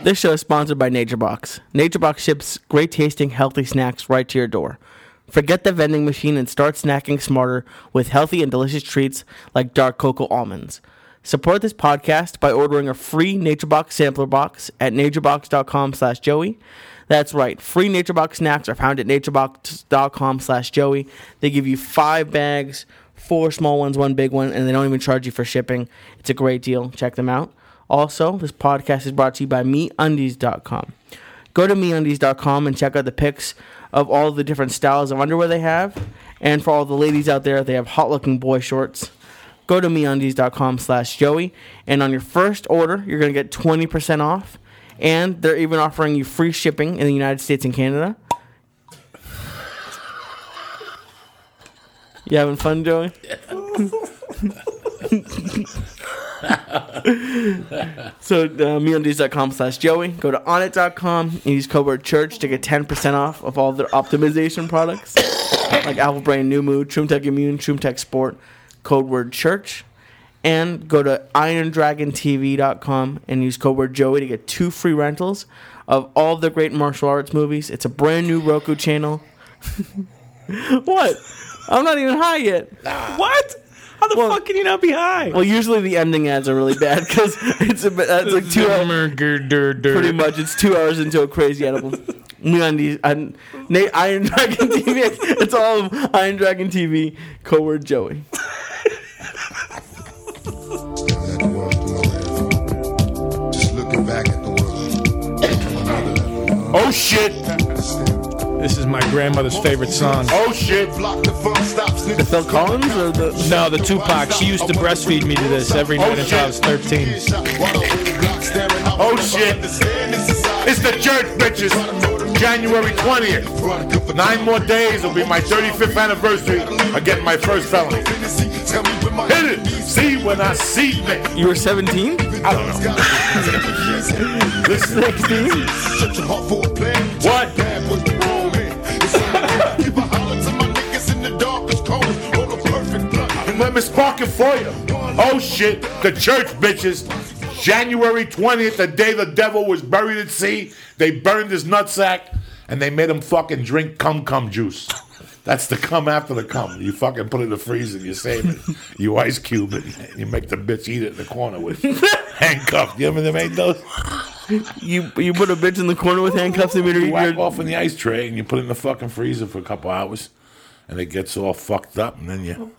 This show is sponsored by NatureBox. NatureBox ships great tasting, healthy snacks right to your door. Forget the vending machine and start snacking smarter with healthy and delicious treats like dark cocoa almonds. Support this podcast by ordering a free NatureBox sampler box at naturebox.com/Joey. That's right. Free NatureBox snacks are found at naturebox.com/Joey. They give you 5 bags, 4 small ones, 1 big one, and they don't even charge you for shipping. It's a great deal. Check them out. Also, this podcast is brought to you by MeUndies.com. Go to MeUndies.com and check out the pics of all the different styles of underwear they have. And for all the ladies out there, they have hot-looking boy shorts. Go to MeUndies.com/Joey. And on your first order, you're going to get 20% off. And they're even offering you free shipping in the United States and Canada. You having fun, Joey? So, MeUndies.com/Joey. Go to Onnit.com and use code word church to get 10% off of all their optimization products like Apple Brain, New Mood, TroomTech Immune, TroomTech Sport. Code word church. And go to IronDragonTV.com and use code word Joey to get 2 free rentals of all the great martial arts movies. It's a brand new Roku channel. What? I'm not even high yet. What? How the fuck can you not be high? Well, usually the ending ads are really bad because it's like 2 hours. Pretty much, it's 2 hours into a crazy edible. MeUndies, Iron Dragon TV. It's all of Iron Dragon TV. Code word Joey. Just looking back at the world. Oh shit! This is my grandmother's favorite song. Oh shit! The Phil Collins or the... No, the Tupac. She used to breastfeed me to this every night until I was 13. Oh shit! It's the church, bitches. January 20th. 9 more days will be my 35th anniversary of getting my first felony. Hit it! See when I see me. You were 17? I don't know. This is 16? What? Let me spark it for you. Oh shit, the church, bitches. January 20th, the day the devil was buried at sea, they burned his nutsack and they made him fucking drink cum juice. That's the cum after the cum. You fucking put it in the freezer, you save it. You ice cube it, and you make the bitch eat it in the corner with handcuffed. You ever made those? You put a bitch in the corner with handcuffs and you whack off in the ice tray and you put it in the fucking freezer for a couple hours. And it gets all fucked up, and then you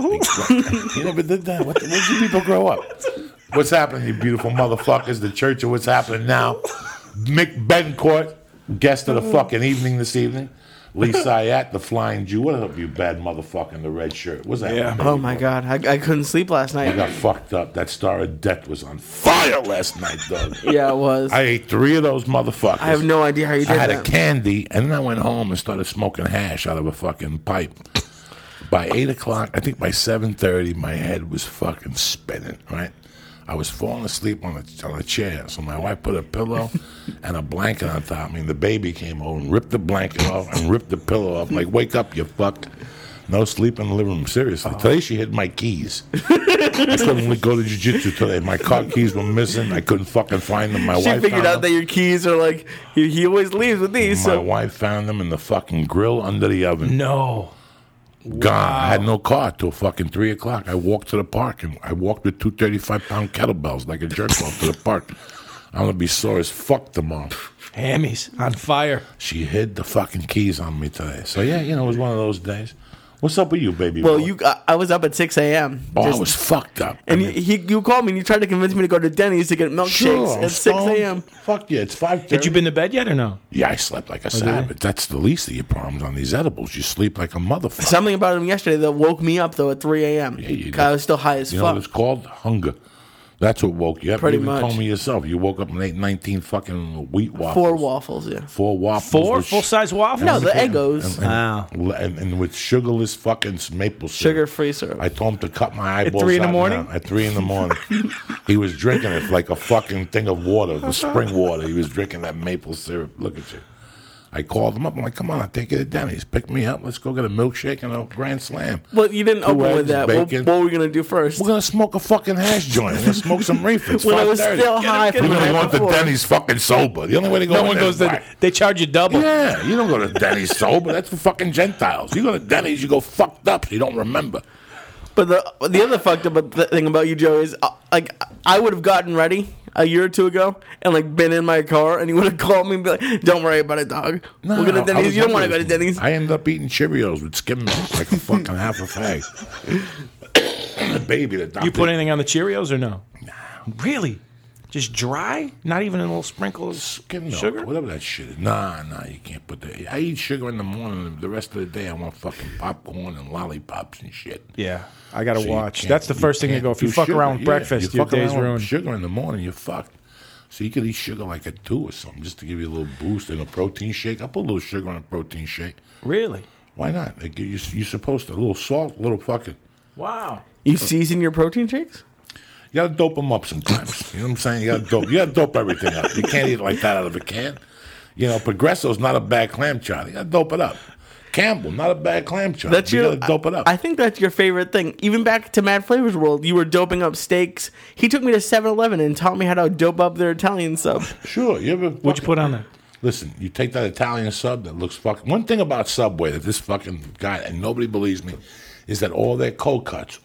never did that. When did you people grow up? What's happening, you beautiful motherfuckers? The church of what's happening now. Mick Bencourt, guest of the fucking evening this evening. Lee Syatt, the Flying Jew. What up, you bad motherfucker in the red shirt? What's that? Yeah. Oh my God, I couldn't sleep last night. I got fucked up. That Star of Death was on fire last night, Doug. Yeah, it was. I ate 3 of those motherfuckers. I have no idea how you did that. I had a candy, and then I went home and started smoking hash out of a fucking pipe. By 8 o'clock, I think by 7:30, my head was fucking spinning, right? I was falling asleep on a chair, so my wife put a pillow and a blanket on top of me, and the baby came over and ripped the blanket off and ripped the pillow off. I'm like, wake up, you fuck. No sleep in the living room, seriously. Today she hid my keys. I couldn't go to jiu-jitsu today. My car keys were missing. I couldn't fucking find them. My wife figured out that your keys are like, he always leaves with these. My wife found them in the fucking grill under the oven. No. Gone. I had no car till fucking 3 o'clock. I walked to the park, and I walked with 2 35-pound kettlebells like a jerk off to the park. I'm going to be sore as fuck tomorrow. Hammies on fire. She hid the fucking keys on me today. So, yeah, it was one of those days. What's up with you, baby? Well, I was up at 6 a.m. Oh, I was fucked up. And you called me and you tried to convince me to go to Denny's to get milkshakes at 6 a.m. Fuck yeah, it's 5:30. Had you been to bed yet or no? Yeah, I slept like a savage. That's the least of your problems on these edibles. You sleep like a motherfucker. Something about them yesterday that woke me up, though, at 3 a.m. Yeah, you I was still high as fuck. You fuck. know what it's called? Hunger. That's what woke you up. Pretty you even much. told me yourself. You woke up and ate 19 fucking wheat waffles. 4 waffles, yeah. 4 waffles. 4 full-size waffles? No, the Eggos. And with sugarless fucking maple syrup. Sugar-free syrup. I told him to cut my eyeballs At 3 in the out morning? now. At 3 in the morning. He was drinking it like a fucking thing of water, the spring water. He was drinking that maple syrup. Look at you. I called them up. I'm like, come on, I'll take you to Denny's. Pick me up. Let's go get a milkshake and a Grand Slam. Well, you didn't 2 open with eggs, that. bacon. What were we going to do first? We're going to smoke a fucking hash joint. We're going to smoke some reefer. It's When I was 5:30. still high from We're the going to night go to before. Denny's fucking sober. The only way to go No in one there goes is to. whack. They charge you double. Yeah, you don't go to Denny's sober. That's for fucking Gentiles. You go to Denny's, you go fucked up, so you don't remember. But the other fucked up thing about you, Joe, is like I would have gotten ready a year or two ago and like been in my car, and you would have called me and be like, "Don't worry about it, dog. We'll go to I Denny's. was You don't want to hungry. go to Denny's." I ended up eating Cheerios with skim milk, like a fucking half a fag. And the baby, the doctor. You put anything on the Cheerios or no? No. Really? Just dry? Not even a little sprinkle of skim milk, sugar? whatever that shit is. Nah, you can't put that. I eat sugar in the morning, and the rest of the day I want fucking popcorn and lollipops and shit. Yeah, I gotta So you watch. can't- That's the first thing to can't go. If you do fuck sugar, around with yeah. breakfast, You your fuck day's around with ruined. Sugar in the morning, you're fucked. So you could eat sugar like at 2 or something, just to give you a little boost in a protein shake. I put a little sugar in a protein shake. Really? Why not? They give you're supposed to. A little salt, a little fucking. Wow. You season your protein shakes? You gotta dope them up sometimes. You know what I'm saying? You gotta dope everything up. You can't eat it like that out of a can. You know, Progresso's not a bad clam chowder. You gotta dope it up. Campbell, not a bad clam chowder. That's You your. gotta dope it up. I think that's your favorite thing. Even back to Mad Flavors World, you were doping up steaks. He took me to 7-Eleven and taught me how to dope up their Italian sub. Sure. You ever? What'd you put on there? Listen, you take that Italian sub that looks fucking. One thing about Subway that this fucking guy, and nobody believes me, is that all their cold cuts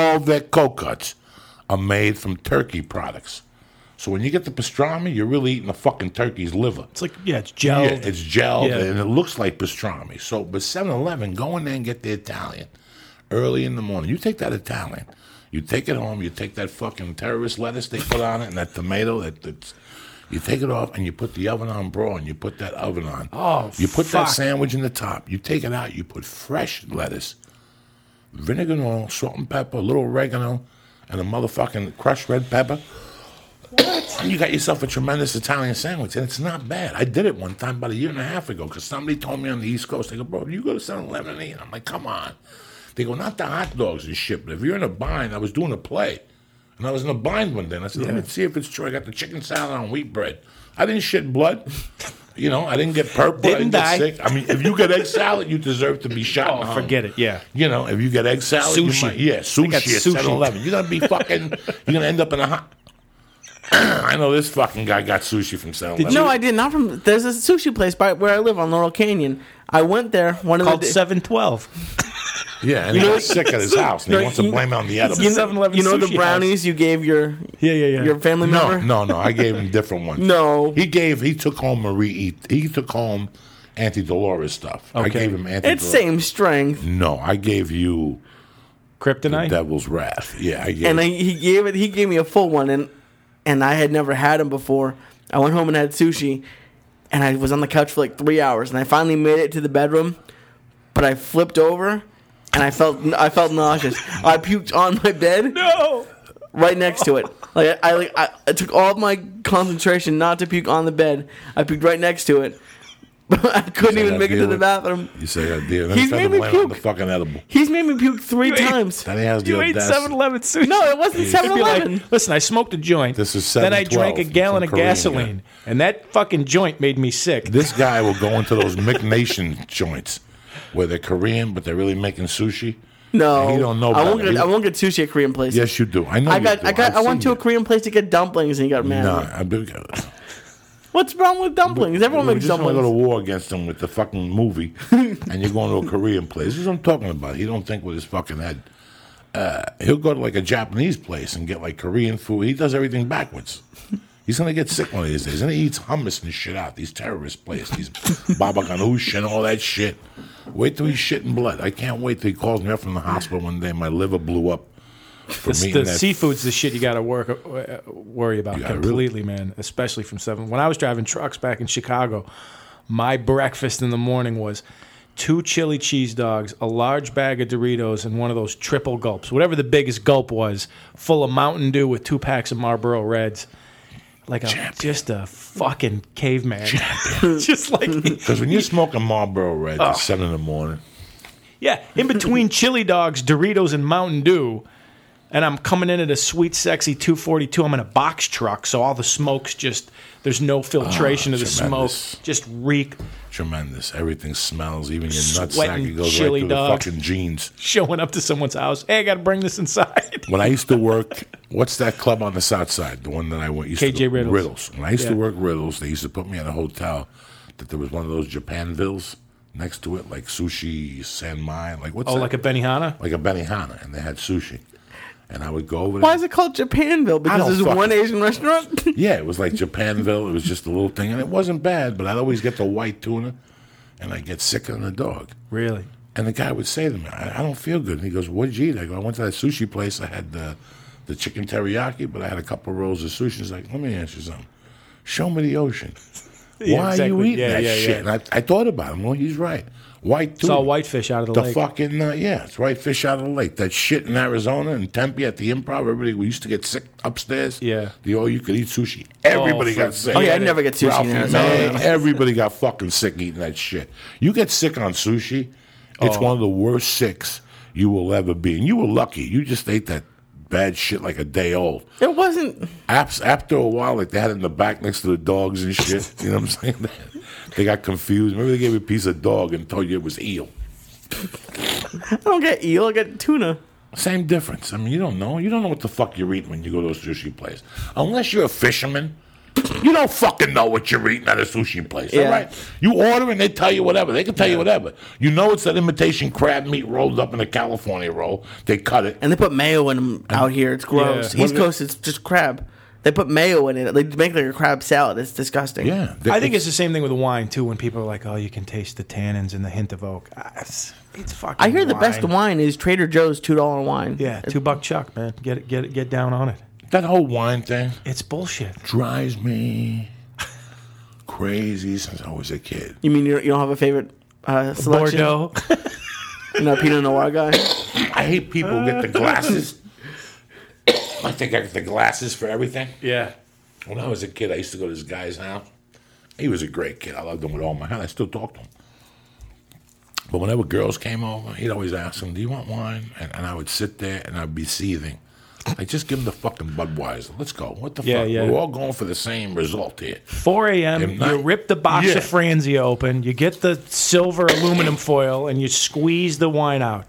are made from turkey products. So when you get the pastrami, you're really eating a fucking turkey's liver. It's like, yeah, it's gelled. Yeah, it's gelled Yeah. and it looks like pastrami. So, but 7-Eleven, go in there and get the Italian early in the morning. You take that Italian, you take it home, you take that fucking terrorist lettuce they put on it and that tomato that's. You take it off and you put the oven on broad. You put that oven on. Oh, you put that fuck. sandwich in the top. You take it out. You put fresh lettuce, vinegar and oil, salt and pepper, a little oregano, and a motherfucking crushed red pepper. And you got yourself a tremendous Italian sandwich, and it's not bad. I did it one time about a year and a half ago because somebody told me on the East Coast, they go, bro, you go to 7-Eleven and eat. I'm like, come on. They go, not the hot dogs and shit, but if you're in a bind, I was doing a play. And I was in a bind one day, and I said, let me see if it's true. I got the chicken salad on wheat bread. I didn't shit blood. You know, I didn't get purple. I Didn't didn't get die. sick. I mean, if you get egg salad, you deserve to be shot. and Oh, hung. forget it. Yeah. You know, if you get egg salad, you Sushi. might, yeah, They sushi got at sushi. 7-Eleven. You're going to be fucking, you're going to end up in a hot. I know this fucking guy got sushi from 7-Eleven. No, I did not. From there's a sushi place by where I live on Laurel Canyon. I went there. One of Called the 712. Yeah, and he got sick at his house, and he wants to blame it on the edible. you, 7-Eleven you know the sushi brownies you gave your your family member. No, I gave him different ones. No. He took home he took home Auntie Dolores stuff. I Okay. gave him Auntie It's same strength. No, I gave you Kryptonite? Devil's Wrath. Yeah, I gave And he gave me a full one, and I had never had them before. I went home and had sushi, and I was on the couch for like 3 hours, and I finally made it to the bedroom, but I flipped over, and I felt nauseous. I puked on my bed, No. right next to it. Like I took all of my concentration not to puke on the bed. I puked right next to it. I couldn't even make it to the bathroom. You say that, dear. He's made me on puke. the fucking edible. He's made me puke 3 times. Then he has the You ate audacity. 7-Eleven sushi. No, it wasn't It'd be 7-Eleven. like, listen, I smoked a joint. This is Then I drank a 712 gallon from of Korean gasoline, and that fucking joint made me sick. This guy will go into those McNation joints where they're Korean, but they're really making sushi. No, He don't know I won't better. get. I won't get sushi at Korean places. Yes, you do. I know. I you got. do. I got. I've I went seen to a you. Korean place to get dumplings, and he got mad. No, at me. What's wrong with dumplings? Everyone we makes just want to go to dumplings. war against him with the fucking movie, and you're going to a Korean place. This is what I'm talking about. He don't think with his fucking head. He'll go to like a Japanese place and get like Korean food. He does everything backwards. He's gonna get sick one of these days. And he eats hummus and shit out. These terrorist places, these baba ganoush and all that shit. Wait till he's shitting blood. I can't wait till he calls me up from the hospital one day. My liver blew up. From The eating that. seafood's the shit you got to worry about gotta completely, man. Especially from 7. When I was driving trucks back in Chicago, my breakfast in the morning was 2 chili cheese dogs, a large bag of Doritos, and one of those triple gulps, whatever the biggest gulp was, full of Mountain Dew with 2 packs of Marlboro Reds. Like just a fucking caveman. Just like Because when you're smoking Marlboro Red at 7 in the morning, yeah, in between chili dogs, Doritos, and Mountain Dew. and I'm coming in at a sweet, sexy 242. I'm in a box truck, so all the smoke's just, there's no filtration of the tremendous. smoke. Just reek. Tremendous. Everything smells. Even your nutsack, Sweating it goes right chili through dog. the fucking jeans. Showing up to someone's house. Hey, I got to bring this inside. When I used to work, what's that club on the south side? The one that I went used KJ to Riddles. When I used to Yeah. work Riddles, they used to put me at a hotel that there was one of those Japanvilles next to it, like Sushi San Mai. Like what's Oh, that? like a Benihana? Like a Benihana, and they had sushi. And I would go over there. Why is it called Japanville? Because don't there's fucking- one Asian restaurant. Yeah, it was like Japanville. It was just a little thing, and it wasn't bad. But I'd always get the white tuna, and I'd get sicker than a dog. Really? And the guy would say to me, I don't feel good. And he goes, what'd you eat? I go, I went to that sushi place. I had the chicken teriyaki, but I had a couple of rolls of sushi. He's like, let me ask you something. Show me the ocean. Yeah, Why are you exactly. eating Yeah, that yeah, shit? yeah. And I thought about him. Well, he's right. White It's tuna. all whitefish out of the The lake. fucking, it's white fish out of the lake. That shit in Arizona and Tempe at the Improv, everybody, we used to get sick upstairs. Yeah. The all-you-could-eat sushi. Everybody got sick. Oh yeah, I never get sushi Ralphie, in Arizona. man, everybody got fucking sick eating that shit. You get sick on sushi, it's one of the worst sicks you will ever be. And you were lucky. You just ate that bad shit like a day old. It wasn't. After a while, like they had it in the back next to the dogs and shit. You know what I'm saying? They got confused. Maybe they gave you a piece of dog and told you it was eel. I don't get eel. I get tuna. Same difference. I mean, you don't know. You don't know what the fuck you're eating when you go to a sushi place. Unless you're a fisherman, you don't fucking know what you're eating at a sushi place. Yeah. All right? You order and they tell you whatever. They can tell you whatever. You know it's that imitation crab meat rolled up in a California roll. They cut it. And they put mayo in them out here. It's gross. Yeah. East Coast, it's just crab. They put mayo in it. They make like a crab salad. It's disgusting. Yeah. I think it's the same thing with wine, too, when people are like, oh, you can taste the tannins and the hint of oak. It's fucking I hear the best wine is Trader Joe's $2 wine. Yeah, $2 Chuck, man. Get down on it. that whole wine thing It's bullshit. drives me crazy since I was a kid. You mean you don't have a favorite selection? Bordeaux. You're not a Pinot Noir guy? I hate people who get the glasses. I think I get the glasses for everything. Yeah. When I was a kid, I used to go to this guy's house. He was a great kid. I loved him with all my heart. I still talk to him. But whenever girls came over, he'd always ask them, do you want wine? And I would sit there and I'd be seething. Like, just give him the fucking Budweiser. Let's go. What the Yeah, fuck? yeah. We're all going for the same result here. 4 a.m., At night. you rip the box Yeah. of Franzia open, you get the silver aluminum foil, and you squeeze the wine out.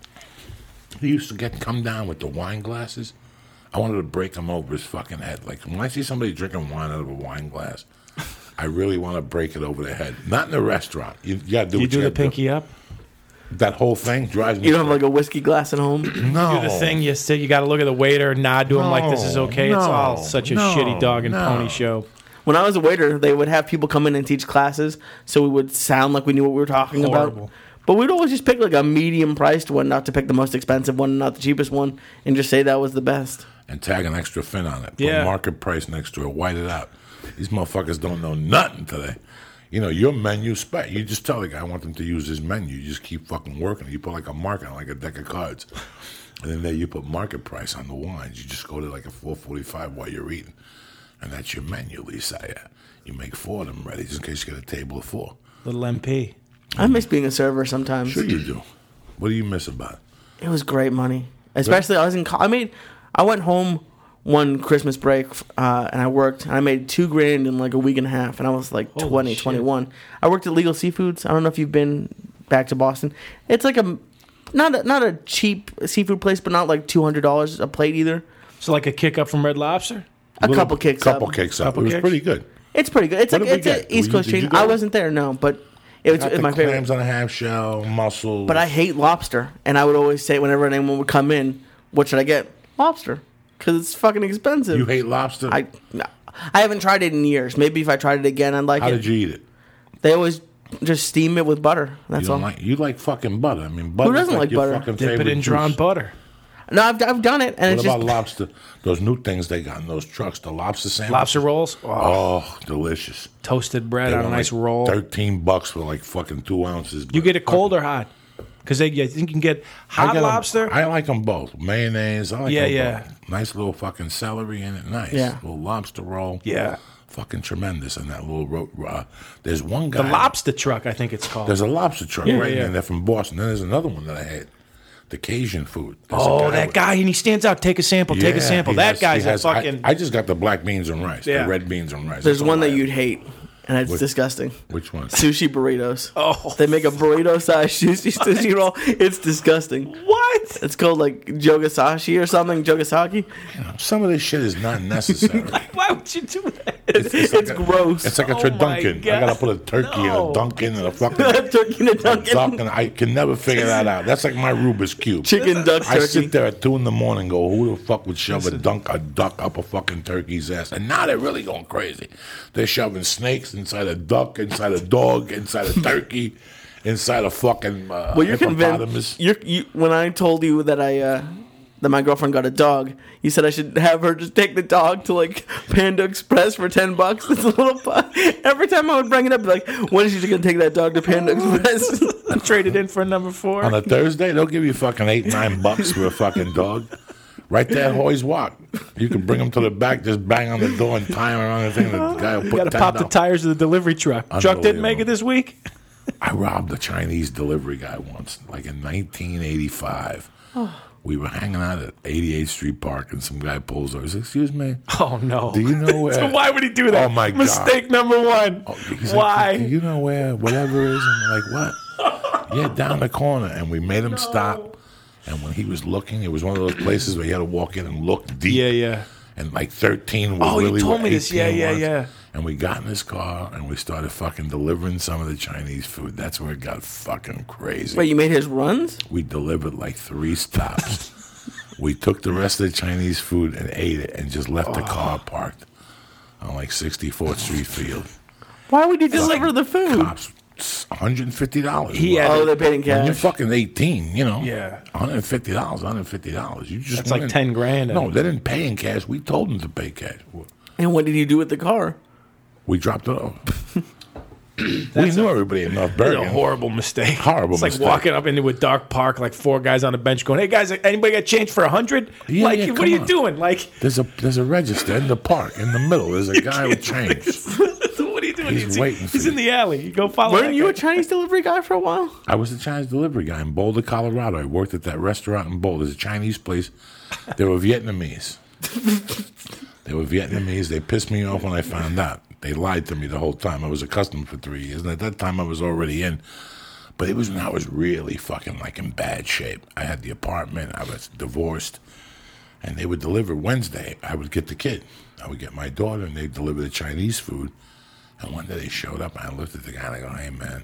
He used to come down with the wine glasses. I wanted to break him over his fucking head. Like, when I see somebody drinking wine out of a wine glass, I really want to break it over their head. Not in a restaurant. You got to do You what do you the gotta pinky up. That whole thing drives me You don't have like a whiskey glass at home? No. Do the thing you sit, you got to look at the waiter, nod to him like this is okay. It's all such a shitty dog and pony show. When I was a waiter, they would have people come in and teach classes, so we would sound like we knew what we were talking Horrible. about. But we'd always just pick like a medium-priced one, not to pick the most expensive one, not the cheapest one, and just say that was the best. And tag an extra fin on it. Put Yeah. market price next to it. White it out. These motherfuckers don't know nothing today. You know, your menu spec. You just tell the guy, I want them to use his menu. You just keep fucking working. You put like a market on like a deck of cards. And then there you put market price on the wines. You just go to like a 445 while you're eating. And that's your menu, Lisa. Yeah. You make 4 of them ready just in case you get a table of 4. Little MP. I miss being a server sometimes. Sure you do. What do you miss about it? It was great money, especially I was in. I went home one Christmas break and I worked, and I made $2,000 in like a week and a half, and I was like Holy 20, shit. 21. I worked at Legal Seafoods. I don't know if you've been back to Boston. It's like not a cheap seafood place, but not like $200 a plate either. So like a kick up from Red Lobster? A couple kicks Couple up. kicks up. Couple It was kicks? pretty good. It's pretty good. It's What like did we it's get? an East Coast Did you chain. go? I wasn't there, no, but it's Got the my favorite. clams on a half shell, mussels. But I hate lobster, and I would always say whenever anyone would come in, "What should I get?" Lobster, because it's fucking expensive. You hate lobster? No. I haven't tried it in years. Maybe if I tried it again, I'd like How it. did you eat it? They always just steam it with butter. That's You all. don't like you like fucking butter. I mean, butter. doesn't like like your butter? Fucking Dip it favorite in drawn juice. butter. No, I've done it, and What it's just about lobster? Those new things they got in those trucks, the lobster sandwich. Lobster rolls? Oh, Oh, delicious. toasted bread They on a were nice like roll. $13 for like fucking 2 ounces. You get it cold or hot? Because I think you can get hot lobster. I like them both. Mayonnaise. I like Yeah, them yeah. both. Nice little fucking celery in it. Nice. Yeah. Little lobster roll. Yeah. Fucking tremendous. And that little there's one guy. The lobster truck, I think it's called. There's a lobster truck Yeah, right yeah. in there from Boston. Then there's another one that I had. the Cajun food. There's a Oh, that with- guy, and he stands out. Take a sample. Take a Yeah, sample. he That has- guy's he a has- fucking. I just got the black beans and rice. Yeah. The red beans and rice. There's That's one all I that have. you'd hate, and it's disgusting. Which one? Sushi burritos. Oh. They make a burrito-sized sushi roll. It's disgusting. What? It's called like jogasashi or something. Jogasaki. Some of this shit is not necessary. Why would you do that? It's gross. It's like a Oh my Dunkin'. I gotta God. put a turkey in No. a Dunkin' and a fucking Turkey and a Dunkin'. duck, and I can never figure that out. That's like my Rubik's cube. Chicken duck I turkey. sit there at 2 a.m. and go, who the fuck would shove a duck up a fucking turkey's ass? And now they're really going crazy. They're shoving snakes inside a duck, inside a dog, inside a turkey, inside a fucking Well, you're hippopotamus. convinced. When I told you that that my girlfriend got a dog, you said I should have her just take the dog to like Panda Express for $10. It's a little. Every time I would bring it up, be like, when is she gonna take that dog to Panda Express? I traded in for number 4. On a Thursday, they'll give you fucking $8-9 for a fucking dog. Right there at Hoy's Walk. You can bring them to the back, just bang on the door and tie them around the thing. The guy will You put got to pop the $10. tires of the delivery truck. Truck didn't make it Unbelievable. this week. I robbed a Chinese delivery guy once, like in 1985. We were hanging out at 88th Street Park, and some guy pulls over. He says, "Excuse me, Oh no! do you know where?" So why would he do that? Oh, my God. Mistake number 1. He's like, Why? "Do you know where whatever is?" And we're like, "What?" Yeah, down the corner. And we made him stop. And when he was looking, it was one of those places where you had to walk in and look deep. Yeah. And like 13 was Oh, you really told what me this. Yeah, 18 yeah, was. yeah. And we got in his car and we started fucking delivering some of the Chinese food. That's where it got fucking crazy. Wait, you made his runs? We delivered like 3 stops. We took the rest of the Chinese food and ate it and just left the car parked on like 64th Street Field. Why would you deliver the food? Cops, $150. He had- Oh, they paid in When you're cash. fucking 18, you know. Yeah. $150. You just That's like went 10 grand. No, they didn't pay in cash. We told them to pay cash. And what did you do with the car? We dropped it off. We knew everybody in North It's Bergen. a horrible mistake. Horrible It's like mistake. walking up into a dark park, like 4 guys on a bench, going, "Hey guys, anybody got change for 100? Yeah, like, yeah, what come are you on. doing? Like, There's a register in the park in the middle. There's a guy with change. what are you doing? He's waiting for He's you. in the alley. You go follow. Weren't that you guy. a Chinese delivery guy for a while? I was a Chinese delivery guy in Boulder, Colorado. I worked at that restaurant in Boulder. It's a Chinese place. They were Vietnamese. They pissed me off when I found out. They lied to me the whole time. I was a customer for 3 years, and at that time I was already in. But it was when I was really fucking like in bad shape. I had the apartment. I was divorced. And they would deliver Wednesday. I would get the kid. I would get my daughter, and they'd deliver the Chinese food. And one day they showed up, and I looked at the guy, and I go, "Hey, man,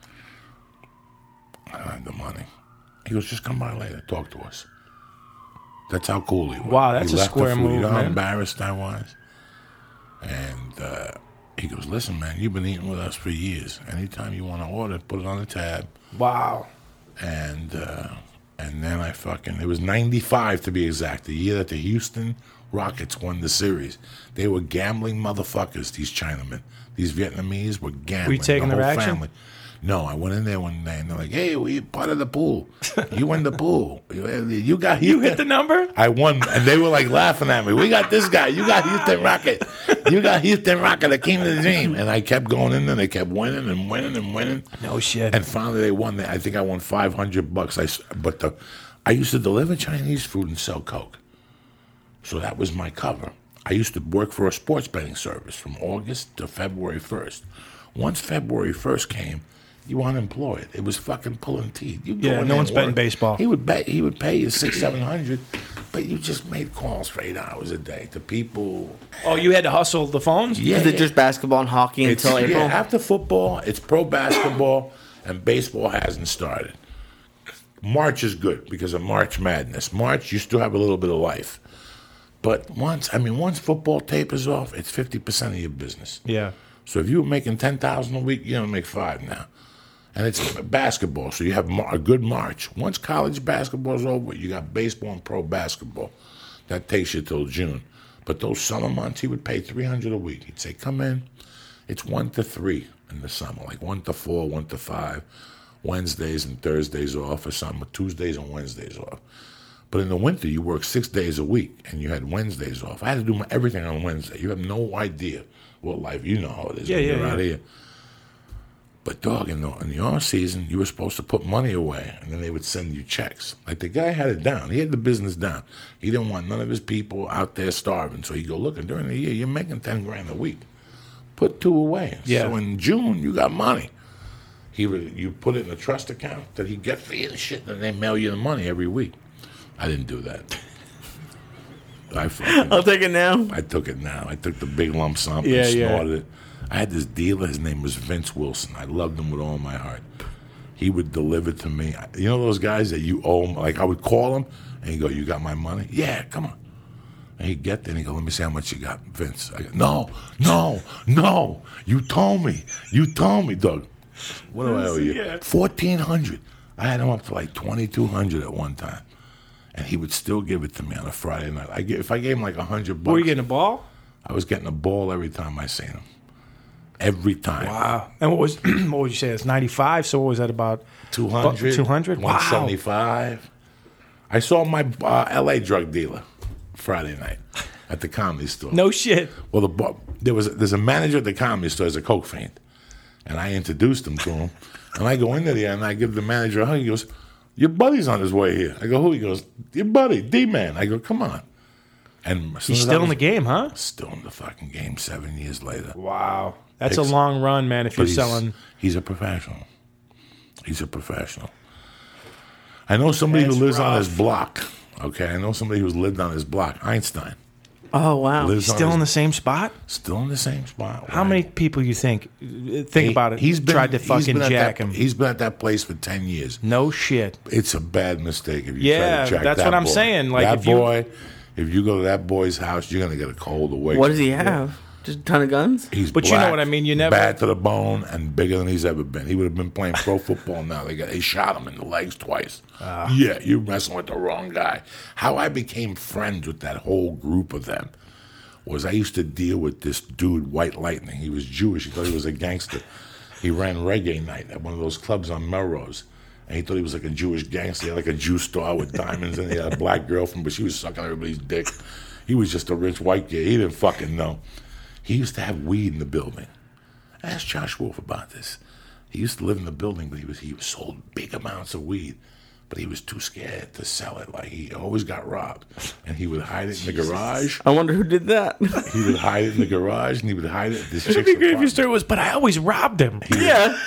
I don't have the money." He goes, "Just come by later. Talk to us." That's how cool he was. Wow, that's He a left the square food. move, You know how man. embarrassed I was? And he goes, "Listen, man, you've been eating with us for years. Anytime you want to order, put it on the tab." Wow. And then it was 95 to be exact, the year that the Houston Rockets won the series. They were gambling motherfuckers, these Chinamen. These Vietnamese were gambling. Were you taking the their whole action? family. No, I went in there one day and they're like, "Hey, we part of the pool. You win the pool. You got You hit the number? I won, and they were like laughing at me. "We got this guy. You got Houston Rocket. You got Houston Rocket, the king of the dream." And I kept going in there. They kept winning and winning and winning. No shit. And finally, they won. I think I won $500. I used to deliver Chinese food and sell Coke, so that was my cover. I used to work for a sports betting service from August to February 1st. Once February 1st came, you were unemployed. It was fucking pulling teeth. You go Yeah, in no there one's and betting work. baseball. He would pay you $600-700, but you just made calls for 8 hours a day to people. Oh, you had to hustle the phones? Yeah, Is it just basketball and hockey until April? Yeah, after football, it's pro basketball, and baseball hasn't started. March is good because of March Madness. March, you still have a little bit of life. But once football tapers off, it's 50% of your business. Yeah. So if you were making $10,000 a week, you're gonna make $5,000 now. And it's basketball, so you have a good March. Once college basketball's over, you got baseball and pro basketball. That takes you till June. But those summer months, he would pay $300 a week. He'd say, "Come in." It's 1 to 3 in the summer, like 1 to 4, 1 to 5. Wednesdays and Thursdays off, or something, but Tuesdays and Wednesdays off. But in the winter, you work 6 days a week, and you had Wednesdays off. I had to do everything on Wednesday. You have no idea what life, you know how it is when you're out here. But dog, in the off season, you were supposed to put money away, and then they would send you checks. Like the guy had it down. He had the business down. He didn't want none of his people out there starving. So he'd go, look, during the year, you're making $10,000 a week. Put 2 away. Yeah. So in June, you got money. You put it in a trust account that he'd get for you and shit, and they mail you the money every week. I didn't do that. I'll take it now. I took it now. I took the big lump sum Yeah, and yeah. snorted it. I had this dealer. His name was Vince Wilson. I loved him with all my heart. He would deliver to me. You know those guys that you owe him? Like I would call him, and he'd go, you got my money? Yeah, come on. And he'd get there, and he'd go, let me see how much you got, Vince. I go, no. You told me, Doug. What do I owe you? Yeah. $1,400. I had him up to like $2,200 at one time. And he would still give it to me on a Friday night. If I gave him like $100, Were you getting a ball? I was getting a ball every time I seen him. Every time. Wow. And what would you say? It's 95. So what was that about? 200. 200. Wow. 175. I saw my L.A. drug dealer Friday night at the Comedy Store. No shit. Well, there's a manager at the Comedy Store. There's a coke fiend, and I introduced him to him. And I go into there and I give the manager a hug. He goes, "Your buddy's on his way here." I go, "Who?" He goes, "Your buddy, D-Man." I go, "Come on." And He's still in the game, huh? Still in the fucking game 7 years later. Wow. That's a long run, man, if you're selling. He's a professional. He's a professional. I know somebody who lives on his block. Okay, I know somebody who's lived on his block. Einstein. Oh, wow. Lives Still on in the his, same spot? Still in the same spot. How many people you think about it? He's tried to fucking jack him. He's been at that place for 10 years. No shit. It's a bad mistake if you try Yeah, to jack that's that what I'm boy. saying. Like that if you- boy, if you go to that boy's house, you're going to get a cold awakening. What does he have? Just a ton of guns? He's But you know black, what I mean, you never- bad to the bone and bigger than he's ever been. He would have been playing pro football now. They shot him in the legs twice. Yeah, you're messing with the wrong guy. How I became friends with that whole group of them was I used to deal with this dude, White Lightning. He was Jewish. He thought he was a gangster. He ran reggae night at one of those clubs on Melrose. And he thought he was like a Jewish gangster. He had like a Jew star with diamonds, and he had a black girlfriend, but she was sucking everybody's dick. He was just a rich white kid. He didn't fucking know. He used to have weed in the building. Ask Josh Wolf about this. He used to live in the building, but he sold big amounts of weed. But he was too scared to sell it. Like, he always got robbed. And he would hide it in the garage. I wonder who did that. He would hide it in the garage, and he would hide it at this chick's It'd be great if your apartment. story was, but I always robbed him. Yeah.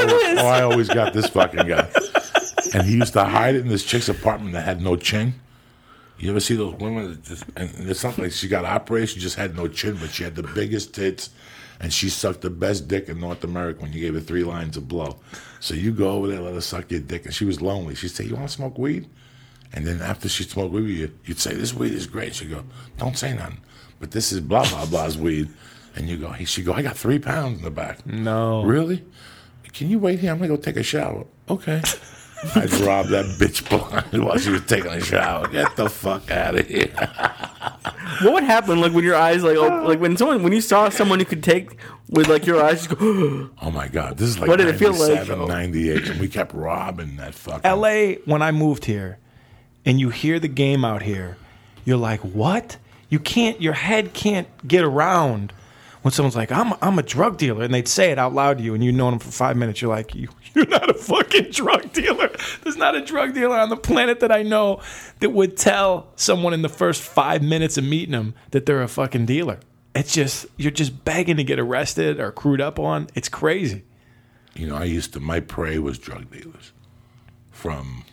I always got this fucking guy. And he used to hide it in this chick's apartment that had no chin. You ever see those women that just, and it's not like she got operated, she just had no chin, but she had the biggest tits, and she sucked the best dick in North America when you gave her 3 lines of blow. So you go over there, let her suck your dick, and she was lonely. She'd say, "You want to smoke weed?" And then after she smoked weed with you, you'd say, "This weed is great." She'd go, "Don't say nothing, but this is blah, blah, blah's weed." And you go, she'd go, "I got 3 pounds in the back." No. Really? Can you wait here? I'm going to go take a shower. Okay. I'd rob that bitch blind while she was taking a shower. Get the fuck out of here. What would happen, like, when your eyes, like when you saw someone you could take with, like, your eyes, just go, Oh, my God. This is like What did it feel like? 97, 98, and we kept robbing that fucking... LA, when I moved here, and you hear the game out here, you're like, what? Your head can't get around when someone's like, I'm a drug dealer, and they'd say it out loud to you, and you've known them for 5 minutes, you're like, you're not a fucking drug dealer. There's not a drug dealer on the planet that I know that would tell someone in the first 5 minutes of meeting them that they're a fucking dealer. It's just, you're just begging to get arrested or crewed up on. It's crazy. You know, my prey was drug dealers. From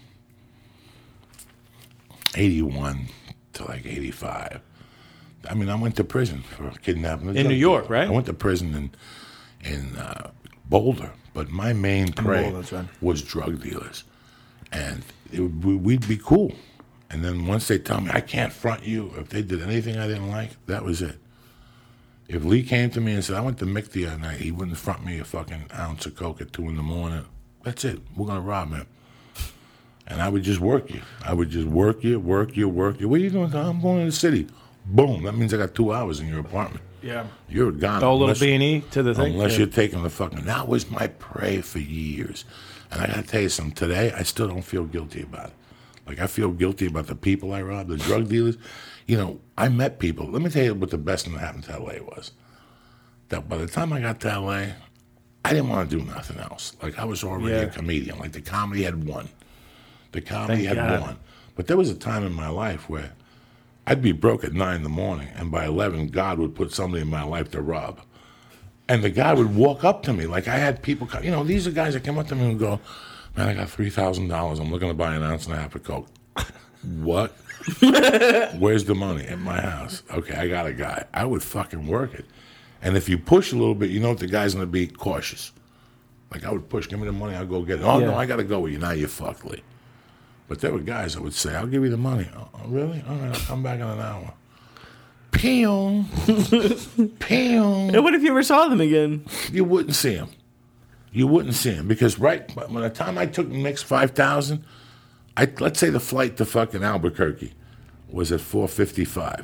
81 to like 85. I mean, I went to prison for kidnapping. In New York, right? I went to prison in Boulder, but my main prey Boulder, that's right. was drug dealers. And we'd be cool. And then once they tell me, I can't front you, if they did anything I didn't like, that was it. If Lee came to me and said, I went to Mick the other night, he wouldn't front me a fucking ounce of coke at 2 a.m. That's it. We're going to rob him. And I would just work you. I would just work you. What are you doing? I'm going to the city. Boom. That means I got 2 hours in your apartment. Yeah. You're gone. Oh, little unless- B&E to the thing? Unless Yeah. you're taking the fucking... That was my prey for years. And I got to tell you something. Today, I still don't feel guilty about it. Like, I feel guilty about the people I robbed, the drug dealers. You know, I met people. Let me tell you what the best thing that happened to L.A. was. That by the time I got to L.A., I didn't want to do nothing else. Like, I was already a comedian. Like, the comedy had won. The comedy had won. But there was a time in my life where I'd be broke at 9 in the morning, and by 11, God would put somebody in my life to rob. And the guy would walk up to me. Like, I had people come. You know, these are guys that come up to me and go, man, I got $3,000. I'm looking to buy an ounce and a half of Coke. What? Where's the money? At my house. Okay, I got a guy. I would fucking work it. And if you push a little bit, you know the guy's going to be cautious. Like, I would push. Give me the money. I'll go get it. Oh, no, I got to go with you. Now you're fucked, Lee. But there were guys that would say, I'll give you the money. Oh, really? All right, I'll come back in an hour. Pew. Pew. And what if you ever saw them again? You wouldn't see him. You wouldn't see him. Because by the time I took Mick's 5,000, let's say the flight to fucking Albuquerque was at 4:55.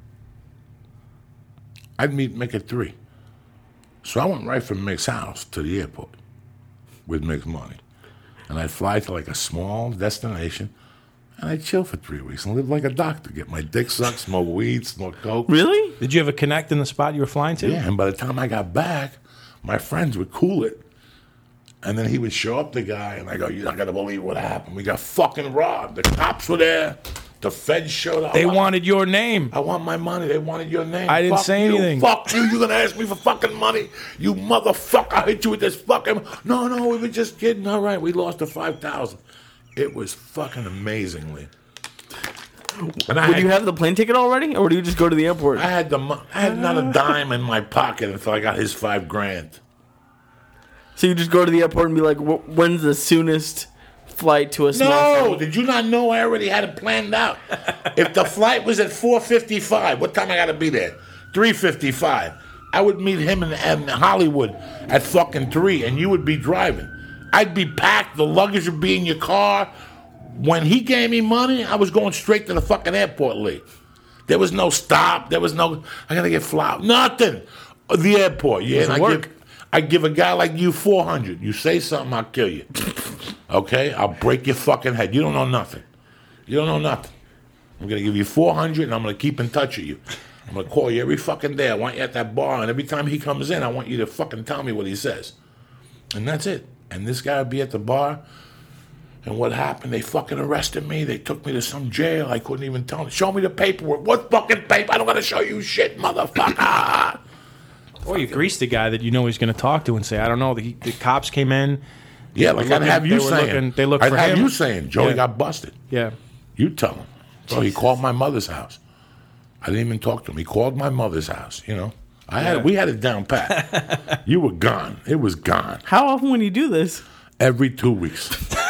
I'd meet Mick at 3. So I went right from Mick's house to the airport with Mick's money. And I'd fly to like a small destination, and I'd chill for 3 weeks and live like a doctor. Get my dick sucked, smoke weed, smoke coke. Really? Did you ever connect in the spot you were flying to? Yeah, and by the time I got back, my friends would cool it. And then he would show up, the guy, and I go, you're not going to believe what happened. We got fucking robbed. The cops were there. The feds showed up. They wanted your name. I want my money. They wanted your name. I didn't say anything. Fuck you. You're going to ask me for fucking money? You motherfucker. I hit you with this fucking... No, we were just kidding. All right, we lost the 5,000. It was fucking amazingly. Would you have the plane ticket already, or do you just go to the airport? I had not a dime in my pocket until I got his $5,000. So you just go to the airport and be like, when's the soonest flight to a small No, did you not know I already had it planned out? If the flight was at 4:55, what time I got to be there? 3:55. I would meet him in Hollywood at fucking 3, and you would be driving. I'd be packed. The luggage would be in your car. When he gave me money, I was going straight to the fucking airport, Lee. There was no stop. There was no, I got to get flour. Nothing. The airport, yeah. And I give a guy like you $400. You say something, I'll kill you. Okay? I'll break your fucking head. You don't know nothing. You don't know nothing. I'm going to give you $400, and I'm going to keep in touch with you. I'm going to call you every fucking day. I want you at that bar, and every time he comes in, I want you to fucking tell me what he says. And that's it. And this guy would be at the bar, and what happened? They fucking arrested me. They took me to some jail. I couldn't even tell them. Show me the paperwork. What fucking paper? I don't got to show you shit, motherfucker. Or you grease the guy that you know he's going to talk to and say, I don't know, the cops came in. Yeah, like I'd have you saying. They looked for him. I'd have you saying, Joey got busted. Yeah. You tell him. So he called my mother's house. I didn't even talk to him. He called my mother's house, you know. We had it down pat. You were gone. It was gone. How often would you do this? Every 2 weeks.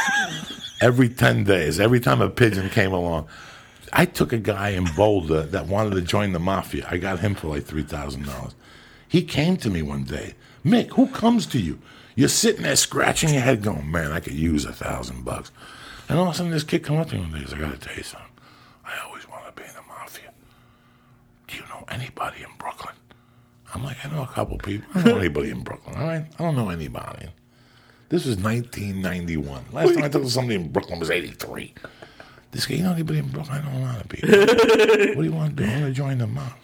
Every 10 days. Every time a pigeon came along. I took a guy in Boulder that wanted to join the mafia. I got him for like $3,000. He came to me one day. Mick, who comes to you? You're sitting there scratching your head going, man, I could use $1,000. And all of a sudden this kid comes up to me one day. He goes, I got to tell you something. I always want to be in the mafia. Do you know anybody in Brooklyn? I'm like, I know a couple people. I don't know anybody in Brooklyn, all right? I don't know anybody. This was 1991. Last time I talked to somebody in Brooklyn was 83. This guy, you know anybody in Brooklyn? I know a lot of people. What do you want to do? I want to join the mob.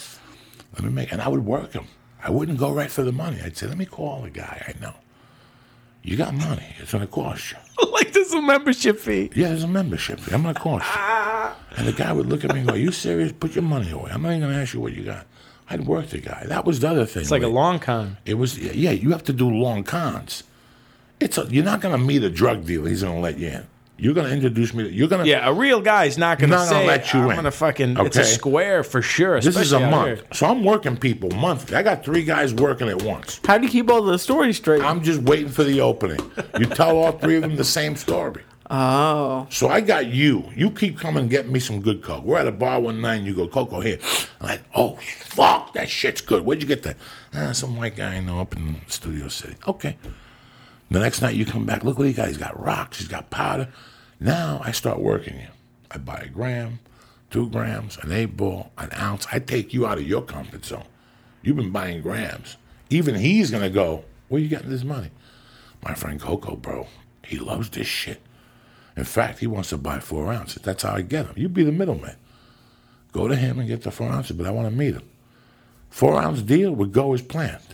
And I would work him. I wouldn't go right for the money. I'd say, let me call a guy I know. You got money. It's going to cost you. Like there's a membership fee. Yeah, there's a membership fee. I'm going to cost you. And the guy would look at me and go, are you serious? Put your money away. I'm not even going to ask you what you got. I'd work the guy. That was the other thing. It's like a long con. It was, yeah, you have to do long cons. You're not going to meet a drug dealer. He's going to let you in. You're going to introduce me. Yeah, a real guy's not going to say, let you I'm in. going to fucking, okay? It's a square for sure. This is a month. Here. So I'm working people monthly. I got 3 guys working at once. How do you keep all the stories straight? I'm just waiting for the opening. You tell all 3 of them the same story. Oh. So I got you. You keep coming and getting me some good coke. We're at a bar one night and you go, Coco, here. I'm like, oh, fuck, that shit's good. Where'd you get that? Some white guy I know up in Studio City. Okay. The next night you come back, look what he got. He's got rocks. He's got powder. Now I start working you. I buy a gram, 2 grams, an 8-ball, an ounce. I take you out of your comfort zone. You've been buying grams. Even he's going to go, where you getting this money? My friend Coco, bro, he loves this shit. In fact, he wants to buy 4 ounces. That's how I get him. You be the middleman. Go to him and get the 4 ounces, but I want to meet him. 4-ounce deal would go as planned.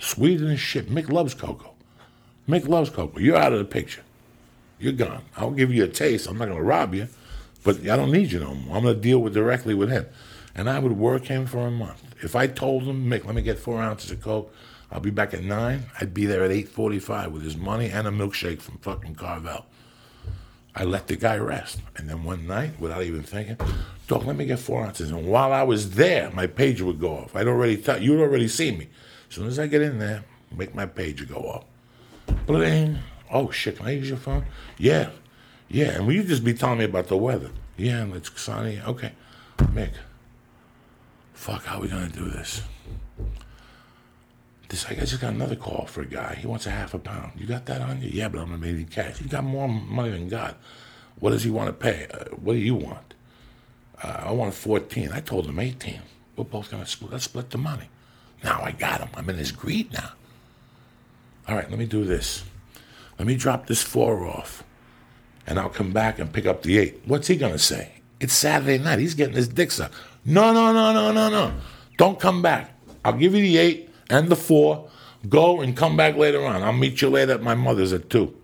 Sweeter than shit. Mick loves cocoa. Mick loves cocoa. You're out of the picture. You're gone. I'll give you a taste. I'm not going to rob you, but I don't need you no more. I'm going to deal directly with him. And I would work him for a month. If I told him, Mick, let me get 4 ounces of coke, I'll be back at 9, I'd be there at 8:45 with his money and a milkshake from fucking Carvel. I let the guy rest. And then one night, without even thinking, Doc, let me get 4 ounces. And while I was there, my pager would go off. You'd already seen me. As soon as I get in there, make my pager go off. Bling. Oh, shit, can I use your phone? Yeah. And will you just be telling me about the weather? Yeah, and it's sunny. Okay. Mick, fuck, how are we going to do this? I just got another call for a guy. He wants a half a pound. You got that on you? Yeah, but I'm going to make it cash. You got more money than God. What does he want to pay? What do you want? I want 14. I told him 18. We're both going to split. Let's split the money. Now I got him. I'm in his greed now. All right, let me do this. Let me drop this 4 off, and I'll come back and pick up the 8. What's he going to say? It's Saturday night. He's getting his dick sucked. No. Don't come back. I'll give you the 8 and the 4. Go and come back later on. I'll meet you later at my mother's at 2.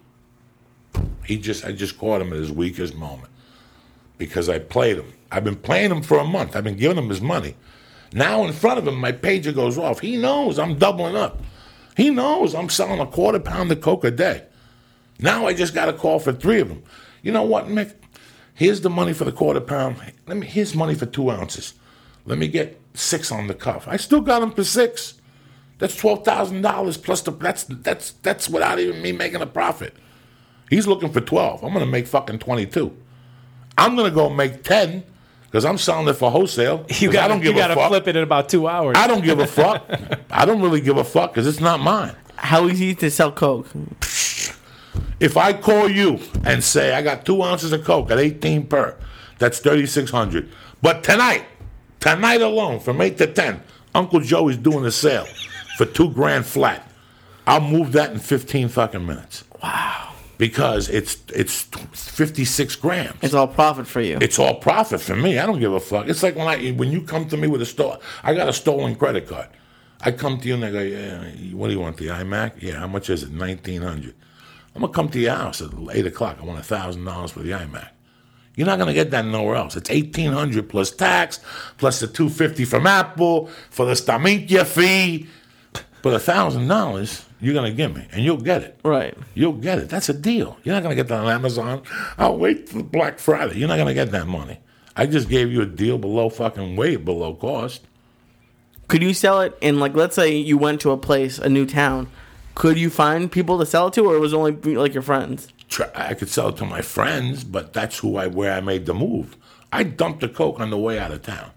I just caught him at his weakest moment because I played him. I've been playing him for a month. I've been giving him his money. Now in front of him, my pager goes off. He knows I'm doubling up. He knows I'm selling a 1/4 pound of coke a day. Now I just got a call for 3 of them. You know what, Mick? Here's the money for the 1/4 pound. Here's money for 2 ounces. Let me get 6 on the cuff. I still got him for 6. That's $12,000 plus that's without even me making a profit. He's looking for 12. I'm gonna make fucking 22. I'm gonna go make 10 because I'm selling it for wholesale. You gotta flip it in about 2 hours. I don't give a fuck. I don't really give a fuck because it's not mine. How easy to sell coke? If I call you and say I got 2 ounces of coke at 18 per, that's $3,600. But tonight alone, from 8 to 10, Uncle Joey's doing a sale for $2,000 flat. I'll move that in 15 fucking minutes. Wow. Because it's 56 grams. It's all profit for you. It's all profit for me. I don't give a fuck. It's like when you come to me with I got a stolen credit card. I come to you and I go, yeah, what do you want, the iMac? Yeah, how much is it? $1,900. I'm going to come to your house at 8 o'clock. I want $1,000 for the iMac. You're not going to get that nowhere else. It's $1,800 plus tax, plus the $250 from Apple, for the Staminkia fee. But $1,000 you're going to give me, and you'll get it. Right. You'll get it. That's a deal. You're not going to get that on Amazon. I'll wait till Black Friday. You're not going to get that money. I just gave you a deal way below cost. Could you sell it in, like, let's say you went to a place, a new town. Could you find people to sell it to, or it was only, like, your friends? I could sell it to my friends, but that's where I made the move. I dumped the coke on the way out of town.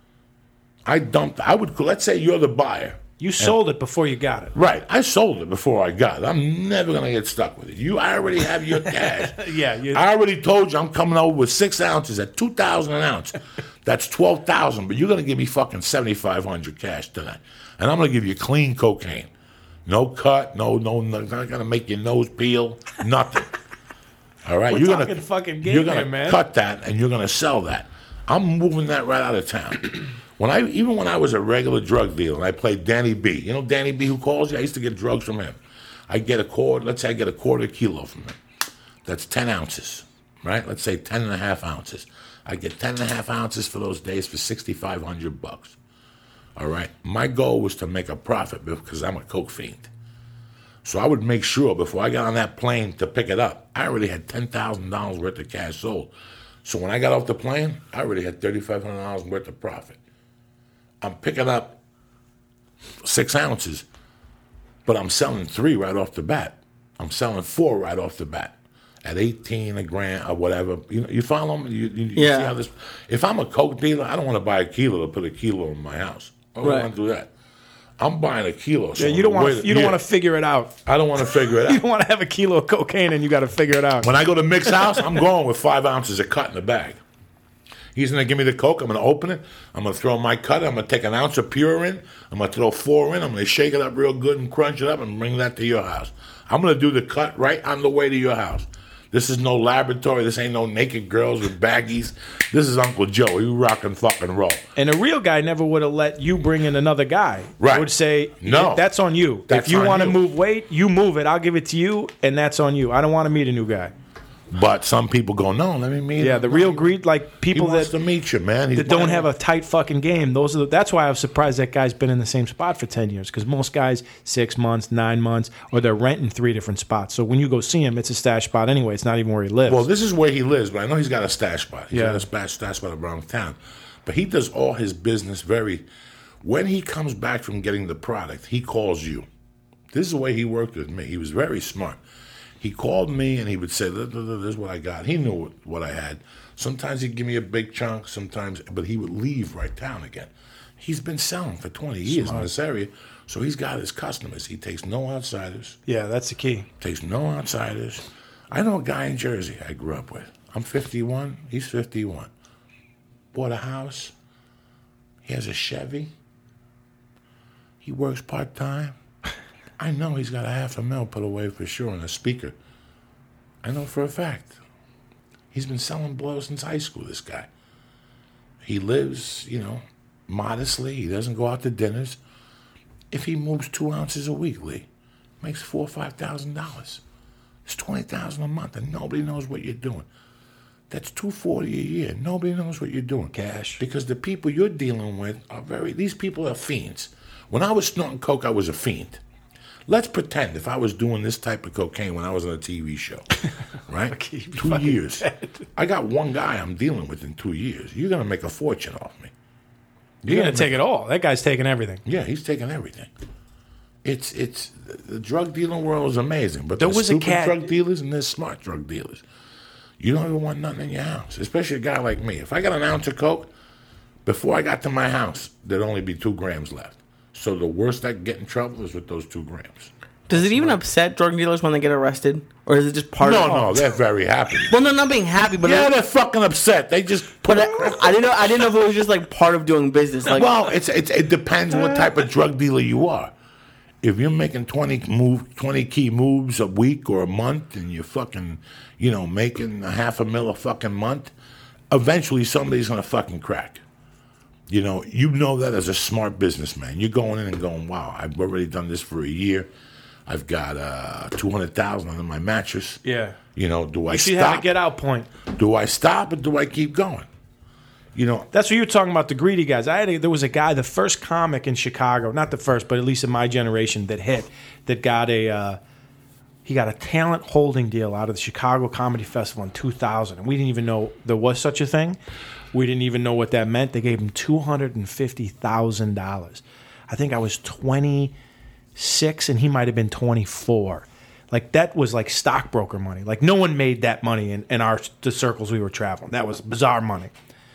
Let's say you're the buyer. You sold it before you got it. Right. I sold it before I got it. I'm never going to get stuck with it. I already have your cash. I already told you I'm coming over with 6 ounces at $2,000 an ounce. That's $12,000, but you're going to give me fucking $7,500 cash tonight. And I'm going to give you clean cocaine. No cut, no, not going to make your nose peel, nothing. All right? You're going to cut that, and you're going to sell that. I'm moving that right out of town. Even when I was a regular drug dealer and I played Danny B, you know Danny B who calls you? I used to get drugs from him. Let's say I get a 1/4 kilo from him. That's 10 ounces, right? Let's say 10.5 ounces. I get 10.5 ounces for those days for $6,500. All right? My goal was to make a profit because I'm a coke fiend. So I would make sure before I got on that plane to pick it up, I already had $10,000 worth of cash sold. So when I got off the plane, I already had $3,500 worth of profit. I'm picking up 6 ounces, but I'm selling 3 right off the bat. I'm selling 4 right off the bat at 18 a gram or whatever. You follow me? You see how this? If I'm a coke dealer, I don't want to buy a kilo to put a kilo in my house. I don't want to do that. I'm buying a kilo. So you don't want to figure it out. I don't want to figure it out. You don't want to have a kilo of cocaine and you got to figure it out. When I go to Mick's house, I'm going with 5 ounces of cut in the bag. He's going to give me the coke. I'm going to open it. I'm going to throw my cut. I'm going to take an ounce of pure in. I'm going to throw 4 in. I'm going to shake it up real good and crunch it up and bring that to your house. I'm going to do the cut right on the way to your house. This is no laboratory. This ain't no naked girls with baggies. This is Uncle Joe. He rockin' fucking roll. And a real guy never would have let you bring in another guy. Right. He would say, No. that's on you. That's if you on want to you. move weight, you move it. I'll give it to you, and that's on you. I don't want to meet a new guy. But some people go, no, let me meet Yeah, him. the real greed, like He people wants that to meet you, man. He's that don't buying have it. a tight fucking game. That's why I was surprised that guy's been in the same spot for 10 years. Because most guys, 6 months, 9 months, or they're renting 3 different spots. So when you go see him, it's a stash spot anyway. It's not even where he lives. Well, this is where he lives, but I know he's got a stash spot. He's Yeah. got a stash spot around town. But he does all his business very... When he comes back from getting the product, he calls you. This is the way he worked with me. He was very smart. He called me and he would say, this is what I got. He knew what I had. Sometimes he'd give me a big chunk, but he would leave right down again. He's been selling for 20 years in this area, so he's got his customers. He takes no outsiders. yeah, that's the key. Takes no outsiders. I know a guy in Jersey I grew up with. I'm 51. He's 51. Bought a house. He has a Chevy. He works part-time. I know he's got $500,000 put away for sure on a speaker. I know for a fact. He's been selling blow since high school, this guy. He lives, modestly. He doesn't go out to dinners. If he moves 2 ounces a week, Lee, makes $4,000 or $5,000. It's $20,000 a month, and nobody knows what you're doing. That's $240 a year. Nobody knows what you're doing. Cash. Because the people you're dealing with these people are fiends. When I was snorting coke, I was a fiend. Let's pretend if I was doing this type of cocaine when I was on a TV show, right? 2 years. I got one guy I'm dealing with in 2 years. You're going to make a fortune off me. You're going to take it all. That guy's taking everything. Yeah, he's taking everything. It's the drug dealing world is amazing, but There there's was a stupid cat- drug dealers and there's smart drug dealers. You don't even want nothing in your house, especially a guy like me. If I got an ounce of coke, before I got to my house, there'd only be 2 grams left. So the worst I could get in trouble is with those 2 grams. Does it even upset drug dealers when they get arrested, or is it just part of? No, they're very happy. Well, no, not being happy, but Yeah, they're fucking upset. They just put but I didn't know if it was just like part of doing business. Like, well, it depends what type of drug dealer you are. If you're making 20 key moves a week or a month, and you're fucking, making $500,000 a fucking month, eventually somebody's gonna fucking crack. You know that as a smart businessman. You're going in and going, wow, I've already done this for a year. I've got $200,000 under my mattress. Yeah. Do I See how to stop? get out point. Do I stop or do I keep going? That's what you were talking about, the greedy guys. There was a guy, the first comic in Chicago, not the first, but at least in my generation that got he got a talent holding deal out of the Chicago Comedy Festival in 2000. And we didn't even know there was such a thing. We didn't even know what that meant. They gave him $250,000. I think I was 26 and he might have been 24. Like, that was like stockbroker money. Like, no one made that money in the circles we were traveling. That was bizarre money.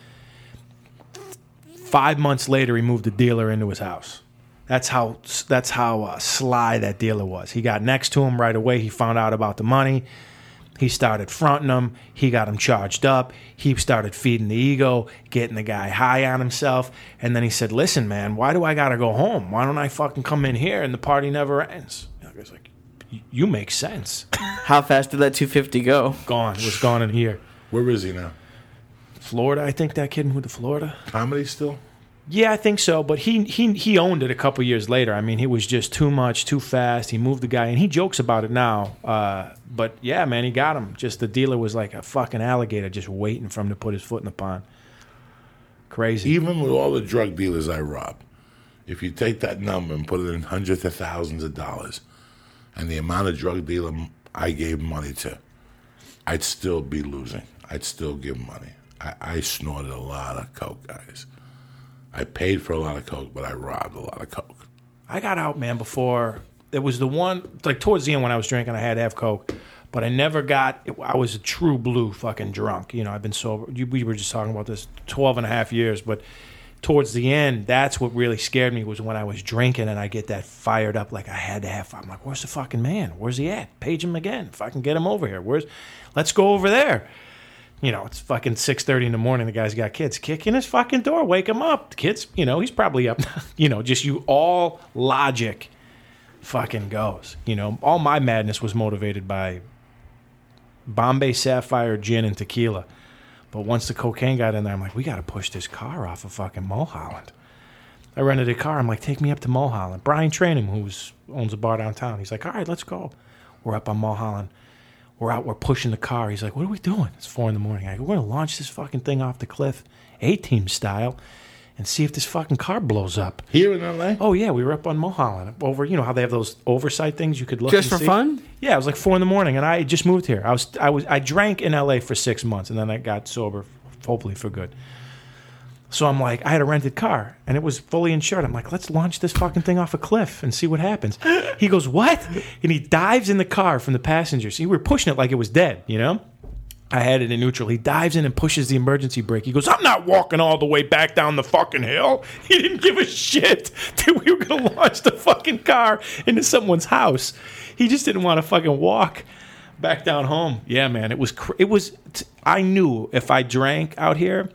5 months later, he moved a dealer into his house. That's how sly that dealer was. He got next to him right away. He found out about the money. He started fronting him. He got him charged up. He started feeding the ego, getting the guy high on himself. And then he said, listen, man, why do I got to go home? Why don't I fucking come in here and the party never ends? The guy's like, you make sense. how fast did that 250 go? Gone. It was gone in here. Where is he now? Florida, I think that kid moved to Florida. Comedy still? Yeah, I think so. But he owned it a couple years later. I mean, he was just too much, too fast. He moved the guy, and he jokes about it now. But yeah, man, he got him. Just the dealer was like a fucking alligator, just waiting for him to put his foot in the pond. Crazy. Even with all the drug dealers I robbed, if you take that number and put it in hundreds of thousands of dollars, and the amount of drug dealer I gave money to, I'd still be losing. I'd still give money. I snorted a lot of coke, guys. I paid for a lot of coke, but I robbed a lot of coke. I got out, man, before. It was the one, like towards the end when I was drinking, I had to have coke. But I never I was a true blue fucking drunk. I've been sober. We were just talking about this 12 and a half years. But towards the end, that's what really scared me was when I was drinking and I get that fired up like I had to have. I'm like, where's the fucking man? Where's he at? Page him again. If I can get him over here. Let's go over there. It's fucking 6:30 in the morning. The guy's got kids. Kick in his fucking door. Wake him up. The kids, he's probably up. Just all logic fucking goes. All my madness was motivated by Bombay Sapphire gin and tequila. But once the cocaine got in there, I'm like, we got to push this car off of fucking Mulholland. I rented a car. I'm like, take me up to Mulholland. Brian Trainham, who owns a bar downtown, he's like, all right, let's go. We're up on Mulholland. We're out. We're pushing the car. He's like, what are we doing? It's 4 a.m. I go, we're going to launch this fucking thing off the cliff, A-team style, and see if this fucking car blows up. Here in L.A.? Oh, yeah. We were up on Mulholland. Over, you know how they have those oversight things you could look Just and for see? fun? Yeah, it was like 4 a.m, and I just moved here. I drank in L.A. for 6 months, and then I got sober, hopefully for good. So I'm like, I had a rented car, and it was fully insured. I'm like, let's launch this fucking thing off a cliff and see what happens. He goes, what? And he dives in the car from the passenger seat. We were pushing it like it was dead, you know? I had it in neutral. He dives in and pushes the emergency brake. He goes, I'm not walking all the way back down the fucking hill. He didn't give a shit that we were going to launch the fucking car into someone's house. He just didn't want to fucking walk back down home. Yeah, man, it was I knew if I drank out here,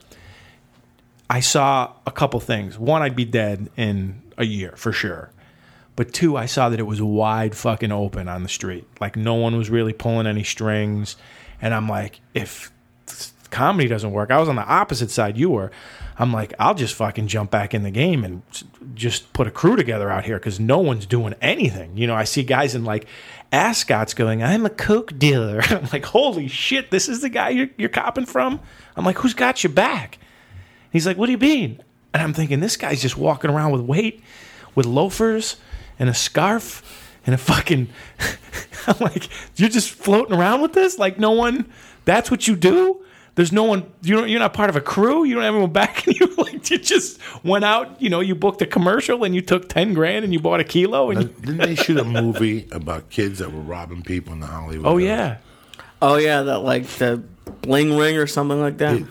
I saw a couple things. One, I'd be dead in a year for sure. But two, I saw that it was wide fucking open on the street. Like no one was really pulling any strings. And I'm like, if comedy doesn't work, I was on the opposite side you were. I'm like, I'll just fucking jump back in the game and just put a crew together out here because no one's doing anything. You know, I see guys in like ascots going, I'm a coke dealer. I'm like, holy shit, this is the guy you're copping from? I'm like, who's got your back? He's like, what do you mean? And I'm thinking, this guy's just walking around with weight, with loafers and a scarf and a fucking... I'm like, you're just floating around with this? Like no one... That's what you do? There's no one... You're not part of a crew? You don't have anyone backing you? Like you just went out, you know, you booked a commercial and you took 10 grand and you bought a kilo? And Didn't they shoot a movie about kids that were robbing people in the Hollywood? Oh, yeah. Oh, yeah, that like the bling ring or something like that.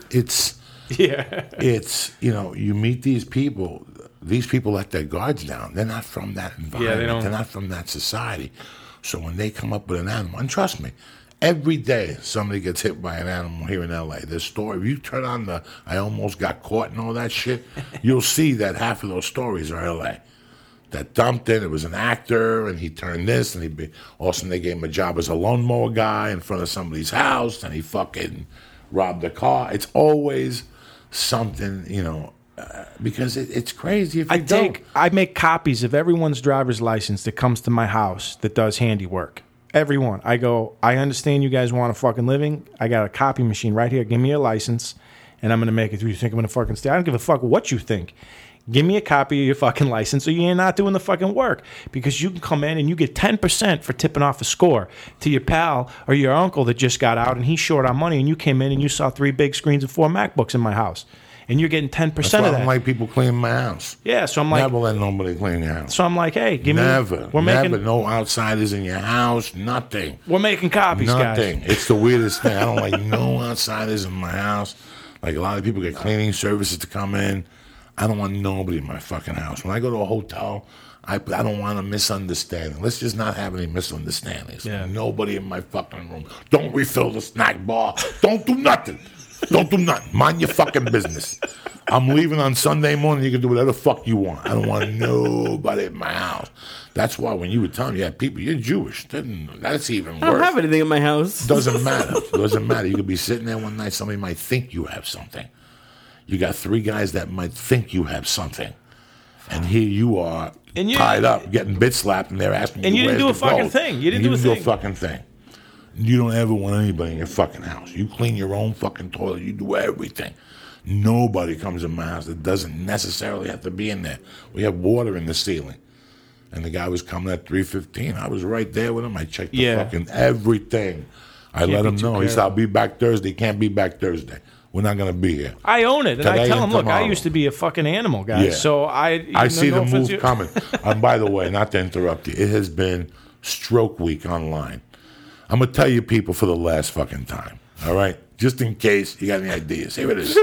It's, you know, you meet these people let their guards down. They're not from that environment. They're not from that society. So when they come up with an animal, and trust me, every day somebody gets hit by an animal here in L.A. This story, if you turn on the I almost got caught and all that shit, you'll see that half of those stories are L.A. That dumped it was an actor, and he turned this, and all of a sudden they gave him a job as a lawnmower guy in front of somebody's house, and he fucking robbed a car. It's always something, you know, because it's crazy if you don't. I make copies of everyone's driver's license that comes to my house that does handiwork. Everyone. I go, I understand you guys want a fucking living. I got a copy machine right here. Give me a license, and I'm going to make it. You think I'm going to fucking stay? I don't give a fuck what you think. Give me a copy of your fucking license or you're not doing the fucking work. Because you can come in and you get 10% for tipping off a score to your pal or your uncle that just got out and he's short on money and you came in and you saw 3 big screens and 4 MacBooks in my house. And you're getting 10% That's why of I that. don't like people cleaning my house. Yeah, so I'm like... Never let nobody clean your house. So I'm like, hey, give me... Never. We're making, no outsiders in your house. Nothing. We're making copies, Nothing. guys. It's the weirdest thing. I don't like no outsiders in my house. Like a lot of people get cleaning services to come in. I don't want nobody in my fucking house. When I go to a hotel, I don't want a misunderstanding. Let's just not have any misunderstandings. Yeah. Nobody in my fucking room. Don't refill the snack bar. Don't do nothing. Don't do nothing. Mind your fucking business. I'm leaving on Sunday morning. You can do whatever the fuck you want. I don't want nobody in my house. That's why when you were telling me you had people, you're Jewish. That's even worse. I don't have anything in my house. Doesn't matter. Doesn't matter. You could be sitting there one night. Somebody might think you have something. You got 3 guys that might think you have something. And here you are tied up, getting bit slapped, and they're asking you and you didn't do a fucking gold. thing. You didn't do a fucking thing. You don't ever want anybody in your fucking house. You clean your own fucking toilet. You do everything. Nobody comes in my house that doesn't necessarily have to be in there. We have water in the ceiling. And the guy was coming at 3:15. I was right there with him. I checked the fucking everything. I let him know. He said, I'll be back Thursday. He can't be back Thursday. We're not going to be here. I own it. And I tell him, look, tomorrow. I used to be a fucking animal guy. Yeah. So I see the move coming. And by the way, not to interrupt you, it has been Stroke Week online. I'm going to tell you people for the last fucking time. All right? Just in case you got any ideas. Here it is.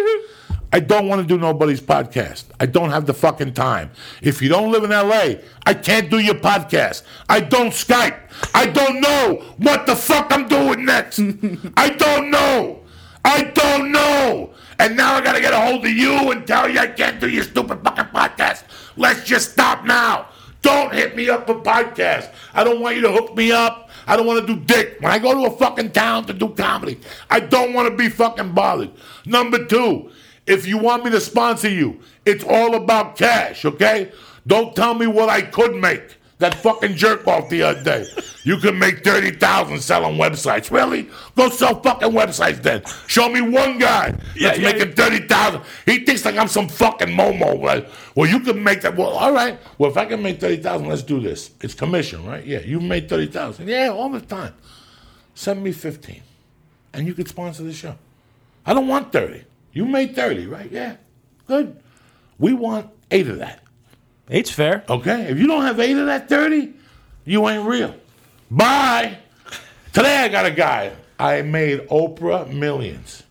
I don't want to do nobody's podcast. I don't have the fucking time. If you don't live in L.A., I can't do your podcast. I don't Skype. I don't know what the fuck I'm doing next. I don't know. I don't know. And now I got to get a hold of you and tell you I can't do your stupid fucking podcast. Let's just stop now. Don't hit me up for podcasts. I don't want you to hook me up. I don't want to do dick. When I go to a fucking town to do comedy, I don't want to be fucking bothered. Number 2, if you want me to sponsor you, it's all about cash, okay? Don't tell me what I could make. That fucking jerk off the other day. You can make $30,000 selling websites. Really? Go sell fucking websites then. Show me one guy that's making $30,000. He thinks like I'm some fucking Momo. Right? Well, you can make that. Well, all right. Well, if I can make $30,000, let's do this. It's commission, right? Yeah, you made $30,000. Yeah, all the time. Send me 15, and you could sponsor the show. I don't want 30. You made 30, right? Yeah, good. We want 8 of that. 8's fair. Okay? If you don't have 8 of that 30, you ain't real. Bye. Today I got a guy. I made Oprah millions.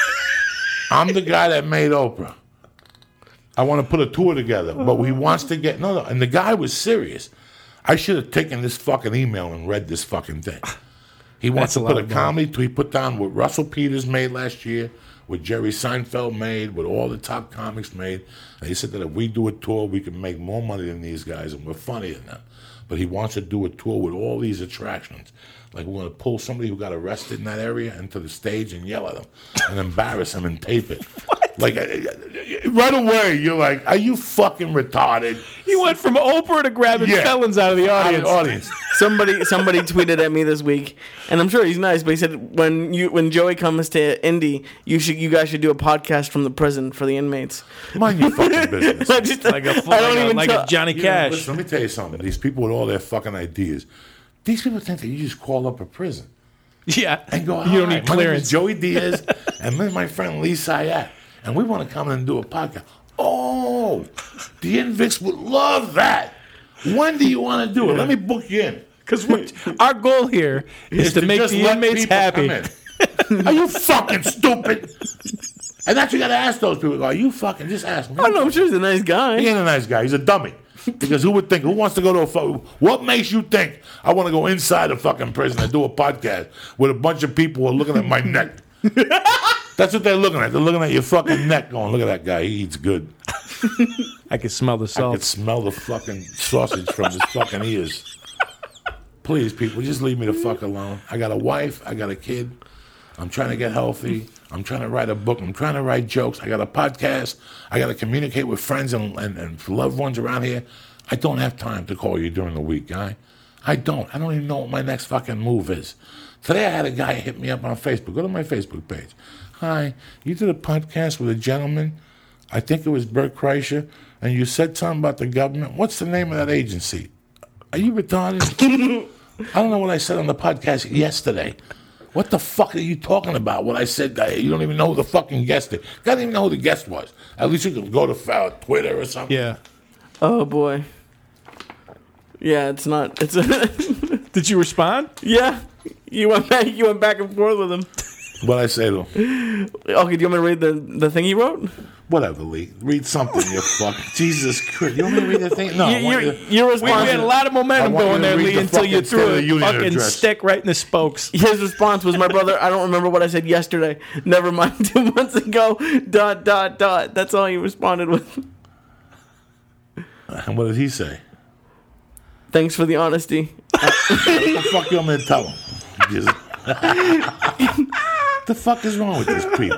I'm the guy that made Oprah. I want to put a tour together, but he wants to get... No. And the guy was serious. I should have taken this fucking email and read this fucking thing. He wants to put a comedy tour. He put down what Russell Peters made last year, what Jerry Seinfeld made, what all the top comics made. And he said that if we do a tour, we can make more money than these guys, and we're funnier than them. But he wants to do a tour with all these attractions. Like, we're going to pull somebody who got arrested in that area into the stage and yell at them and embarrass them and tape it. Like, right away, you're like, are you fucking retarded? He went from Oprah to grabbing felons out of the audience. Somebody tweeted at me this week, and I'm sure he's nice, but he said when Joey comes to Indy, you guys should do a podcast from the prison for the inmates. Mind your fucking business. Like a Johnny Cash. Listen, let me tell you something. These people with all their fucking ideas, these people think that you just call up a prison. Yeah. And go, you don't need my name clearance. is Joey Diaz, and then my friend Lee Sayat, and we want to come in and do a podcast. Oh, the Invicts would love that. When do you want to do it? Let me book you in. Because our goal here is to make the inmates happy. Are you fucking stupid? And that's what you got to ask those people. Are you fucking, just ask me. I know, I'm sure he's a nice guy. He ain't a nice guy. He's a dummy. Because who would think, who wants to go to what makes you think I want to go inside a fucking prison and do a podcast with a bunch of people who are looking at my neck? That's what they're looking at. They're looking at your fucking neck going, look at that guy. He eats good. I can smell the salt. I could smell the fucking sausage from his fucking ears. Please, people, just leave me the fuck alone. I got a wife. I got a kid. I'm trying to get healthy. I'm trying to write a book. I'm trying to write jokes. I got a podcast. I got to communicate with friends and loved ones around here. I don't have time to call you during the week, guy. I don't even know what my next fucking move is. Today I had a guy hit me up on Facebook. Go to my Facebook page. Hi, you did a podcast with a gentleman. I think it was Bert Kreischer, and you said something about the government. What's the name of that agency? Are you retarded? I don't know what I said on the podcast yesterday. What the fuck are you talking about? What I said, you don't even know who the fucking guest is. You don't even know who the guest was. At least you can go to Twitter or something. Yeah. Oh, boy. Yeah, it's not. It's Did you respond? Yeah. You went back and forth with him. What'd I say to him? Okay, do you want me to read the thing he wrote? Whatever, Lee. Read something, you fuck. Jesus Christ. You want me to read the thing? No. Your response. We had a lot of momentum going there, Lee, until you threw a fucking address. stick right in the spokes. His response was, my brother, I don't remember what I said yesterday. Never mind, 2 months ago, ... That's all he responded with. And what did he say? Thanks for the honesty. What the fuck you want me to tell him? The fuck is wrong with these people?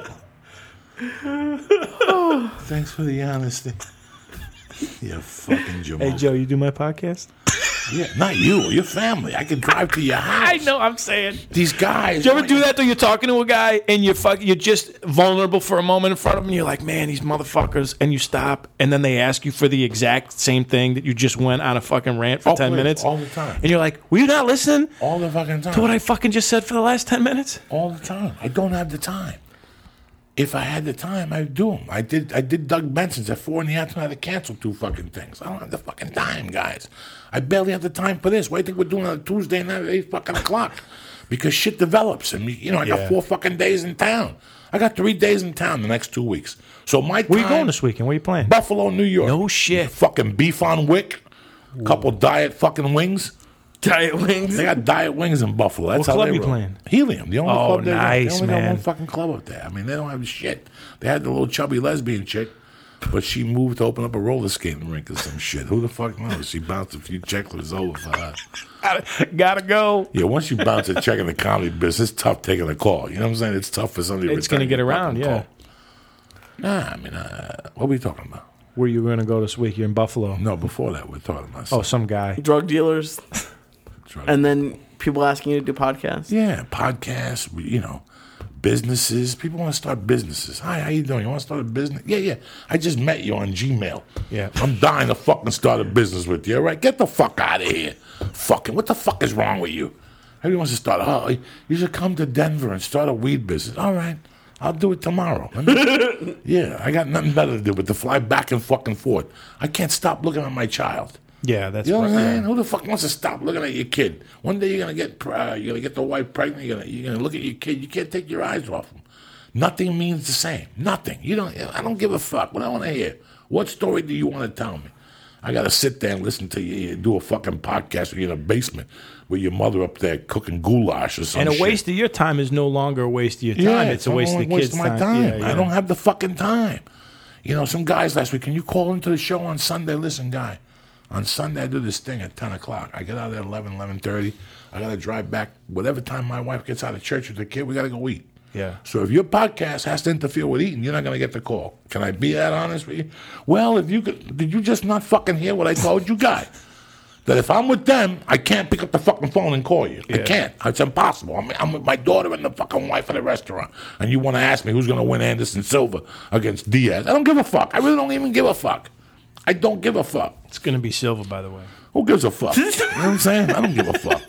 Thanks for the honesty. You fucking Jamal. Hey, Joe, you do my podcast? Yeah, not you. Your family. I can drive to your house. I know. I'm saying. These guys. Do you ever do that though? You're talking to a guy and you're just vulnerable for a moment in front of him. And you're like, man, these motherfuckers. And you stop, and then they ask you for the exact same thing that you just went on a fucking rant for 10 minutes. All the time. And you're like, were you not listening? All the fucking time. To what I fucking just said for the last 10 minutes? All the time. I don't have the time. If I had the time, I'd do them. I did Doug Benson's at 4 in the afternoon. I had to cancel 2 fucking things. I don't have the fucking time, guys. I barely have the time for this. What do you think we're doing on a Tuesday night at 8 fucking o'clock? Because shit develops. And, I got 4 fucking days in town. I got 3 days in town the next 2 weeks. So my time... Where you going this weekend? Where you playing? Buffalo, New York. No shit. Fucking beef on wick. Couple diet fucking wings. Diet wings? They got diet wings in Buffalo. That's what how club they you roll. playing? Helium. The only club nice, they only got man. one fucking club up there. I mean, they don't have shit. They had the little chubby lesbian chick. But she moved to open up a roller skating rink or some shit. Who the fuck knows? She bounced a few checks, it was over for her. Gotta go. Yeah, once you bounce a check in the comedy business, it's tough taking a call. You know what I'm saying? It's tough for somebody to It's going to return get your around, fucking yeah. call. Nah, I mean, what are we talking about? Where you going to go this week? You're in Buffalo. No, before that, we're talking about Oh, some guy. Drug dealers, drug- and then people asking you to do podcasts. Yeah, podcasts, you know, businesses. People want to start businesses. Hi, how you doing? You want to start a business? Yeah. I just met you on Gmail. Yeah. I'm dying to fucking start a business with you, all right? Get the fuck out of here. Fucking, what the fuck is wrong with you? Everybody wants to start, oh, you should come to Denver and start a weed business. All right, I'll do it tomorrow. Yeah, I got nothing better to do but to fly back and fucking forth. I can't stop looking at my child. Yeah, that's You know right. what I'm saying? Yeah. Who the fuck wants to stop looking at your kid? One day you're gonna get the wife pregnant. You're gonna look at your kid. You can't take your eyes off him. Nothing means the same. Nothing. I don't give a fuck. What I want to hear. What story do you want to tell me? I gotta sit there and listen to you do a fucking podcast when you're in a basement with your mother up there cooking goulash or something. And a waste of your time is no longer a waste of your time. It's a waste of the kids' my time. time. Yeah. I don't have the fucking time. You know, some guys last week, can you call into the show on Sunday? Listen, guy, on Sunday I do this thing at 10 o'clock. I get out there at 11:30. I got to drive back whatever time my wife gets out of church with the kid. We got to go eat. Yeah. So if your podcast has to interfere with eating, you're not going to get the call. Can I be that honest with you? Well, if you could, did you just not fucking hear what I told you, guy? That if I'm with them, I can't pick up the fucking phone and call you. I Yeah. can't. It's impossible. I'm with my daughter and the fucking wife at a restaurant. And you want to ask me who's going to win Anderson Silva against Diaz. I don't give a fuck. I really don't even give a fuck. I don't give a fuck. It's going to be Silva, by the way. Who gives a fuck? You know what I'm saying? I don't give a fuck.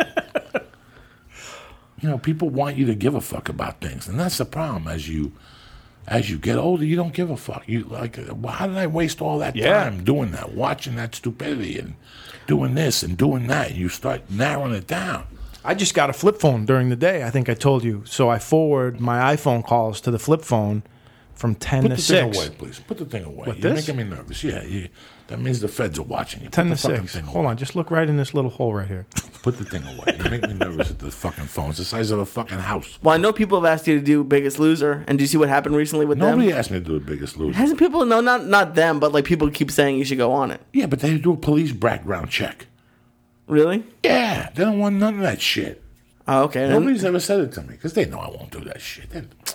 You know, people want you to give a fuck about things. And that's the problem. As you get older, you don't give a fuck. You like, well, how did I waste all that Yeah. time doing that, watching that stupidity and doing this and doing that? You start narrowing it down. I just got a flip phone during the day. I think I told you. So I forward my iPhone calls to the flip phone from 10 Put to the 6. thing away, please. Put the thing away. What, You're this? making me nervous. Yeah, that means the feds are watching you. 10 Put to the fucking 6. thing Hold away. on. Just look right in this little hole right here. Put the thing away. You make me nervous at the fucking phone. It's the size of a fucking house. Well, I know people have asked you to do Biggest Loser, and do you see what happened recently with Nobody them? asked me to do the Biggest Loser. Hasn't people? No, not them, but like people keep saying you should go on it. Yeah, but they do a police background check. Really? Yeah, they don't want none of that shit. Oh, okay. Nobody's ever said it to me because they know I won't do that shit.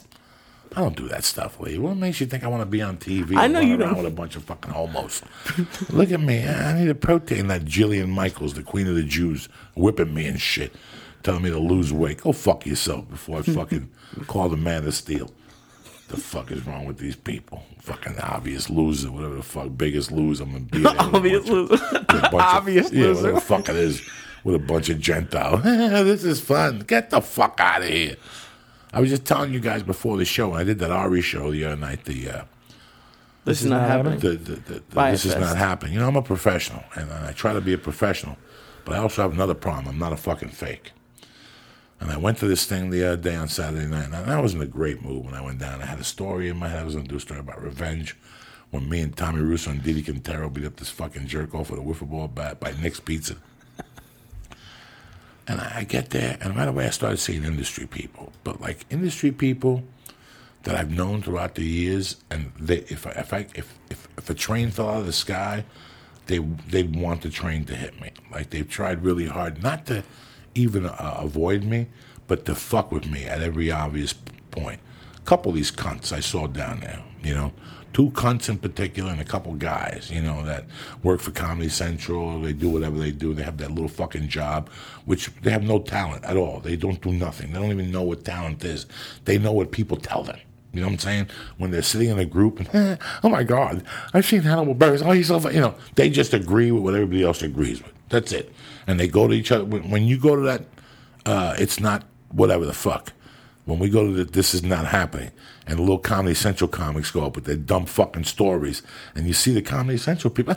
I don't do that stuff, Lee. What makes you think I want to be on TV? I know and you run around don't. with a bunch of fucking homos. Look at me. I need a protein. That Jillian Michaels, the queen of the Jews, whipping me and shit, telling me to lose weight. Go fuck yourself before I fucking call the man of steel. The fuck is wrong with these people? Fucking obvious loser, whatever the fuck, biggest loser. I'm gonna be there with a Obvious bunch of- loser. with a bunch of- Obvious yeah, loser. whatever the fuck it is, with a bunch of Gentiles. This is fun. Get the fuck out of here. I was just telling you guys before the show, I did that Ari show the other night, This is not happening. Bias this is Fest. not happening. You know, I'm a professional, and I try to be a professional, but I also have another problem. I'm not a fucking fake. And I went to this thing the other day on Saturday night, and I was in a great mood when I went down. I had a story in my head. I was going to do a story about revenge when me and Tommy Russo and Didi Quintero beat up this fucking jerk off with a wiffle ball bat by Nick's Pizza. And I get there, and right away I started seeing industry people. But like industry people that I've known throughout the years, and if a train fell out of the sky, they'd want the train to hit me. Like they've tried really hard not to even avoid me, but to fuck with me at every obvious point. A couple of these cunts I saw down there, you know. 2 cunts in particular and a couple guys, you know, that work for Comedy Central. They do whatever they do. They have that little fucking job, which they have no talent at all. They don't do nothing. They don't even know what talent is. They know what people tell them. You know what I'm saying? When they're sitting in a group and, oh my God, I've seen Hannibal Buress. Oh, he's so funny. You know, they just agree with what everybody else agrees with. That's it. And they go to each other. When you go to that, it's not whatever the fuck. When we go to the This Is Not Happening, and the little Comedy Central comics go up with their dumb fucking stories, and you see the Comedy Central people,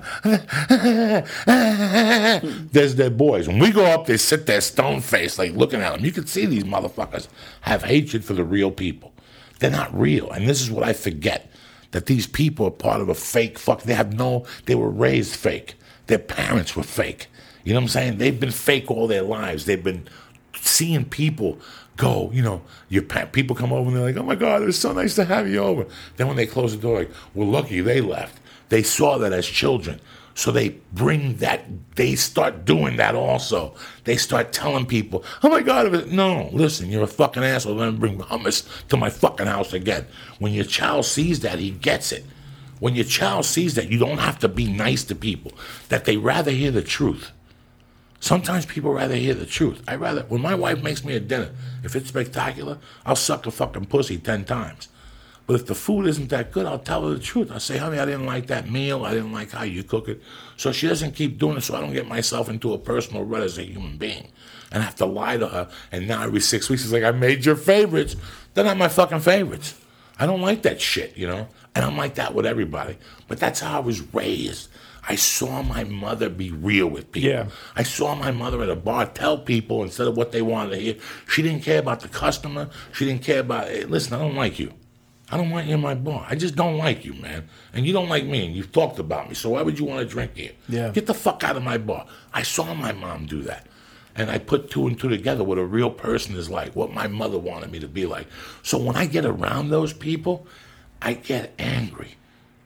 there's their boys. When we go up, they sit there stone-faced, like looking at them. You can see these motherfuckers have hatred for the real people. They're not real. And this is what I forget, that these people are part of a fake fuck. They were raised fake. Their parents were fake. You know what I'm saying? They've been fake all their lives. They've been seeing people go, you know, people come over and they're like, oh my God, it was so nice to have you over. Then when they close the door, like, we're lucky they left. They saw that as children. So they bring that, they start doing that also. They start telling people, oh my God, no, listen, you're a fucking asshole. Let me bring hummus to my fucking house again. When your child sees that, he gets it. When your child sees that, you don't have to be nice to people, that they rather hear the truth. Sometimes people rather hear the truth. When my wife makes me a dinner, if it's spectacular, I'll suck a fucking pussy 10 times. But if the food isn't that good, I'll tell her the truth. I'll say, honey, I didn't like that meal. I didn't like how you cook it. So she doesn't keep doing it, so I don't get myself into a personal rut as a human being and have to lie to her. And now every 6 weeks, it's like, I made your favorites. They're not my fucking favorites. I don't like that shit, you know? And I'm like that with everybody. But that's how I was raised. I saw my mother be real with people. Yeah. I saw my mother at a bar tell people instead of what they wanted to hear. She didn't care about the customer. She didn't care about, hey, listen, I don't like you. I don't want you in my bar. I just don't like you, man. And you don't like me, and you've talked about me, so why would you want to drink here? Yeah. Get the fuck out of my bar. I saw my mom do that. And I put 2 and 2 together, what a real person is like, what my mother wanted me to be like. So when I get around those people, I get angry.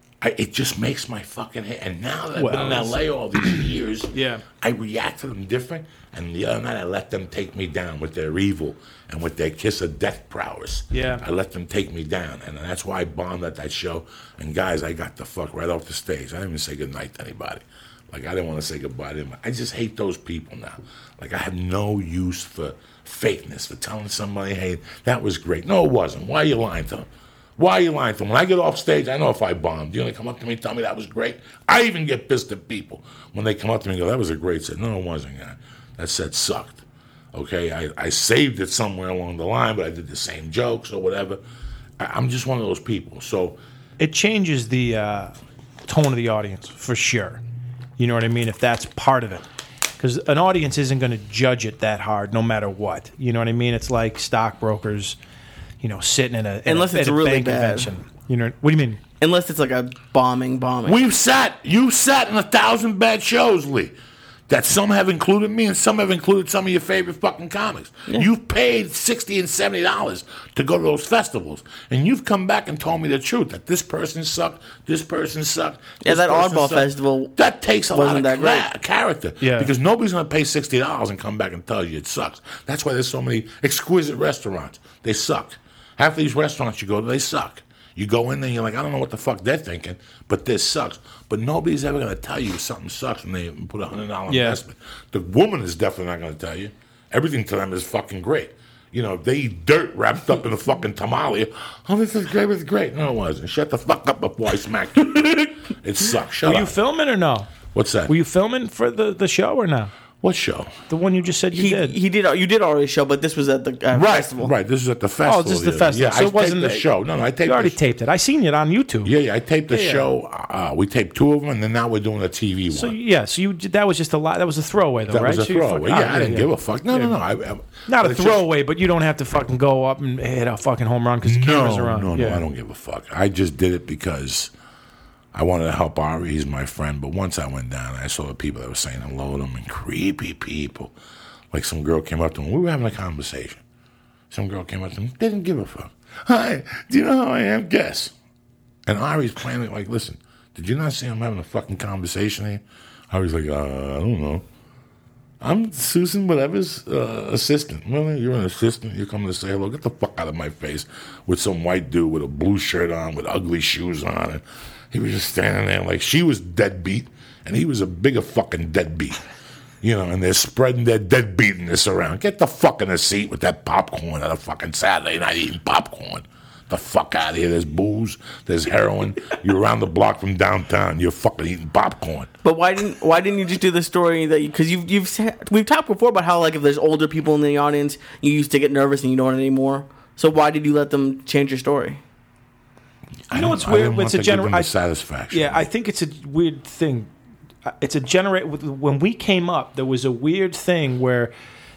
It just makes my fucking head. And now that I've been in L.A. all these years, Yeah. I react to them different. And the other night, I let them take me down with their evil and with their kiss of death prowess. Yeah. I let them take me down. And that's why I bombed at that show. And guys, I got the fuck right off the stage. I didn't even say goodnight to anybody. Like, I didn't want to say goodbye to them. I just hate those people now. Like, I have no use for fakeness, for telling somebody, hey, that was great. No, it wasn't. Why are you lying to them? Why are you lying to them? When I get off stage, I know if I bombed. You're going to come up to me and tell me that was great? I even get pissed at people when they come up to me and go, that was a great set. No, it wasn't, guy. That set sucked. Okay, I saved it somewhere along the line, but I did the same jokes or whatever. I'm just one of those people. So It changes the tone of the audience, for sure. You know what I mean? If that's part of it. Because an audience isn't going to judge it that hard no matter what. You know what I mean? It's like stockbrokers, sitting in a, Unless it's at a really bank bad. convention. You know, what do you mean? Unless it's like a bombing. you sat in 1,000 bad shows, Lee. That some have included me and some have included some of your favorite fucking comics. Yeah. You've paid $60 and $70 to go to those festivals. And you've come back and told me the truth, that this person sucked, this person sucked. Yeah, that Oddball Festival that takes a lot of great. character. Yeah. Because nobody's going to pay $60 and come back and tell you it sucks. That's why there's so many exquisite restaurants. They suck. Half of these restaurants you go to, they suck. You go in there and you're like, I don't know what the fuck they're thinking, but this sucks. But nobody's ever going to tell you something sucks when they put $100 investment. The woman is definitely not going to tell you. Everything to them is fucking great. They eat dirt wrapped up in a fucking tamale. Oh, this is great, it's great. No, it wasn't. Shut the fuck up before I smack you. It sucks. Shut up. Were you filming or no? What's that? Were you filming for the show or no? What show? The one you just said you did. You did already show, but this was at the festival. Right, this is at the festival. Oh, this is the festival. Yeah, So I it wasn't taped the show. No, I taped You already the taped it. I seen it on YouTube. Yeah, I taped the show. We taped 2 of them, and then now we're doing a TV So one. so that was just a lot. That was a throwaway, though, That right? was a So you throwaway. fucking- I didn't give a fuck. No. Not a it's just- throwaway, but you don't have to fucking go up and hit a fucking home run because the cameras are on. No, Yeah. I don't give a fuck. I just did it because I wanted to help Ari. He's my friend. But once I went down, I saw the people that were saying hello to him and creepy people. Like some girl came up to him. We were having a conversation. Some girl came up to him. Didn't give a fuck. Hi, do you know how I am? Guess. And Ari's playing it like, listen, did you not see I'm having a fucking conversation here? Ari's like, I don't know. I'm Susan whatever's assistant. Really? You're an assistant? You're coming to say hello? Get the fuck out of my face with some white dude with a blue shirt on, with ugly shoes on. And he was just standing there like she was deadbeat, and he was a bigger fucking deadbeat. And they're spreading their deadbeatness around. Get the fuck in the seat with that popcorn on a fucking Saturday night eating popcorn. The fuck out of here. There's booze. There's heroin. You're around the block from downtown. You're fucking eating popcorn. But why didn't you just do the story that because we've talked before about how like if there's older people in the audience, you used to get nervous and you don't anymore. So why did you let them change your story? You know what's weird? It's a general satisfaction. Yeah, I think it's a weird thing. It's a when we came up, there was a weird thing where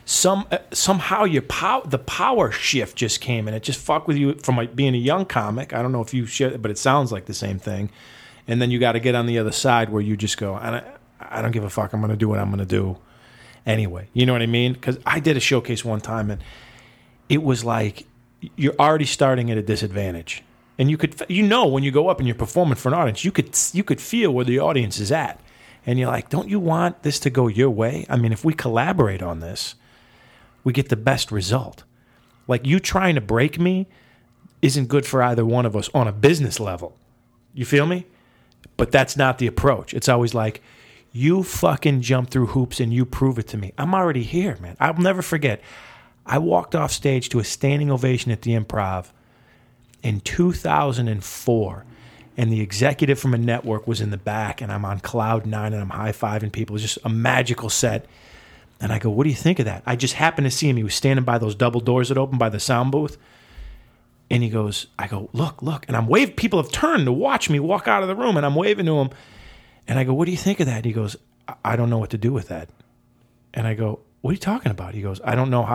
somehow the power shift just came and it just fucked with you from being a young comic. I don't know if you share it, but it sounds like the same thing. And then you got to get on the other side where you just go, I don't give a fuck. I'm going to do what I'm going to do anyway. You know what I mean? Because I did a showcase one time and it was like you're already starting at a disadvantage. And you could, when you go up and you're performing for an audience, you could feel where the audience is at. And you're like, don't you want this to go your way? I mean, if we collaborate on this, we get the best result. Like, you trying to break me isn't good for either one of us on a business level. You feel me? But that's not the approach. It's always like, you fucking jump through hoops and you prove it to me. I'm already here, man. I'll never forget. I walked off stage to a standing ovation at the Improv in 2004. And the executive from a network was in the back, and I'm on cloud nine, and I'm high-fiving people. It was just a magical set. And I go, what do you think of that? I just happened to see him. He was standing by those double doors that open by the sound booth. And he goes, I go, look. And I'm waving. People have turned to watch me walk out of the room, and I'm waving to him. And I go, what do you think of that? And he goes, I don't know what to do with that. And I go, what are you talking about? He goes, I don't know.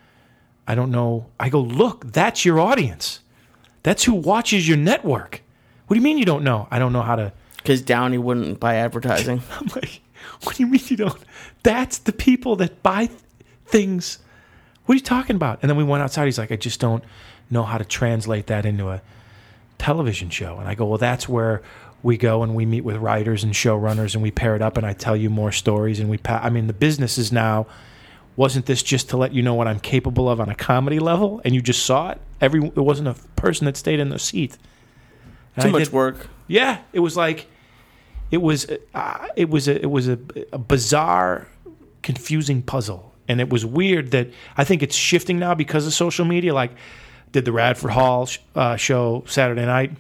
I go, look, that's your audience. That's who watches your network. What do you mean you don't know? I don't know how to. Because Downey wouldn't buy advertising. I'm like, what do you mean you don't? That's the people that buy things. What are you talking about? And then we went outside. He's like, I just don't know how to translate that into a television show. And I go, well, that's where we go and we meet with writers and showrunners and we pair it up and I tell you more stories. And the business is now, wasn't this just to let you know what I'm capable of on a comedy level? And you just saw it? It wasn't a person that stayed in the seat. And Too much work. Yeah, it was like, it was a bizarre, confusing puzzle, and it was weird that I think it's shifting now because of social media. Like, did the Radford Hall show Saturday night,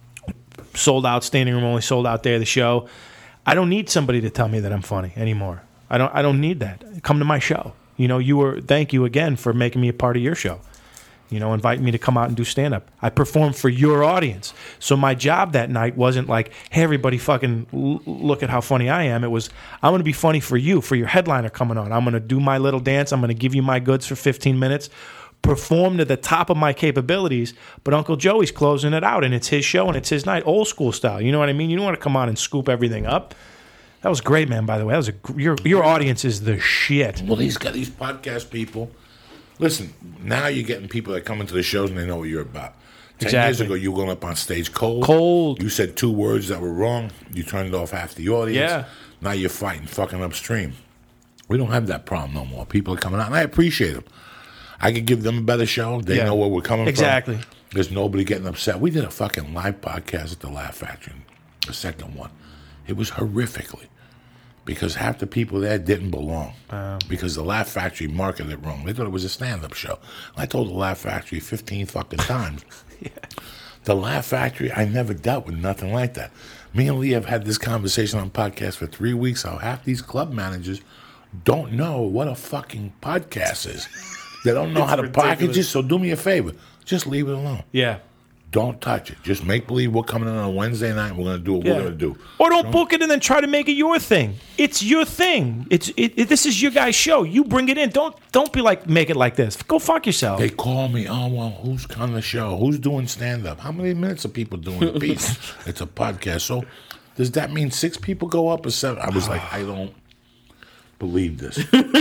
sold out, standing room only, sold out day of the show. I don't need somebody to tell me that I'm funny anymore. I don't need that. Come to my show. Thank you again for making me a part of your show. Inviting me to come out and do stand-up. I performed for your audience. So my job that night wasn't like, hey, everybody fucking look at how funny I am. It was, I'm going to be funny for you, for your headliner coming on. I'm going to do my little dance. I'm going to give you my goods for 15 minutes, perform to the top of my capabilities, but Uncle Joey's closing it out, and it's his show, and it's his night, old school style. You know what I mean? You don't want to come on and scoop everything up. That was great, man, by the way. That was your audience is the shit. Well, these podcast people. Listen, now you're getting people that come into the shows and they know what you're about. 10 years ago, you were going up on stage cold. You said 2 words that were wrong. You turned off half the audience. Yeah. Now you're fighting fucking upstream. We don't have that problem no more. People are coming out, and I appreciate them. I could give them a better show. They know where we're coming from. Exactly. There's nobody getting upset. We did a fucking live podcast at the Laugh Factory, the second one. It was horrifically. Because half the people there didn't belong. Because the Laugh Factory marketed it wrong. They thought it was a stand-up show. I told the Laugh Factory 15 fucking times. Yeah. The Laugh Factory, I never dealt with nothing like that. Me and Lee have had this conversation on podcast for 3 weeks. How half these club managers don't know what a fucking podcast is. They don't know how to package it, so do me a favor. Just leave it alone. Yeah. Don't touch it. Just make believe we're coming in on a Wednesday night and we're going to do what we're going to do. Or don't book it and then try to make it your thing. It's your thing. This is your guys' show. You bring it in. Don't be like, make it like this. Go fuck yourself. They call me, oh, well, who's on the show? Who's doing stand-up? How many minutes are people doing a piece? It's a podcast. So does that mean 6 people go up or 7? I was like, I don't believe this.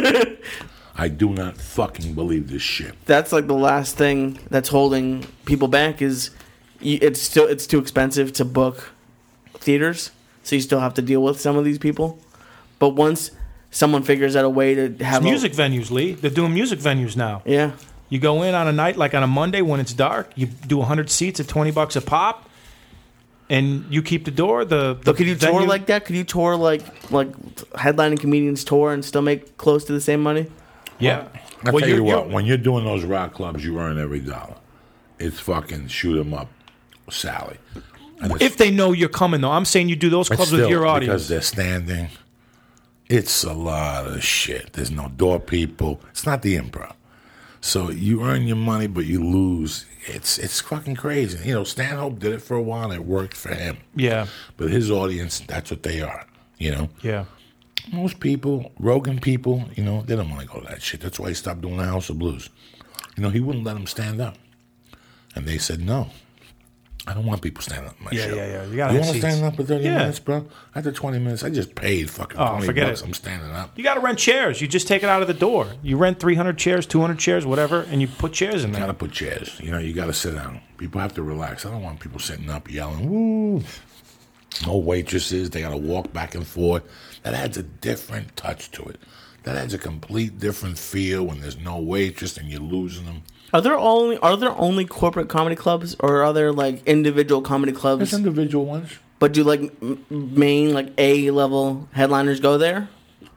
I do not fucking believe this shit. That's like the last thing that's holding people back is it's too expensive to book theaters, so you still have to deal with some of these people. But once someone figures out a way to have music venues, Lee, they're doing music venues now. Yeah, you go in on a night like on a Monday when it's dark. You do 100 seats at $20 a pop, and you keep the door. But could you tour like that? Could you tour like headlining comedians tour and still make close to the same money? Yeah. I'll tell you what, when you're doing those rock clubs, you earn every dollar. It's fucking shoot 'em up, Sally. If they know you're coming, though. I'm saying you do those clubs with your audience. Because they're standing. It's a lot of shit. There's no door people. It's not the Improv. So you earn your money, but you lose. It's fucking crazy. Stanhope did it for a while. It worked for him. Yeah. But his audience, that's what they are, Yeah. Most people, Rogan people, they don't want to go to that shit. That's why he stopped doing the House of Blues. He wouldn't let them stand up. And they said no. I don't want people standing up in my Yeah, show. yeah. You gotta You have want to seats. stand up for 30 Yeah. minutes, bro? After 20 minutes, I just paid fucking Oh, 20 forget bucks. it. I'm standing up. You got to rent chairs. You just take it out of the door. You rent 300 chairs, 200 chairs, whatever, and you put chairs in You got there. to put chairs. You know, you got to sit down. People have to relax. I don't want people sitting up yelling, woo. No waitresses. They got to walk back and forth. That adds a different touch to it. That adds a complete different feel when there's no waitress and you're losing them. Are there only corporate comedy clubs, or are there like individual comedy clubs? There's individual ones. But do like main like A level headliners go there?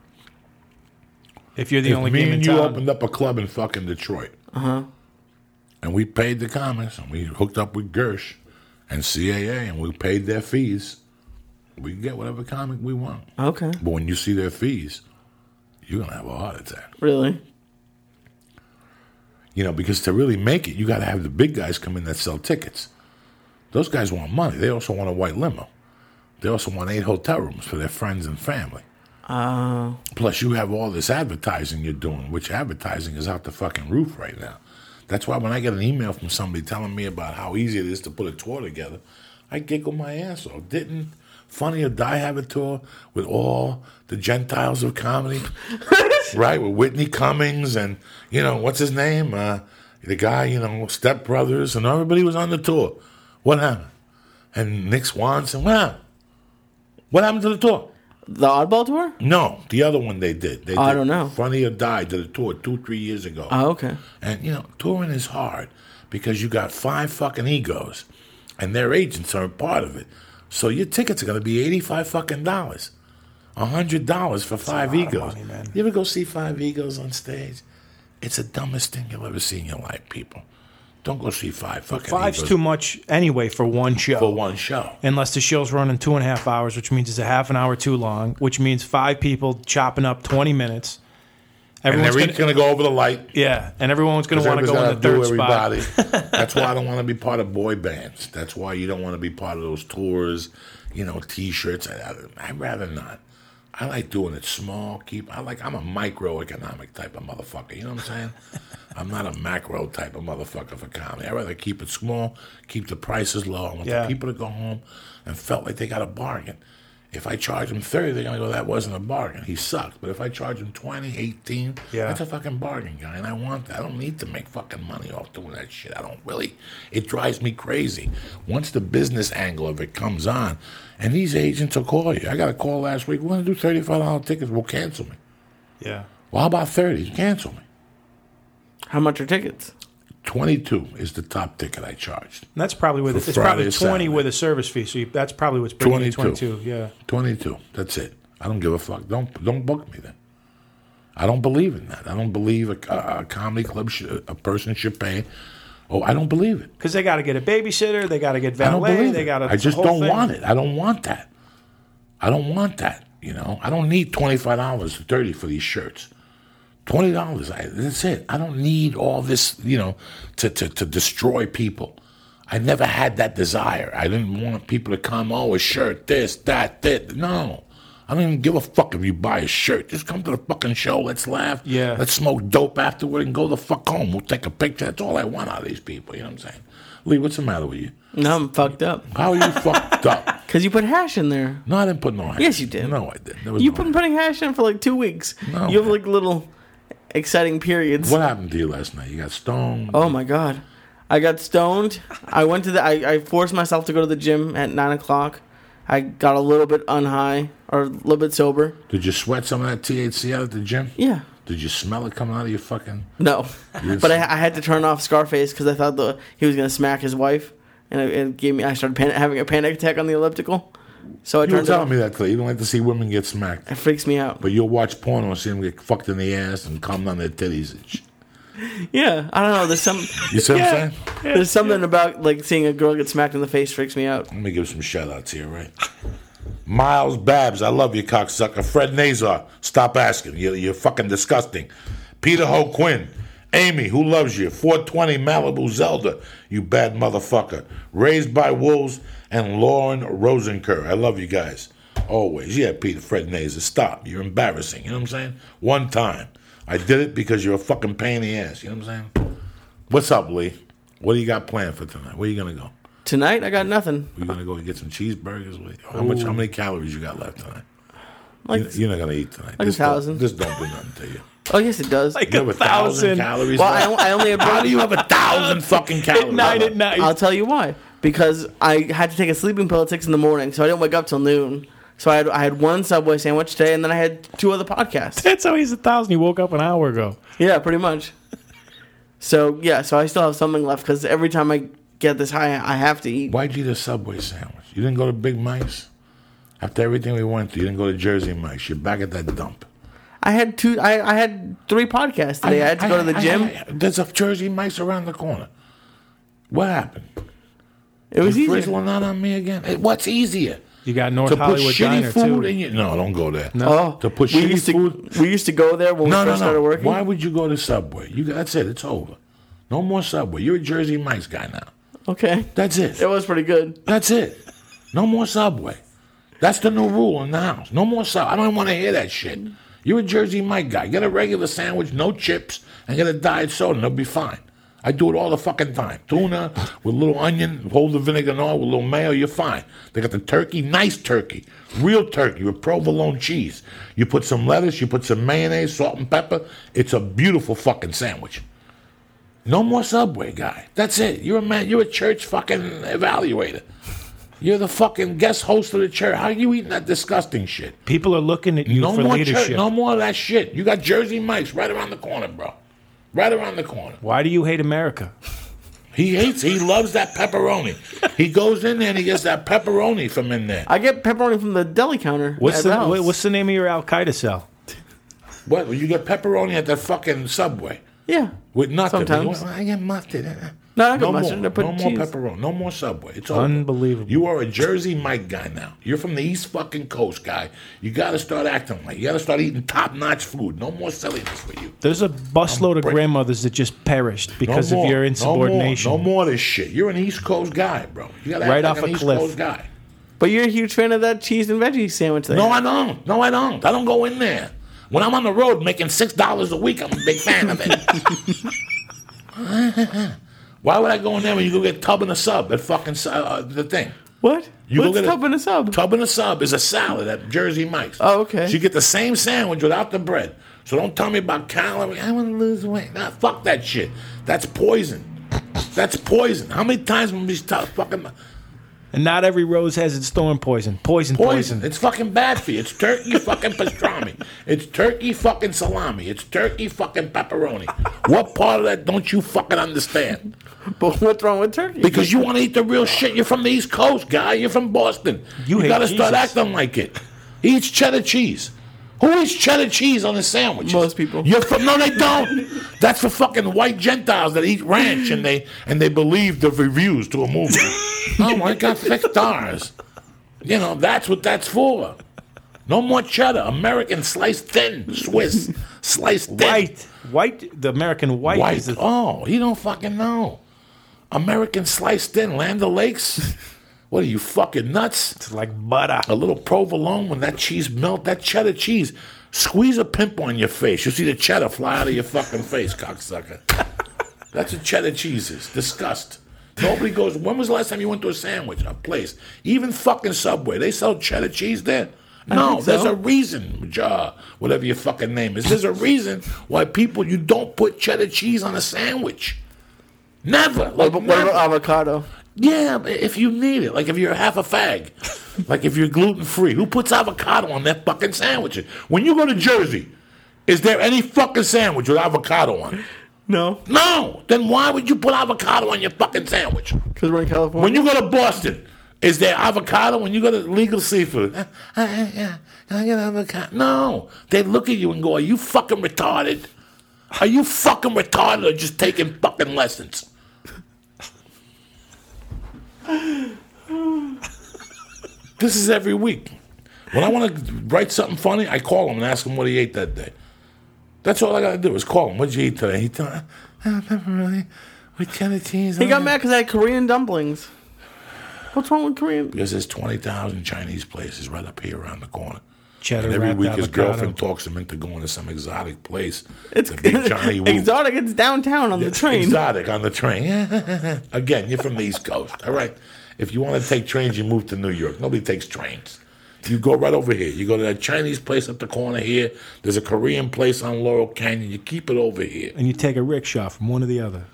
If you're the If only me game in and you town. opened up a club in fucking Detroit, and we paid the comics, and we hooked up with Gersh and CAA, and we paid their fees, we can get whatever comic we want. Okay, But when you see their fees, you're gonna have a heart attack. really? You know, because to really make it, you got to have the big guys come in that sell tickets. Those guys want money. They also want a white limo. They also want 8 hotel rooms for their friends and family. Plus, you have all this advertising you're doing, which advertising is out the fucking roof right now. That's why when I get an email from somebody telling me about how easy it is to put a tour together, I giggle my ass off. Didn't Funny or Die have a tour with all the Gentiles of comedy? Right, with Whitney Cummings and, you know, what's his name? The guy, you know, Step Brothers, and everybody was on the tour. What happened? And Nick Swanson, what happened? What happened to the tour? The Oddball tour? No, the other one they did. I don't know. Funny or Die did a tour 2-3 years ago. Oh, okay. And, you know, touring is hard because you got 5 fucking egos, and their agents are a part of it. So your tickets are going to be $85 fucking dollars. $100 for 5 egos. money, man. You ever go see 5 egos on stage? It's the dumbest thing you'll ever see in your life, people. Don't go see 5 fucking Five's egos too much anyway for one show. for one show. Unless the show's running 2.5 hours, which means it's a half an hour too long, which means 5 people chopping up 20 minutes. And Everyone's they're gonna, each going to go over the light. yeah, and everyone's going to want to go in the do third spot. everybody. That's why I don't want to be part of boy bands. That's why you don't want to be part of those tours, you know, T-shirts. I'd rather not. I like doing it small. I'm a microeconomic type of motherfucker. You know what I'm saying? I'm not a macro type of motherfucker for comedy. I'd rather keep it small, keep the prices low. I want Yeah. the people to go home and felt like they got a bargain. If I charge them 30, they're going to go, that wasn't a bargain. He sucks. But if I charge them 20, 18, Yeah. that's a fucking bargain, guy. And I want that. I don't need to make fucking money off doing that shit. I don't really. It drives me crazy. Once the business angle of it comes on, and these agents will call you. I got a call last week. We're going to do $35 tickets. Well, cancel me. Yeah. Well, how about 30? Cancel me. How much are tickets? 22 is the top ticket I charged. And that's probably with For it's probably Friday, 20 Saturday. with a service fee. So that's probably what's bringing you 22. Yeah. 22. That's it. I don't give a fuck. Don't book me then. I don't believe in that. I don't believe a comedy club a person should pay. Oh, I don't believe it. Because they got to get a babysitter, they got to get I don't valet, believe they it. got to. I just don't want it. I don't want that. I don't want that. You know, I don't need $25 or $30 for these shirts. $20. That's it. I don't need all this, you know, to destroy people. I never had that desire. I didn't want people to come, oh, a shirt, this, that. No. I don't even give a fuck if you buy a shirt. Just come to the fucking show. Let's laugh. Yeah. Let's smoke dope afterward and go the fuck home. We'll take a picture. That's all I want out of these people. You know what I'm saying? Lee, what's the matter with you? No, I'm fucked up. How are you fucked up? Because you put hash in there. No, I didn't put no hash. Yes, you did. No, I didn't. There was You've no been hash. putting hash in for like 2 weeks. No. You have like little exciting periods. What happened to you last night? You got stoned? Oh my god. I got stoned. I went to I forced myself to go to the gym at 9 o'clock. I got a little bit unhigh or a little bit sober. Did you sweat some of that THC out at the gym? Yeah. Did you smell it coming out of your fucking... No. Yes. But I had to turn off Scarface because I thought he was going to smack his wife. And it gave me, I started having a panic attack on the elliptical. So I You were turned it telling off. me that, Clay. You don't like to see women get smacked. It freaks me out. But you'll watch porno and see them get fucked in the ass and come on their titties and shit. Yeah. I don't know. There's You see what I'm saying? there's something about like seeing a girl get smacked in the face freaks me out. Let me give some shout-outs here, right? Miles Babs, I love you, cocksucker. Fred Nazar, stop asking. You're fucking disgusting. Peter Ho Quinn. Amy, who loves you? 420 Malibu Zelda, you bad motherfucker. Raised by Wolves and Lauren Rosenker. I love you guys. Always. Yeah, Peter, Fred Nazar, stop. You're embarrassing. You know what I'm saying? One time. I did it because you're a fucking pain in the ass. You know what I'm saying? What's up, Lee? What do you got planned for tonight? Where you going to go? Tonight, I got nothing. We're gonna go and get some cheeseburgers. How many calories you got left tonight? You're not gonna eat tonight. Like 1,000. This don't do nothing to you. Oh, yes, it does. Like You have 1,000 calories. Well, left? I only have How do you have 1,000 fucking calories? At night. I'll tell you why. Because I had to take a sleeping pill at 6 in the morning, so I didn't wake up till noon. So I had one Subway sandwich today, and then I had 2 other podcasts. That's how he's 1,000. He woke up an hour ago. Yeah, pretty much. So I still have something left because every time I get this high, I have to eat. Why'd you eat a Subway sandwich? You didn't go to Big Mike's? After everything we went through, you didn't go to Jersey Mike's. You're back at that dump. I had 3 podcasts today. I had to go to the gym. There's a Jersey Mike's around the corner. What happened? It was You easy. frizzling out on me again? What's easier? You got North To put Hollywood shitty Diner, food too. in you? No, don't go there. Oh, To put we shitty used to, food? We used to go there when we first started working. Why would you go to Subway? That's it. It's over. No more Subway. You're a Jersey Mike's guy now. Okay. That's it. It was pretty good. That's it. No more Subway. That's the new rule in the house. No more Subway. I don't want to hear that shit. You're a Jersey Mike guy. Get a regular sandwich, no chips, and get a diet soda, and it'll be fine. I do it all the fucking time. Tuna with a little onion, hold the vinegar and all with a little mayo, you're fine. They got the turkey, nice turkey, real turkey with provolone cheese. You put some lettuce, you put some mayonnaise, salt and pepper. It's a beautiful fucking sandwich. No more Subway, guy. That's it. You're a man. You're a church fucking evaluator. You're the fucking guest host of the church. How are you eating that disgusting shit? People are looking at you No for more leadership. no more of that shit. You got Jersey Mike's right around the corner, bro. Right around the corner. Why do you hate America? He loves that pepperoni. He goes in there and he gets that pepperoni from in there. I get pepperoni from the deli counter. What's at the house. what's the name of your Al Qaeda cell? What? Well, you get pepperoni at that fucking Subway Yeah. with nothing. Sometimes. I get mustard. No, I got No mustard. I more. put No more cheese. pepperoni. No more Subway. It's over. Unbelievable. You are a Jersey Mike guy now. You're from the East fucking Coast, guy. You got to start acting like. You got to start eating top-notch food. No more silliness for you. There's a busload of grandmothers that just perished because No of more. your insubordination. No more of this shit. You're an East Coast guy, bro. You got to Right act off like an a East cliff. Coast guy. But you're a huge fan of that cheese and veggie sandwich. No, I don't. No, I don't. I don't go in there. When I'm on the road making $6 a week, I'm a big fan of it. Why would I go in there when you go get tub and a sub at fucking the thing? What? You What's go get tub and a sub? Tub and a sub is a salad at Jersey Mike's. Oh, okay. So you get the same sandwich without the bread. So don't tell me about calories. I want to lose weight. Nah, fuck that shit. That's poison. That's poison. How many times when these fucking And not every rose has its thorn poison. Poison. It's fucking bad for you. It's turkey fucking pastrami. It's turkey fucking salami. It's turkey fucking pepperoni. What part of that don't you fucking understand? But what's wrong with turkey? Because you want to eat the real shit. You're from the East Coast, guy. You're from Boston. You hate got to start Jesus. acting like it. He eats cheddar cheese. Who eats cheddar cheese on a sandwich? Most people. You're from no, they don't. That's for fucking white Gentiles that eat ranch and they believe the reviews to a movie. Oh my God, 6 stars. You know that's what that's for. No more cheddar. American sliced thin. Swiss sliced thin. White. The American white, is the Oh, you don't fucking know. American sliced thin. Land O'Lakes. What are you fucking nuts? it's like butter. A little provolone when that cheese melt, that cheddar cheese. Squeeze a pimple on your face. You'll see the cheddar fly out of your fucking face, cocksucker. That's what cheddar cheese is. Disgust. Nobody goes, when was the last time you went to a sandwich, a place? Even fucking Subway. They sell cheddar cheese there? No, think there's so. a reason, whatever your fucking name is. There's a reason why you don't put cheddar cheese on a sandwich. Never. Like, What never. about avocado? Yeah, but if you need it, like if you're half a fag, like if you're gluten free, who puts avocado on their fucking sandwiches? When you go to Jersey, is there any fucking sandwich with avocado on it? No, No. Then why would you put avocado on your fucking sandwich? because we're in California. When you go to Boston, is there avocado? When you go to Legal Seafood, yeah, can I get avocado? No. They look at you and go, "Are you fucking retarded? Are you fucking retarded or just taking fucking lessons?" This is every week. When I want to write something funny, I call him and ask him what he ate that day. That's all I got to do is call him. What'd you eat today? He told me, pepperoni with cheddar cheese. He got mad because I had Korean dumplings. What's wrong with Korean? Because there's 20,000 Chinese places right up here around the corner. Cheddar And every wrapped week his avocado. girlfriend talks him into going to some exotic place. It's the big Johnny Woo. exotic. It's downtown on the train. Exotic on the train. Again, you're from the East Coast, all right? If you want to take trains, you move to New York. Nobody takes trains. You go right over here. You go to that Chinese place at the corner here. There's a Korean place on Laurel Canyon. You keep it over here. And you take a rickshaw from one to the other.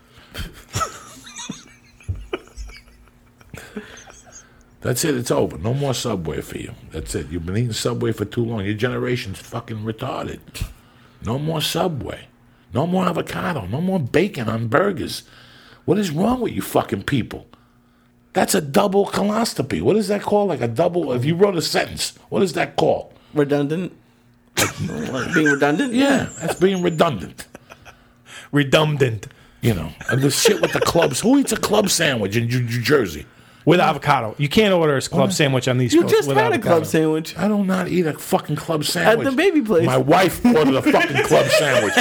That's it. It's over. No more Subway for you. That's it. You've been eating Subway for too long. Your generation's fucking retarded. No more Subway. No more avocado. No more bacon on burgers. What is wrong with you fucking people? That's a double coloscopy. What is that called? Like a double, if you wrote a sentence, what is that called? Redundant. Being redundant? Yeah, that's being redundant. Redundant. You know, and the shit with the clubs. Who eats a club sandwich in New Jersey? With avocado. You can't order a club sandwich on these You coast just with had a avocado. club sandwich. I do not eat a fucking club sandwich. At the baby place. My wife ordered a fucking club sandwich.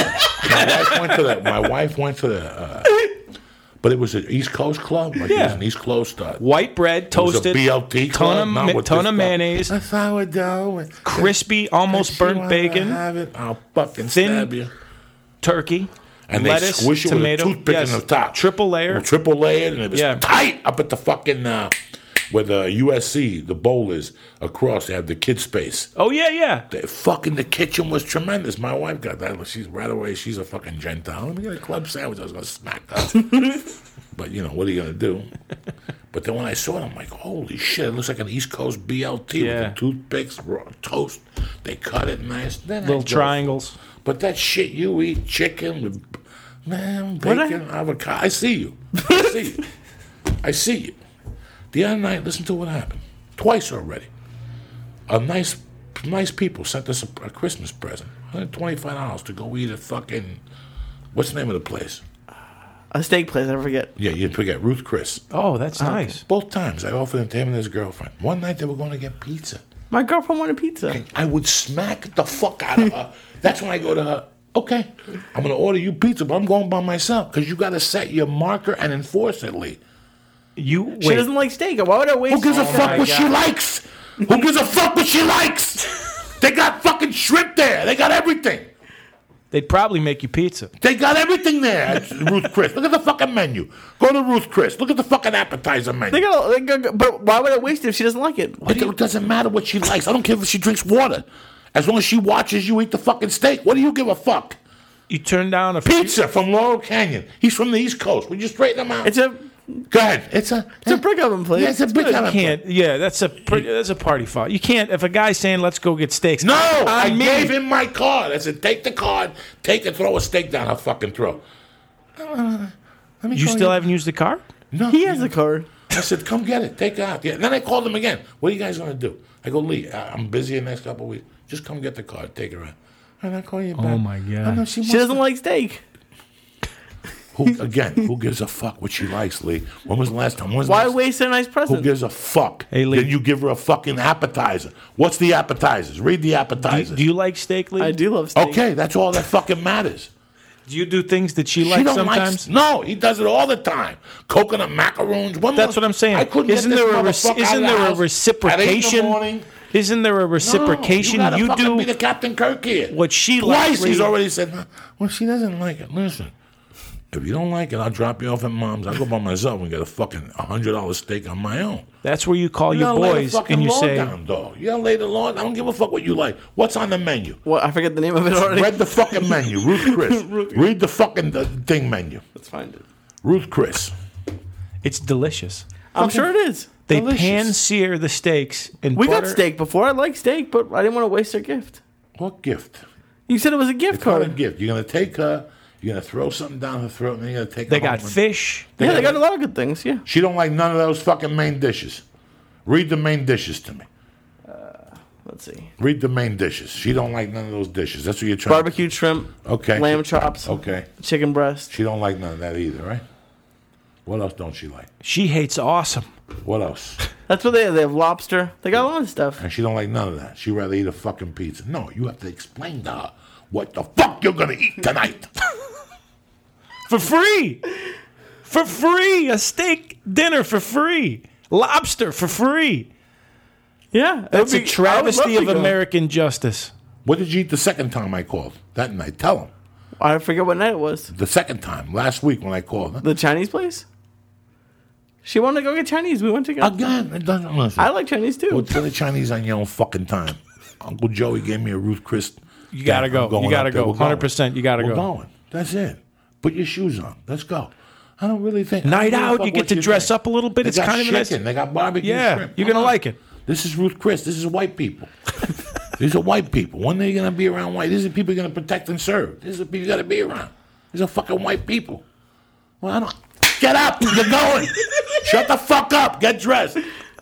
My wife went to the. But it was an East Coast club. Like It was an East Coast. White bread, toasted. It was a BLT club. not with ton this of mayonnaise. stuff. A sourdough. Crispy, almost burnt bacon. Have it. I'll fucking Thin stab you. Turkey. And lettuce, they squish it tomato, with a toothpick in the top. Triple layer. Triple layered, and it was Yeah. tight up at the fucking where the USC, the bowl is across. They have the kid space. Oh, yeah. The kitchen was tremendous. My wife got that. She's right away. She's a fucking Gentile. Let me get a club sandwich. I was gonna smack her. But you know what are you gonna do? But then when I saw it, I'm like, holy shit! It looks like an East Coast BLT Yeah. with the toothpicks, raw toast. They cut it nice. Then Little I go- triangles. But that shit you eat, chicken with bacon, avocado. I see you. I see you. The other night, listen to what happened. Twice already. A nice people sent us a Christmas present. $125 to go eat at fucking, what's the name of the place? A steak place, I forget. Yeah, you forget, Ruth Chris. Oh, that's nice. Both times I offered him to him and his girlfriend. One night they were going to get pizza. My girlfriend wanted pizza. I would smack the fuck out of her. That's when I go to her, okay, I'm going to order you pizza, but I'm going by myself because you got to set your marker and enforce it, Lee. She She doesn't like steak. Why would I waste? Who gives a fuck what she likes? Who gives a fuck what she likes? They got fucking shrimp there. They got everything. They'd probably make you pizza. They got everything there at Ruth Chris. Look at the fucking menu. Go to Ruth Chris. Look at the fucking appetizer menu. But why would I waste it if she doesn't like it? It doesn't matter what she likes. I don't care if she drinks water. As long as she watches you eat the fucking steak. What do you give a fuck? You turn down a Pizza from Laurel Canyon. He's from the East Coast. Would you straighten him out? Go ahead. It's a brick oven place. Yeah, it's a brick oven place. Can't. Yeah, that's a party foul. You can't. If a guy's saying let's go get steaks. No, I me. gave him my card. I said, take the card, take and throw a steak down her fucking throat. You still haven't used the card? No. He has a card. I said, come get it. Take it out. Yeah. Then I called him again. What are you guys going to do? I go, Lee, I'm busy the next couple of weeks. Just come get the card. Take it around. And I call you back. Oh, my God. I know She doesn't like steak. Who gives a fuck what she likes, Lee? When was the last time? Why waste a nice Who present? gives a fuck? Hey, Lee. Then you give her a fucking appetizer. What's the appetizers? Read the appetizers. Do you like steak, Lee? I do love steak. Okay, that's all that fucking matters. Do you do things that she She likes don't sometimes? no, he does it all the time. Coconut macaroons. That's what I'm saying. I couldn't Isn't get this there a motherfucker out isn't of the there a house at 8 in the reciprocation? morning. Isn't there a reciprocation? No, you You gotta fucking be do the Captain Kirk here. what she Twice likes. he's Lee. already said, well, she doesn't like it. Listen, if you don't like it, I'll drop you off at Mom's. I'll go by myself and get a fucking $100 steak on my own. That's where you call your gotta lay the boys fucking and you law say, down, dog. You gotta lay the law. I don't give a fuck what you like. What's on the menu? What? I forget the name of it already. Read the fucking menu. Ruth Chris. Read the fucking thing menu. Let's find it. Ruth Chris. it's delicious. I'm sure it is. They Delicious. pan sear the steaks in We butter. got steak before. I like steak, but I didn't want to waste their gift. What gift? You said it was a gift It's not a card. gift. You're gonna take her. You're gonna throw something down her throat, and then you're gonna take. They her got home and- fish. Yeah, they got a lot of good things. Yeah. She don't like none of those fucking main dishes. Read the main dishes to me. Let's see. Read the main dishes. She don't like none of those dishes. That's what you're trying. Barbecued shrimp. Okay. Lamb chops. Okay. Chicken breast. She don't like none of that either, right? What else don't she like? She hates awesome. What else? That's what they have. They have lobster. They got a lot of stuff. And she don't like none of that. She'd rather eat a fucking pizza. No, you have to explain to her what the fuck you're gonna eat tonight. For free. For free. A steak dinner for free. Lobster for free. Yeah, That's a travesty of American justice. What did you eat the second time I called? That night. Tell him. I forget what night it was. The second time, last week when I called. Huh? The Chinese place? She wanted to go get Chinese. We went to go. Again, it doesn't listen. I like Chinese too. Go to the Chinese on your own fucking time. Uncle Joey gave me a Ruth Chris. You gotta go. You gotta go. 100%. You gotta go. We're going. That's it. Put your shoes on. Let's go. I don't really think. Night out, you get to dress up a little bit. It's kind of nice. They got barbecue shrimp. You're gonna like it. This is Ruth Chris. This is white people. These are white people. One day you're going to be around white. These are people you're going to protect and serve. These are people you got to be around. These are fucking white people. Well, I don't. Get up. You're going. Shut the fuck up. Get dressed.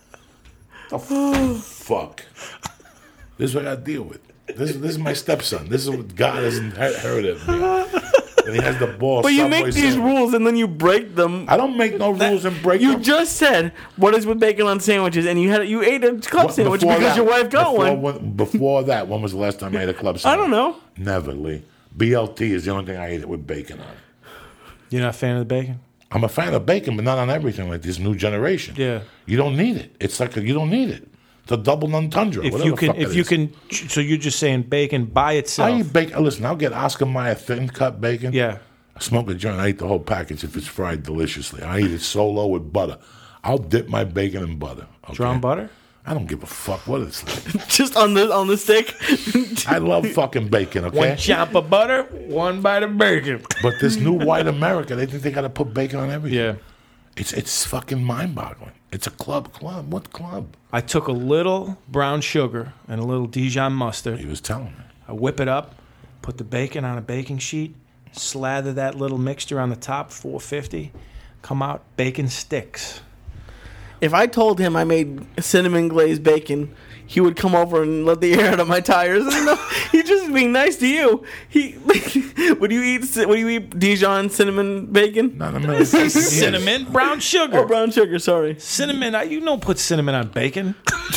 The fuck. This is what I got to deal with. This is my stepson. This is what God has inherited me. And he has the ball. But you make these rules and then you break them. I don't make no rules and break them. You just said, what is with bacon on sandwiches? And you ate a club sandwich because your wife got one. Before that, when was the last time I ate a club sandwich? I don't know. Never, Lee. BLT is the only thing I ate it with bacon on it. You're not a fan of the bacon? I'm a fan of bacon, but not on everything like this new generation. Yeah. You don't need it. It's like you don't need it. It's a double entendre. If you can, so you're just saying bacon by itself. I eat bacon. Listen, I'll get Oscar Mayer thin cut bacon. Yeah. I smoke a joint. I eat the whole package if it's fried deliciously. I eat it solo with butter. I'll dip my bacon in butter. Okay? Drawn butter? I don't give a fuck what it's like. Just on the stick. I love fucking bacon. Okay. One chop of butter, one bite of bacon. But this new white America, they think they got to put bacon on everything. Yeah. It's fucking mind-boggling. It's a club. What club? I took a little brown sugar and a little Dijon mustard. He was telling me. I whip it up, put the bacon on a baking sheet, slather that little mixture on the top, 450, come out, bacon sticks. If I told him I made cinnamon glazed bacon, he would come over and let the air out of my tires. He's just being nice to you. Would you eat Dijon cinnamon bacon? Not a million. Cinnamon, brown sugar. Oh, brown sugar. Sorry. Cinnamon. You don't put cinnamon on bacon.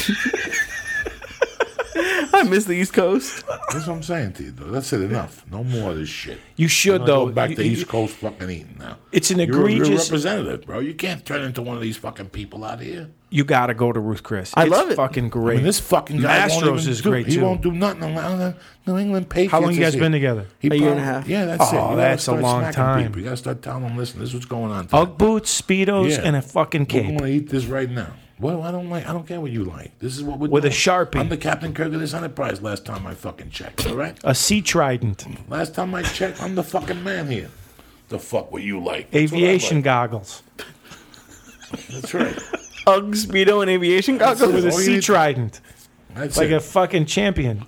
I miss the East Coast. That's what I'm saying to you, though. That's it. Enough. No more of this shit. You should, though. Go back to East Coast fucking eating now. It's an egregious... You're a representative, bro. You can't turn into one of these fucking people out here. You got to go to Ruth Chris. I love it. Fucking great. I mean, this fucking guy Mastro's is great, too. He won't do nothing. New England Patriots. How long you guys been together? A year and a half. Yeah, that's it. Oh, that's a long time. You got to start telling them, listen, this is what's going on today. Ugg boots, Speedos, and a fucking cape. We're going to eat this right now. Well, I don't care what you like. This is what we're with doing. A Sharpie. I'm the Captain Kirk of this enterprise last time I fucking checked, all right? A sea trident. Last time I checked, I'm the fucking man here. The fuck what you like. That's aviation goggles. That's right. Ugg, Speedo, and aviation goggles. With a sea trident. That's like it. a fucking champion.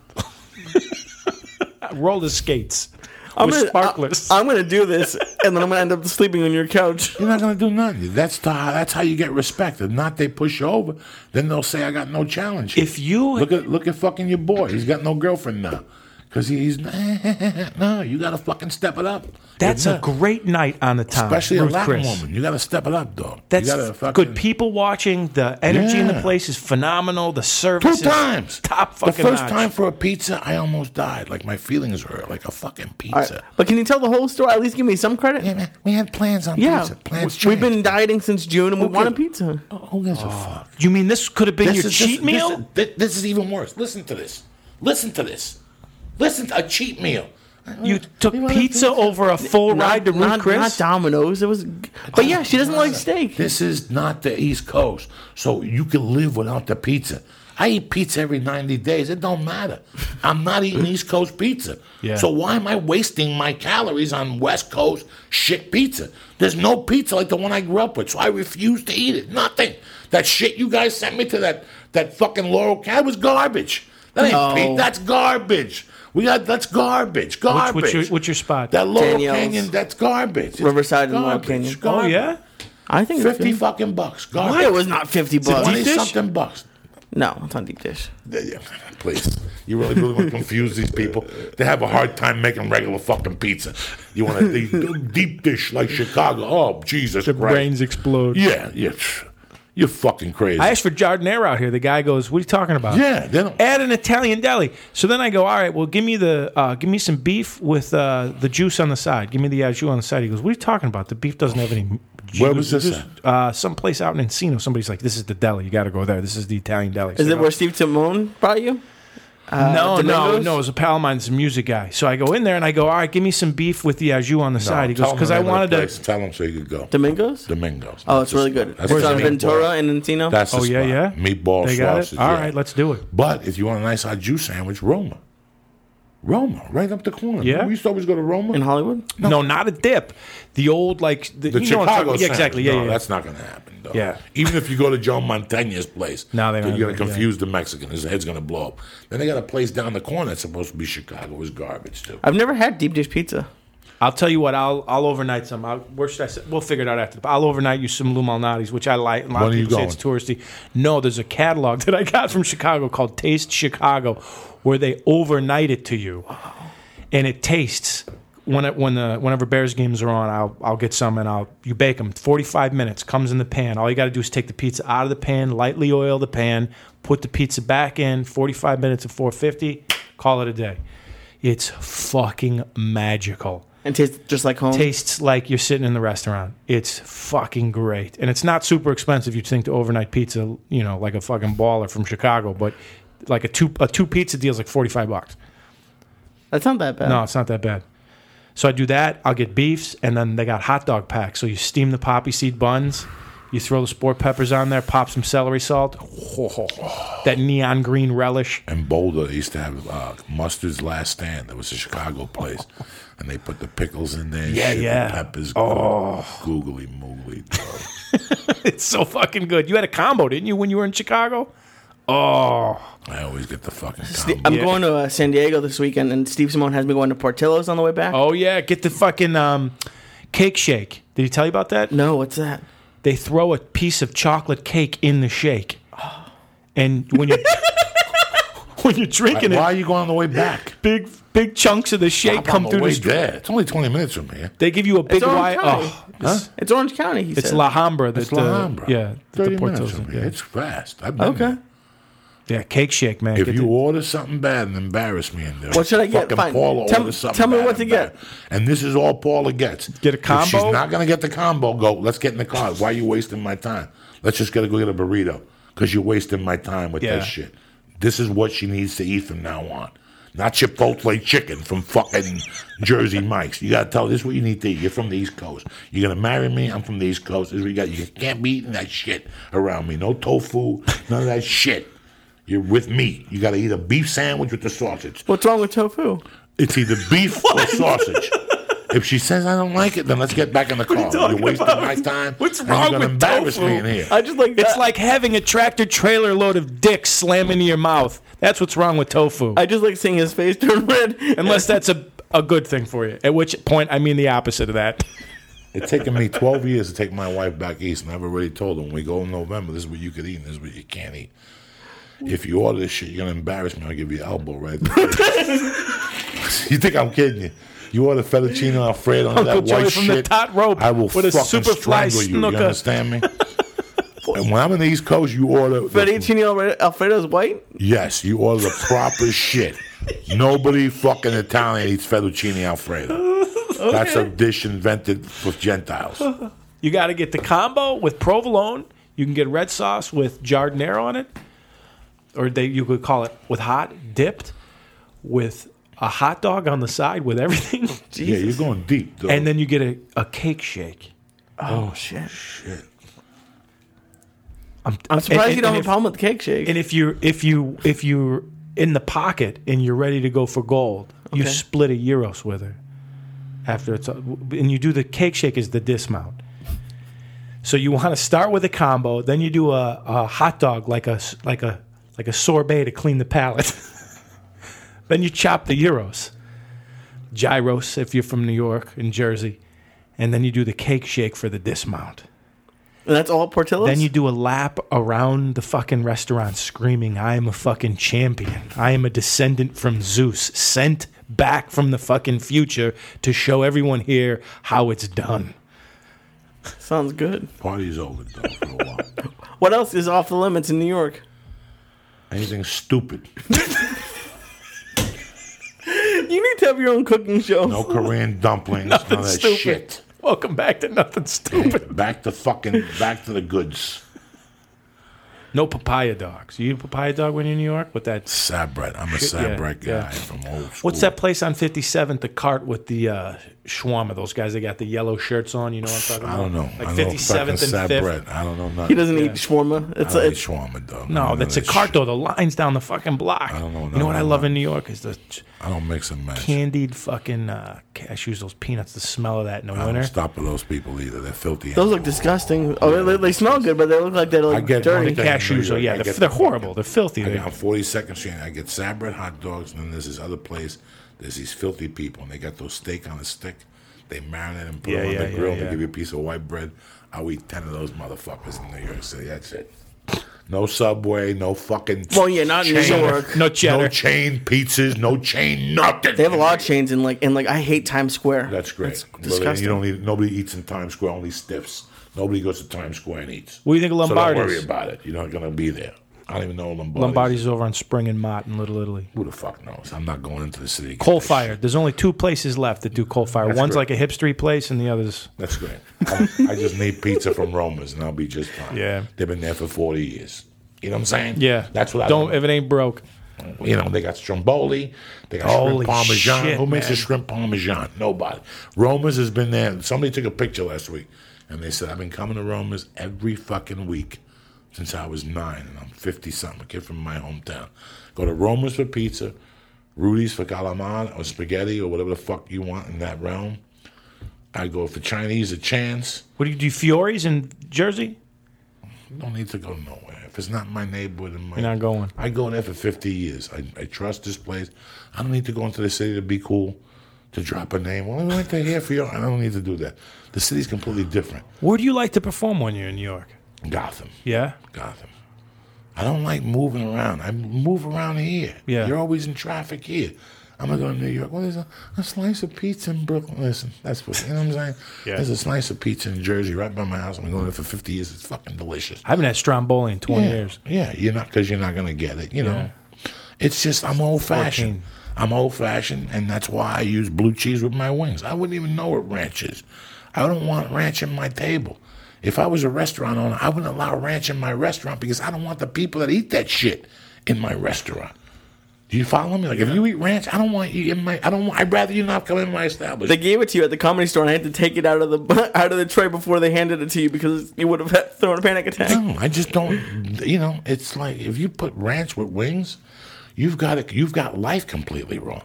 Roller skates. I'm with sparklers. I'm going to do this, and then I'm going to end up sleeping on your couch. You're not going to do nothing. That's how you get respected. Not they push you over, then they'll say I got no challenge. If you look at fucking your boy, he's got no girlfriend now. Because he's no, you got to fucking step it up. That's a great night on the town. Especially Ruth a Latin Chris. woman. You got to step it up, dog. That's good. People watching. The energy in the Yeah. place is phenomenal. The service 2 times. is top fucking The first notch. time for a pizza, I almost died. Like my feelings hurt. Like a fucking pizza. All right. But can you tell the whole story? At least give me some credit. Yeah, man. We had plans on Yeah. pizza. Plans We've been changed. dieting since June, and we Okay. want a pizza. Who gives a fuck? You mean this could have been your cheat meal? This is even worse. Listen to this. Listen to this. Listen to a cheat meal. You took pizza over a full ride to Ruth Chris? Not Domino's. It was, but yeah, she doesn't like steak. This is not the East Coast, so you can live without the pizza. I eat pizza every 90 days. It don't matter. I'm not eating East Coast pizza. Yeah. So why am I wasting my calories on West Coast shit pizza? There's no pizza like the one I grew up with, so I refuse to eat it. Nothing. That shit you guys sent me to that fucking Laurel Cat was garbage. That ain't pizza. That's garbage. That's garbage. Garbage. What's your spot? That Laurel Danielle's. Canyon, that's garbage. It's Riverside and Laurel garbage. Canyon. Oh, Garbage. yeah? I think it's 50 good. fucking bucks. Garbage. Why? It was not 50 bucks. 20 something bucks. No, it's not deep dish. Yeah, please. You really want to confuse these people? They have a hard time making regular fucking pizza. You want a deep dish like Chicago? Oh, Jesus Christ. Brains explode. Yeah. You're fucking crazy. I asked for Giardiniera out here. The guy goes, "What are you talking about?" Yeah, they don't. Add an Italian deli. So then I go, "All right, well, give me some beef with the juice on the side. Give me the au jus on the side." He goes, "What are you talking about? The beef doesn't have any Where was this at? Someplace out in Encino. Somebody's like, this is the deli. You got to go there. This is the Italian deli. Is it where Steve Timone brought you? No, Domingos? it was a pal of mine, it's a music guy. So I go in there and I go, all right, give me some beef with the au jus on the side. He goes, because I wanted to. Tell him so you could go. Domingos? Domingos. Oh, it's really good. That's It's the on meatball. Ventura and Encino. That's the Oh, yeah, spot. yeah? Meatball They got sausage. it? All yeah. right, let's do it. But if you want a nice au jus sandwich, Roma. Roma, right up the corner. Yeah. We used to always go to Roma. In Hollywood? No, not a dip. The old, like, The you know what I'm Chicago talking- yeah, exactly. Yeah, sandwich. No, yeah. that's not going to happen, though. Yeah. Even if you go to Joe Mantegna's place, No, they don't you're going do to it, confuse the Mexican. His head's going to blow up. Then they got a place down the corner that's supposed to be Chicago. It's garbage, too. I've never had deep dish pizza. I'll tell you what, I'll overnight some. Where should I say? We'll figure it out after. I'll overnight you some Lou Malnati's, which I like. A lot When of are you people say it's touristy. No, there's a catalog that I got from Chicago called Taste Chicago, where they overnight it to you, and it tastes. Whenever Bears games are on, I'll get some and you bake them. 45 minutes comes in the pan. All you got to do is take the pizza out of the pan, lightly oil the pan, put the pizza back in. 45 minutes at 450. Call it a day. It's fucking magical. And tastes just like home. Tastes like you're sitting in the restaurant. It's fucking great. And it's not super expensive. You'd think the overnight pizza, like a fucking baller from Chicago, but like a two pizza deal's like $45. That's not that bad. No, it's not that bad. So I do that. I'll get beefs, and then they got hot dog packs. So you steam the poppy seed buns. You throw the sport peppers on there, pop some celery salt. That neon green relish. In Boulder, they used to have Mustard's Last Stand. That was a Chicago place. And they put the pickles in there. Yeah, shit, yeah. The peppers. Googly moogly. It's so fucking good. You had a combo, didn't you, when you were in Chicago? Oh. I always get the fucking combo. I'm going to San Diego this weekend, and Steve Simone has me going to Portillo's on the way back. Oh, yeah. Get the fucking cake shake. Did he tell you about that? No, what's that? They throw a piece of chocolate cake in the shake. And when you're, when you're drinking Why are it, you going on the way back? big chunks of the shake Stop come on through way the straw. there. It's only 20 minutes from here. They give you a big It's Orange wide. County. Oh, It's Orange County, he it's said. La Hambra. It's La Hambra. Yeah. 30 the minutes Portillo's, from here. yeah. It's fast. I've been Okay. there. Yeah, cake shake, man. If Get you the- order something bad and embarrass me in there, What should I get? fucking Fine. Paula Tell- orders something tell me bad what to and get. bad. And this is all Paula gets. Get a If she's combo? not going to get the combo, go, let's get in the car. Why are you wasting my time? Let's just go get a burrito because you're wasting my time with Yeah. that shit. This is what she needs to eat from now on. Not Chipotle chicken from fucking Jersey Mike's. You got to tell her this is what you need to eat. You're from the East Coast. You're going to marry me. I'm from the East Coast. This is what you got. You can't be eating that shit around me. No tofu, none of that shit. You're with me. You got to eat a beef sandwich with the sausage. What's wrong with tofu? It's either beef or sausage. If she says I don't like it, then let's get back in the car. talking You're wasting about? my time. What's and wrong you're gonna with embarrass tofu? me in here. I just like that. It's like having a tractor trailer load of dicks slam into your mouth. That's what's wrong with tofu. I just like seeing his face turn red. Unless that's a good thing for you. At which point, I mean the opposite of that. It's taken me 12 years to take my wife back east, and I've already told her when we go in November, this is what you could eat and this is what you can't eat. If you order this shit, you're gonna embarrass me. I'll give you an elbow right there. You think I'm kidding you? You order fettuccine Alfredo and Uncle that Joey white from the shit, top rope I will with a fucking super fly strangle you. snooker. You understand me? And when I'm in the East Coast, you order Fettuccine Alfredo's white? Yes, you order the proper shit. Nobody fucking Italian eats fettuccine Alfredo. That's a dish invented for Gentiles. You got to get the combo with provolone. You can get red sauce with giardiniera on it. Or you could call it with hot, dipped, with a hot dog on the side with everything. Yeah, you're going deep, though. And then you get a cake shake. Oh, shit. shit. I'm surprised and- you don't have and a problem with the cake shake. And if you're in the pocket and you're ready to go for gold, you Okay. split a gyros with her. After it's and you do the cake shake as the dismount. So you want to start with a combo, then you do a hot dog like a sorbet to clean the palate. Then you chop the gyros if you're from New York and Jersey, and then you do the cake shake for the dismount. And that's all Portillo's? Then you do a lap around the fucking restaurant screaming, I am a fucking champion. I am a descendant from Zeus, sent back from the fucking future to show everyone here how it's done. Sounds good. Party's over, though, for a while. What else is off the limits in New York? Anything stupid. You need to have your own cooking show. No Korean dumplings. None of that stupid. shit. Welcome back to nothing stupid. Back to the goods. No papaya dogs. You eat a papaya dog when you're in New York? With that Sabret. I'm a Sabret guy from old school. What's that place on 57th, the cart with the shawarma? Those guys, they got the yellow shirts on. You know what I'm talking about? I don't know. Like I know 57th and 5th. Sabret. I don't know nothing. He doesn't eat shawarma. I don't eat shawarma, dog. No, that's a cart, though. The line's down the fucking block. I don't know. You know what I love in New York is the I don't mix and match. candied fucking cashews, those peanuts, the smell of that in the I don't winter. stop with those people either. They're filthy. Those look disgusting. Oh, they smell good, but they look like they're I like get dirty. The cashews, oh, yeah, they're horrible. They're filthy. I get on 42nd Street. I get Sabret hot dogs, and then there's this other place. There's these filthy people, and they got those steak on a stick. They marinate and put them on the grill. They give you a piece of white bread. I'll eat 10 of those motherfuckers in New York City. That's it. No Subway, no fucking. Well, yeah, not in New York. No cheddar. No chain pizzas, no chain nothing. They have a lot of chains in like I hate Times Square. That's great. It's disgusting. You don't need. Nobody eats in Times Square. Only stiffs. Nobody goes to Times Square and eats. What do you think of So don't Lombardi's? worry about it. You're not gonna be there. I don't even know Lombardi's. Lombardi's over on Spring and Mott in Little Italy. Who the fuck knows? I'm not going into the city. to get Coal this fired. shit. There's only 2 places left that do coal fire. That's One's great. like a hipstery place, and the other's That's great. I just need pizza from Roma's, and I'll be just fine. Yeah. They've been there for 40 years. You know what I'm saying? yeah. That's what I don't. want. If it ain't broke, You know, they got stromboli, they got Holy shrimp parmesan. shit, Who makes man. a shrimp parmesan? Nobody. Roma's has been there. Somebody took a picture last week, and they said, I've been coming to Roma's every fucking week since I was 9, and I'm 50-something, a kid from my hometown. Go to Roma's for pizza, Rudy's for calamari or spaghetti or whatever the fuck you want in that realm. I go for Chinese, a chance. what do you do? Fiore's in Jersey? Don't need to go nowhere. If it's not my neighborhood, You're not going. I go there for 50 years. I trust this place. I don't need to go into the city to be cool, to drop a name. Well, I went to here for you. I don't need to do that. The city's completely different. Where do you like to perform when you're in New York? Gotham. Yeah. Gotham. I don't like moving around. I move around here. Yeah. You're always in traffic here. I'm going to go to New York. Well, there's a slice of pizza in Brooklyn. Listen, that's what, you know what I'm saying? Yeah. There's a slice of pizza in Jersey right by my house. I've been going there for 50 years. It's fucking delicious. I haven't had Stromboli in 20 years. Yeah, because you're not going to get it, you know. It's just, I'm old-fashioned. 14. I'm old-fashioned, and that's why I use blue cheese with my wings. I wouldn't even know what ranch is. I don't want ranch in my table. If I was a restaurant owner, I wouldn't allow ranch in my restaurant because I don't want the people that eat that shit in my restaurant. Do you follow me? Like, if you eat ranch, I don't want you in my. I'd rather you not come in my establishment. They gave it to you at the Comedy Store, and I had to take it out of the tray before they handed it to you because you would have thrown a panic attack. No, I just don't. You know, it's like if you put ranch with wings, you've got life completely wrong.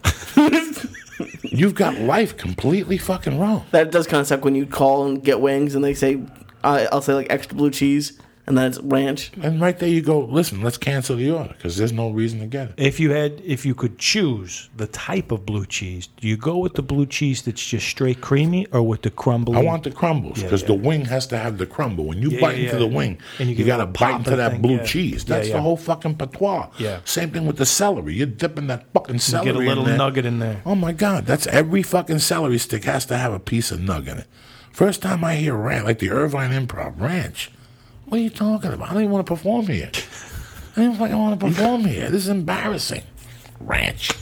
You've got life completely fucking wrong. That does kind of suck when you call and get wings, and they say, "I'll say like extra blue cheese," and then it's ranch. And right there you go, listen, let's cancel the order because there's no reason to get it. If you could choose the type of blue cheese, do you go with the blue cheese that's just straight creamy or with the crumbly? I want the crumbles because the wing has to have the crumble. When you bite into the wing, And you you get got to a little bite pop into of that thing, blue yeah. cheese. Yeah, That's yeah. the whole fucking patois. Yeah. Same thing with the celery. You're dipping that fucking You celery get a little in there. nugget in there. Oh my God, that's every fucking celery stick has to have a piece of nug in it. First time I hear ranch, like the Irvine Improv, ranch. What are you talking about? I don't even want to perform here. I don't think I want to perform here. This is embarrassing. Ranch.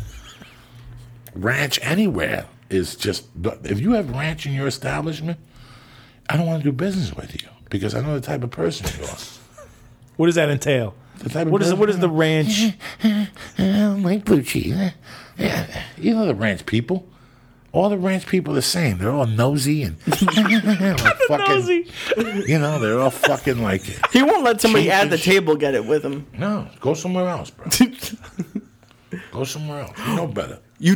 Ranch anywhere is just, if you have ranch in your establishment, I don't want to do business with you because I know the type of person you are. What does that entail? The type of What is person- the ranch? I don't like blue cheese. Yeah, you know the ranch people. All the ranch people are the same. They're all nosy and like fucking, Nosy. You know, they're all fucking like. He won't let somebody at the Cheapest. table get it with him. No, go somewhere else, bro. Go somewhere else. You know better.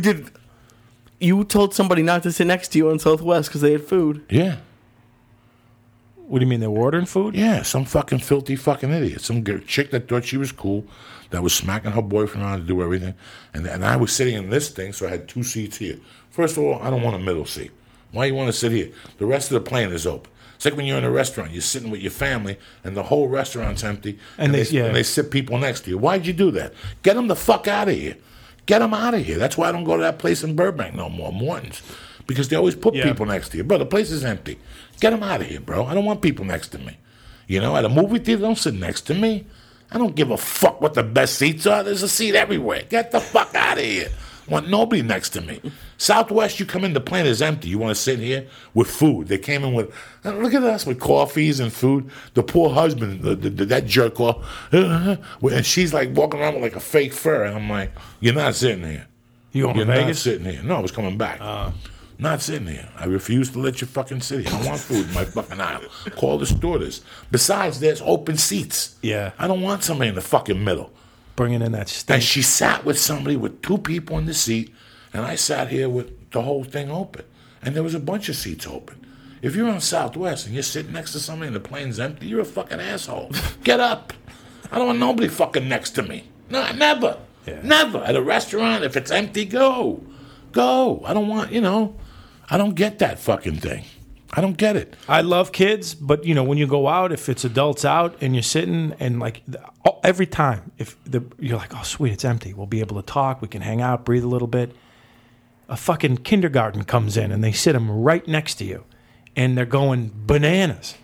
You told somebody not to sit next to you on Southwest because they had food. Yeah, What do you mean they're ordering food? yeah. Some fucking filthy fucking idiot. Some chick that thought she was cool, that was smacking her boyfriend around to do everything, and I was sitting in this thing, so I had 2 seats here. First of all, I don't want a middle seat. Why you want to sit here? The rest of the plane is open. It's like when you're in a restaurant, you're sitting with your family, and the whole restaurant's empty, and they sit people next to you. Why'd you do that? Get them the fuck out of here. Get them out of here. That's why I don't go to that place in Burbank no more, Morton's, because they always put people next to you. Bro, the place is empty. Get them out of here, bro. I don't want people next to me. You know, at a movie theater, don't sit next to me. I don't give a fuck what the best seats are. There's a seat everywhere. Get the fuck out of here. Want nobody next to me. Southwest, you come in, the plane is empty. You want to sit here with food. They came in with, look at us, with coffees and food. The poor husband, that jerk off, and she's like walking around with like a fake fur. And I'm like, you're not sitting here. You going to You're not Vegas? sitting here. No, I was coming back. Not sitting here. I refuse to let you fucking sit here. I don't want food in my fucking aisle. Call the stewardess. Besides, there's open seats. Yeah. I don't want somebody in the fucking middle. Bringing in that And stink. she sat with somebody with 2 people in the seat, and I sat here with the whole thing open. And there was a bunch of seats open. If you're on Southwest and you're sitting next to somebody and the plane's empty, you're a fucking asshole. Get up. I don't want nobody fucking next to me. No, never. Yeah. Never. At a restaurant, if it's empty, go. Go. I don't want, I don't get that fucking thing. I don't get it. I love kids, but when you go out, if it's adults out and you're sitting and every time, you're like, oh sweet, it's empty. We'll be able to talk. We can hang out, breathe a little bit. A fucking kindergarten comes in and they sit them right next to you, and they're going bananas.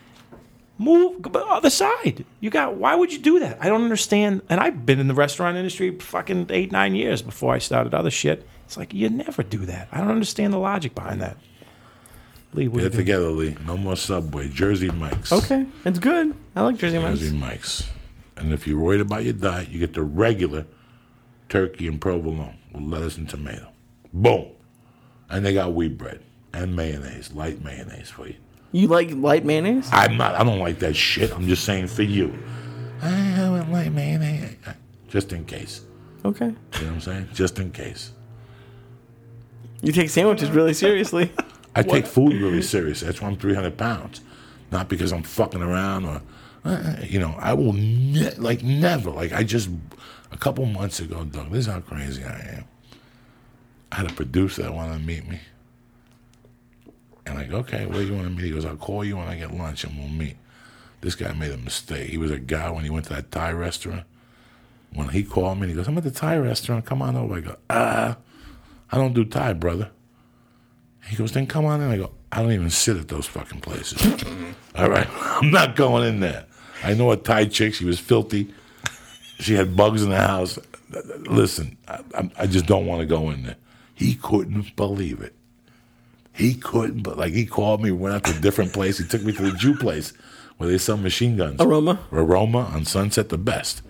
Move other side. Why would you do that? I don't understand. And I've been in the restaurant industry fucking 8-9 years before I started other shit. It's like you never do that. I don't understand the logic behind that. Lee, what Get do it you together, Lee. No more Subway. Jersey Mike's. Okay, it's good. I like Jersey Mike's. Jersey Mike's. And if you're worried about your diet, you get the regular turkey and provolone with lettuce and tomato. Boom. And they got wheat bread and mayonnaise, light mayonnaise for you. You like light mayonnaise? I don't like that shit. I'm just saying for you. I want light mayonnaise. Just in case. Okay. You know what I'm saying? Just in case. You take sandwiches really seriously. I take food really serious. That's why I'm 300 pounds. Not because I'm fucking around or, I will never. A couple months ago, Doug, this is how crazy I am. I had a producer that wanted to meet me. And I go, okay, where do you want to meet? He goes, I'll call you when I get lunch and we'll meet. This guy made a mistake. He was a guy when he went to that Thai restaurant. When he called me, he goes, I'm at the Thai restaurant. Come on over. I go, I don't do Thai, brother. He goes, then come on in. I go, I don't even sit at those fucking places. All right? I'm not going in there. I know a Thai chick. She was filthy. She had bugs in the house. Listen, I just don't want to go in there. He couldn't believe it. He couldn't, but he called me, went out to a different place. He took me to the Jew place where they sell machine guns. Aroma on Sunset, the best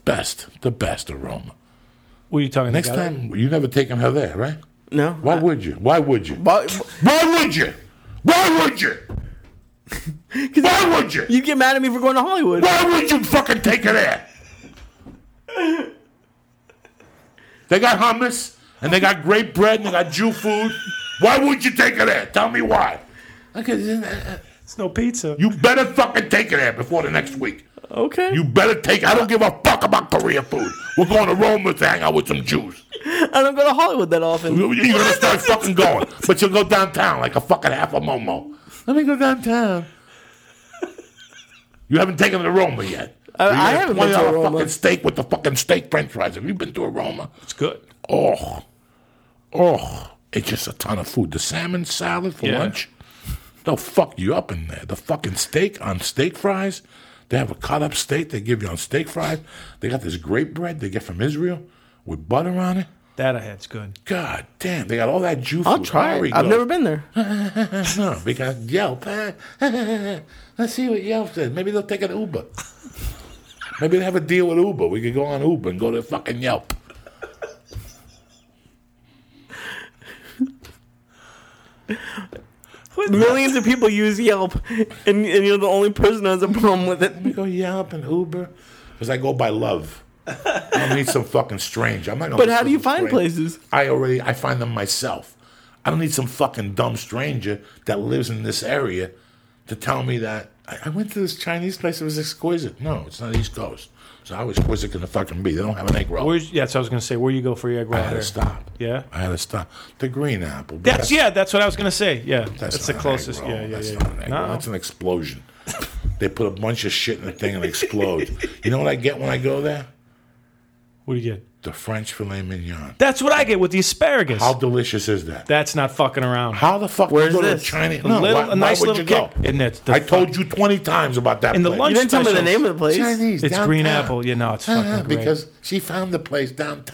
Aroma. What are you talking Next time, you never taken her there, right? No. Why would you? Why would you? Why- Why would you? Why would you? Why would you? You get mad at me for going to Hollywood. Why would you fucking take her there? They got hummus, and they got great bread, and they got Jew food. Why would you take her there? Tell me why. It's no pizza. You better fucking take her there before the next week. Okay. You better take. I don't give a fuck about Korea food. We're going to Rome to hang out with some Jews. I don't go to Hollywood that often. You're gonna start fucking going, but you'll go downtown like a fucking half a momo. Let me go downtown. You haven't taken her to Roma yet. I haven't been to $20 Roma. fucking steak with the fucking steak French fries. Have you been to a Roma? It's good. Oh, it's just a ton of food. The salmon salad for Yeah. lunch, they'll fuck you up in there. The fucking steak on steak fries. They have a cut up steak they give you on steak fries. They got this great bread they get from Israel with butter on it. That I had. It's good. God damn, they got all that Jew food. I'll try There we it. I've go. never been there. No, because Yelp. Let's see what Yelp says. Maybe they'll take an Uber. Maybe they have a deal with Uber. We could go on Uber and go to fucking Yelp. Millions of people use Yelp, and you're the only person who has a problem with it. We go Yelp and Uber because I go by love. I don't need some fucking stranger. I'm not gonna. But listen how do you to find stranger. places? I find them myself. I don't need some fucking dumb stranger that lives in this area to tell me that I went to this Chinese place. It was exquisite. No, it's not East Coast. So how exquisite can it fucking be? They don't have an egg roll. That's what I was going to say. Where you go for your egg roll? I had here? to stop. Yeah? I had to stop. The green apple. but That's what I was going to say. Yeah, that's the not an closest. egg roll. Yeah. That's not an egg roll. No. That's an explosion. They put a bunch of shit in the thing and it explodes. You know what I get when I go there? What do you get? The French filet mignon. That's what I get with the asparagus. How delicious is that? That's not fucking around. How the fuck Where's you go to this? a Chinese? A No, little- why, a nice why would little you go? kick. And it's the I told you 20 times about that In the place. lunch You didn't tell me the specials. name of the place. Chinese It's downtown. Green Apple. Yeah, no, it's fucking great. Because she found the place downtown.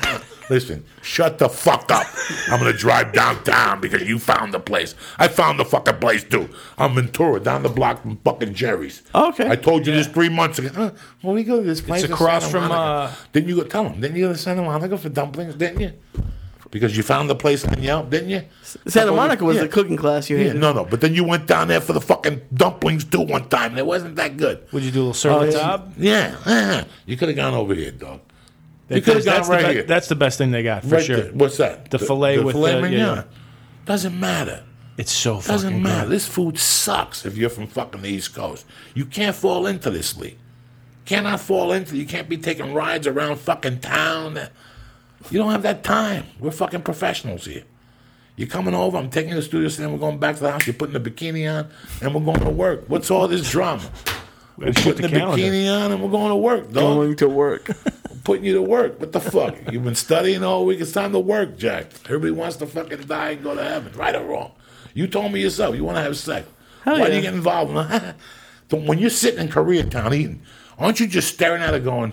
Listen, shut the fuck up. I'm going to drive downtown because you found the place. I found the fucking place, too. I'm Ventura, down the block from fucking Jerry's. Okay. I told you this 3 months ago. When we go to this place, It's across in from, Santa Monica. Didn't you go tell them? Didn't you go to Santa Monica for dumplings, didn't you? Because you found the place on Yelp, didn't you? Santa Monica was Yeah. the cooking class you Yeah, hated. no. But then you went down there for the fucking dumplings, too, one time, and it wasn't that good. Would you do a little sur la table? Yeah. You could have gone over here, dog. You could have gone That's right the here. That's the best thing they got, for Right sure. there. What's that? The filet with filet the- mignon. yeah. Doesn't matter. It's so fucking Doesn't matter. good. This food sucks if you're from fucking the East Coast. You can't fall into this league. Cannot fall into. You can't be taking rides around fucking town. You don't have that time. We're fucking professionals here. You're coming over. I'm taking you to the studio, saying we're going back to the house. You're putting the bikini on, and we're going to work. What's all this drama? We're Check putting the the calendar. bikini on, and we're going to work, dog. Going to work. Putting you to work. What the fuck? You've been studying all week. It's time to work, Jack. Everybody wants to fucking die and go to heaven, right or wrong. You told me yourself you want to have sex. Hell Why do yeah. you get involved? When you're sitting in Koreatown eating, aren't you just staring at it going,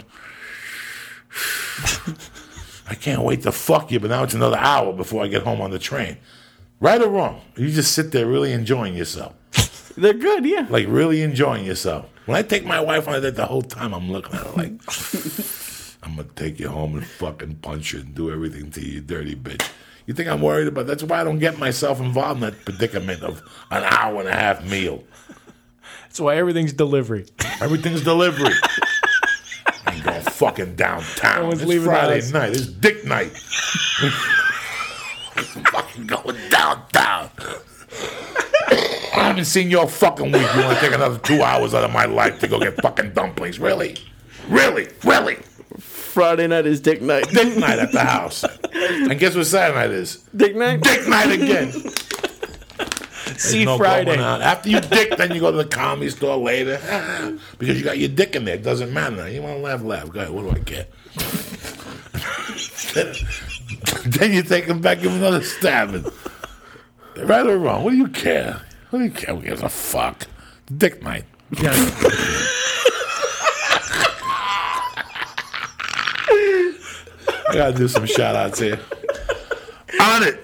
I can't wait to fuck you, but now it's another hour before I get home on the train. Right or wrong? You just sit there really enjoying yourself. They're good, yeah. Like really enjoying yourself. When I take my wife on a date, the whole time I'm looking at her like, I'm going to take you home and fucking punch you and do everything to you, you dirty bitch. You think I'm worried about that? That's why I don't get myself involved in that predicament of an hour and a half meal. That's why everything's delivery. Everything's delivery. I ain't going fucking downtown. No one's It's leaving the Friday house. night. It's dick night. Fucking going downtown. I haven't seen your fucking week. You want to take another 2 hours out of my life to go get fucking dumplings? Really? Really? Really? Friday night is dick night. Dick night at the house. And guess what Saturday night is? Dick night? Dick night again. See No Friday. going on. After you dick, then you go to the comedy store later. Because you got your dick in there. It doesn't matter. You want to laugh. Go ahead. What do I care? Then you take him back, give him another stabbing. Right or wrong? What do you care? What do you care? Who gives a fuck? Dick night. Yeah. I gotta do some shout outs here. On it.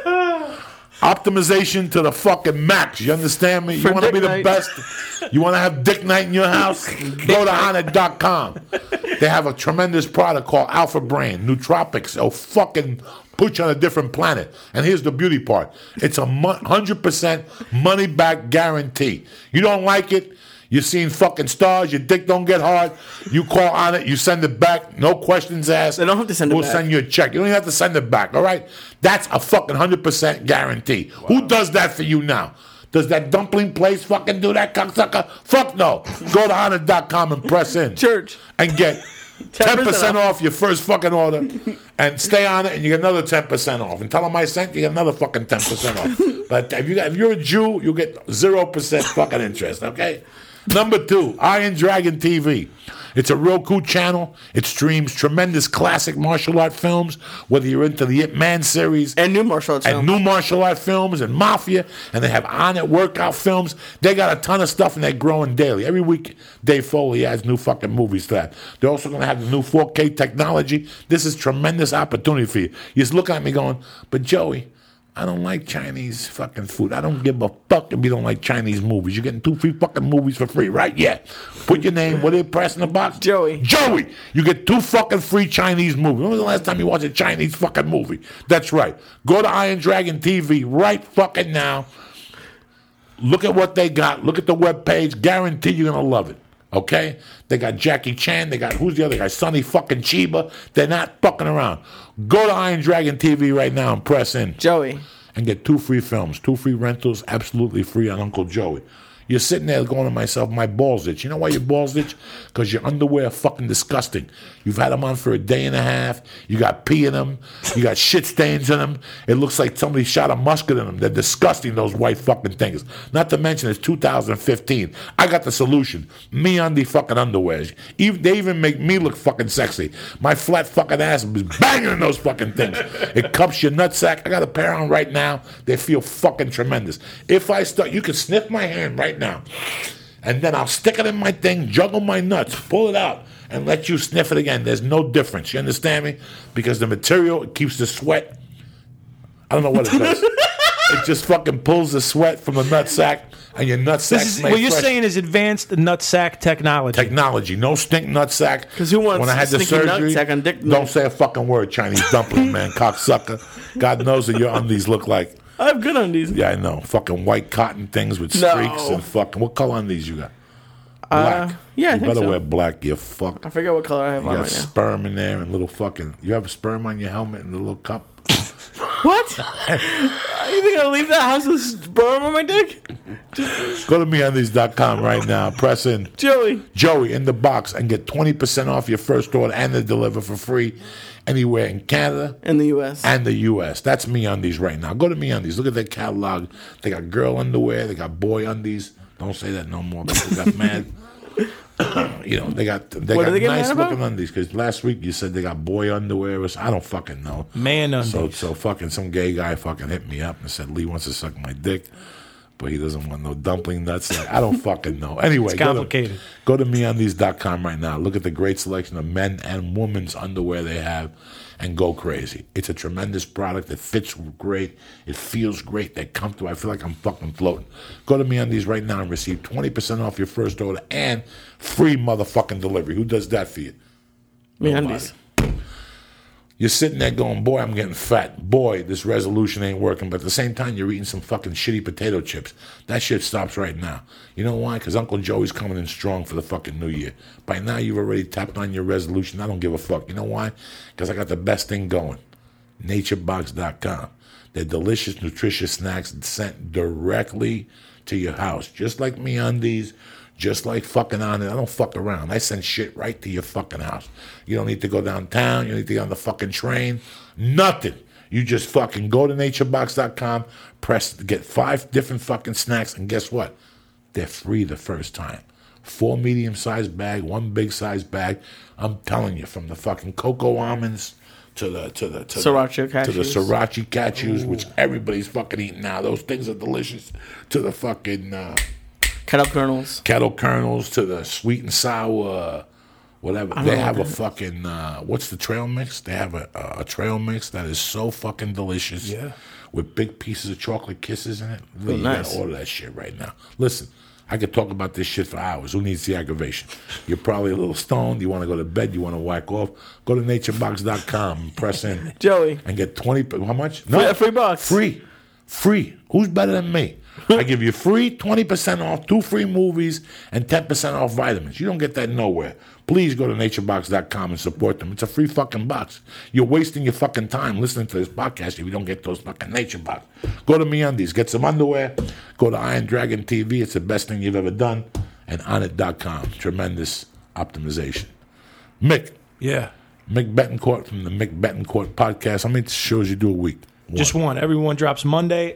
Optimization to the fucking max. You understand me? You For want to be dick the night. best? You want to have dick night in your house? Go to Onnit.com. They have a tremendous product called Alpha Brain, Nootropics. It'll fucking put you on a different planet. And here's the beauty part. It's a 100% money back guarantee. You don't like it? You're seeing fucking stars, your dick don't get hard, you call on it, you send it back, no questions asked. They don't have to send it We'll back. send you a check. You don't even have to send it back, all right? That's a fucking 100% guarantee. Who does that for you now? Does that dumpling place fucking do that, cocksucker? Fuck no. Go to Onnit.com and press in. Church. And get 10% off your first fucking order. And stay on it and you get another 10% off. And tell them I sent you, get another fucking 10% off. But if you're a Jew, you get 0% fucking interest, okay? Number 2, Iron Dragon TV. It's a Roku channel. It streams tremendous classic martial art films, whether you're into the Ip Man series And new martial arts and films. new martial art films and mafia, and they have on-it workout films. They got a ton of stuff, and they're growing daily. Every week, Dave Foley adds new fucking movies to that. They're also going to have the new 4K technology. This is tremendous opportunity for you. You're just looking at me going, but Joey, I don't like Chinese fucking food. I don't give a fuck if you don't like Chinese movies. You're getting 2 free fucking movies for free, right? Yeah. Put your name. What do you press in the box? Joey. Joey. You get 2 fucking free Chinese movies. When was the last time you watched a Chinese fucking movie? That's right. Go to Iron Dragon TV right fucking now. Look at what they got. Look at the webpage. Guarantee you're going to love it. Okay? They got Jackie Chan. They got, who's the other guy? Sonny fucking Chiba. They're not fucking around. Go to Iron Dragon TV right now and press in. Joey. And get 2 free films, 2 free rentals, absolutely free on Uncle Joey. You're sitting there going to myself, my balls itch. You know why your balls itch? Because your underwear are fucking disgusting. You've had them on for a day and a half. You got pee in them. You got shit stains in them. It looks like somebody shot a musket in them. They're disgusting, those white fucking things. Not to mention it's 2015. I got the solution. MeUndies fucking underwears. They even make me look fucking sexy. My flat fucking ass is banging in those fucking things. It cups your nutsack. I got a pair on right now. They feel fucking tremendous. If I start, you can sniff my hand right now. and then I'll stick it in my thing, juggle my nuts, pull it out, and let you sniff it again. There's no difference. You understand me? Because the material, it keeps the sweat. I don't know what it does. It just fucking pulls the sweat from the nutsack, and your nutsack. What you're saying is advanced nutsack technology. Technology, no stink nutsack. Because who wants when I had the stinky surgery, nutsack on dick? don't say a fucking word, Chinese dumpling, man, cocksucker. God knows what your undies look like. I have good undies. Yeah, I know. Fucking white cotton things with streaks and fucking. What color undies you got? Black. Yeah, I you think better so. wear black. You fuck. I forget what color I have You on got right now. sperm in there and little fucking. You have sperm on your helmet and the little cup. What? You think I'll leave that house with sperm on my dick? Go to meundies.com right now. Press in Joey in the box and get 20% off your first order and they deliver for free anywhere in Canada and the U.S. And the U.S. That's MeUndies right now. Go to MeUndies. Look at their catalog. They got girl underwear. They got boy undies. Don't say that no more. People got mad. They got nice looking undies. Because last week you said they got boy underwear. I don't fucking know. Man undies. So fucking some gay guy fucking hit me up and said Lee wants to suck my dick, but he doesn't want no dumpling nuts. I don't fucking know. Anyway, it's complicated. Go to meundies.com right now. Look at the great selection of men and women's underwear they have and go crazy. It's a tremendous product. It fits great. It feels great. They're comfortable. I feel like I'm fucking floating. Go to MeUndies right now and receive 20% off your first order and free motherfucking delivery. Who does that for you? MeUndies. You're sitting there going, boy, I'm getting fat. Boy, this resolution ain't working. But at the same time, you're eating some fucking shitty potato chips. That shit stops right now. You know why? Because Uncle Joey's coming in strong for the fucking new year. By now, you've already tapped on your resolution. I don't give a fuck. You know why? Because I got the best thing going. NatureBox.com. They're delicious, nutritious snacks sent directly to your house. Just like MeUndies. Just like fucking on it. I don't fuck around. I send shit right to your fucking house. You don't need to go downtown. You don't need to get on the fucking train. Nothing. You just fucking go to naturebox.com, get 5 different fucking snacks, and guess what? They're free the first time. 4 medium-sized bag, 1 big-sized bag. I'm telling you, from the fucking cocoa almonds to the Sriracha cashews. To the sriracha cashews, which everybody's fucking eating now. Those things are delicious. To the fucking kettle kernels, to the sweet and sour, whatever. They have a fucking what's the trail mix? They have a trail mix that is so fucking delicious. Yeah, with big pieces of chocolate kisses in it. Oh, you nice. gotta order that shit right now. Listen, I could talk about this shit for hours. Who needs the aggravation? You're probably a little stoned. You want to go to bed. You want to whack off. Go to naturebox.com and press in. Joey. And get 20. How much? No. Free box. Free. Who's better than me? I give you free 20% off, 2 free movies, and 10% off vitamins. You don't get that nowhere. Please go to naturebox.com and support them. It's a free fucking box. You're wasting your fucking time listening to this podcast if you don't get those fucking Nature Box. Go to MeUndies. Get some underwear. Go to Iron Dragon TV. It's the best thing you've ever done. And onit.com. Tremendous optimization. Mick. Yeah. Mick Betancourt from the Mick Betancourt podcast. How many shows you do a week? Just one. Everyone drops Monday.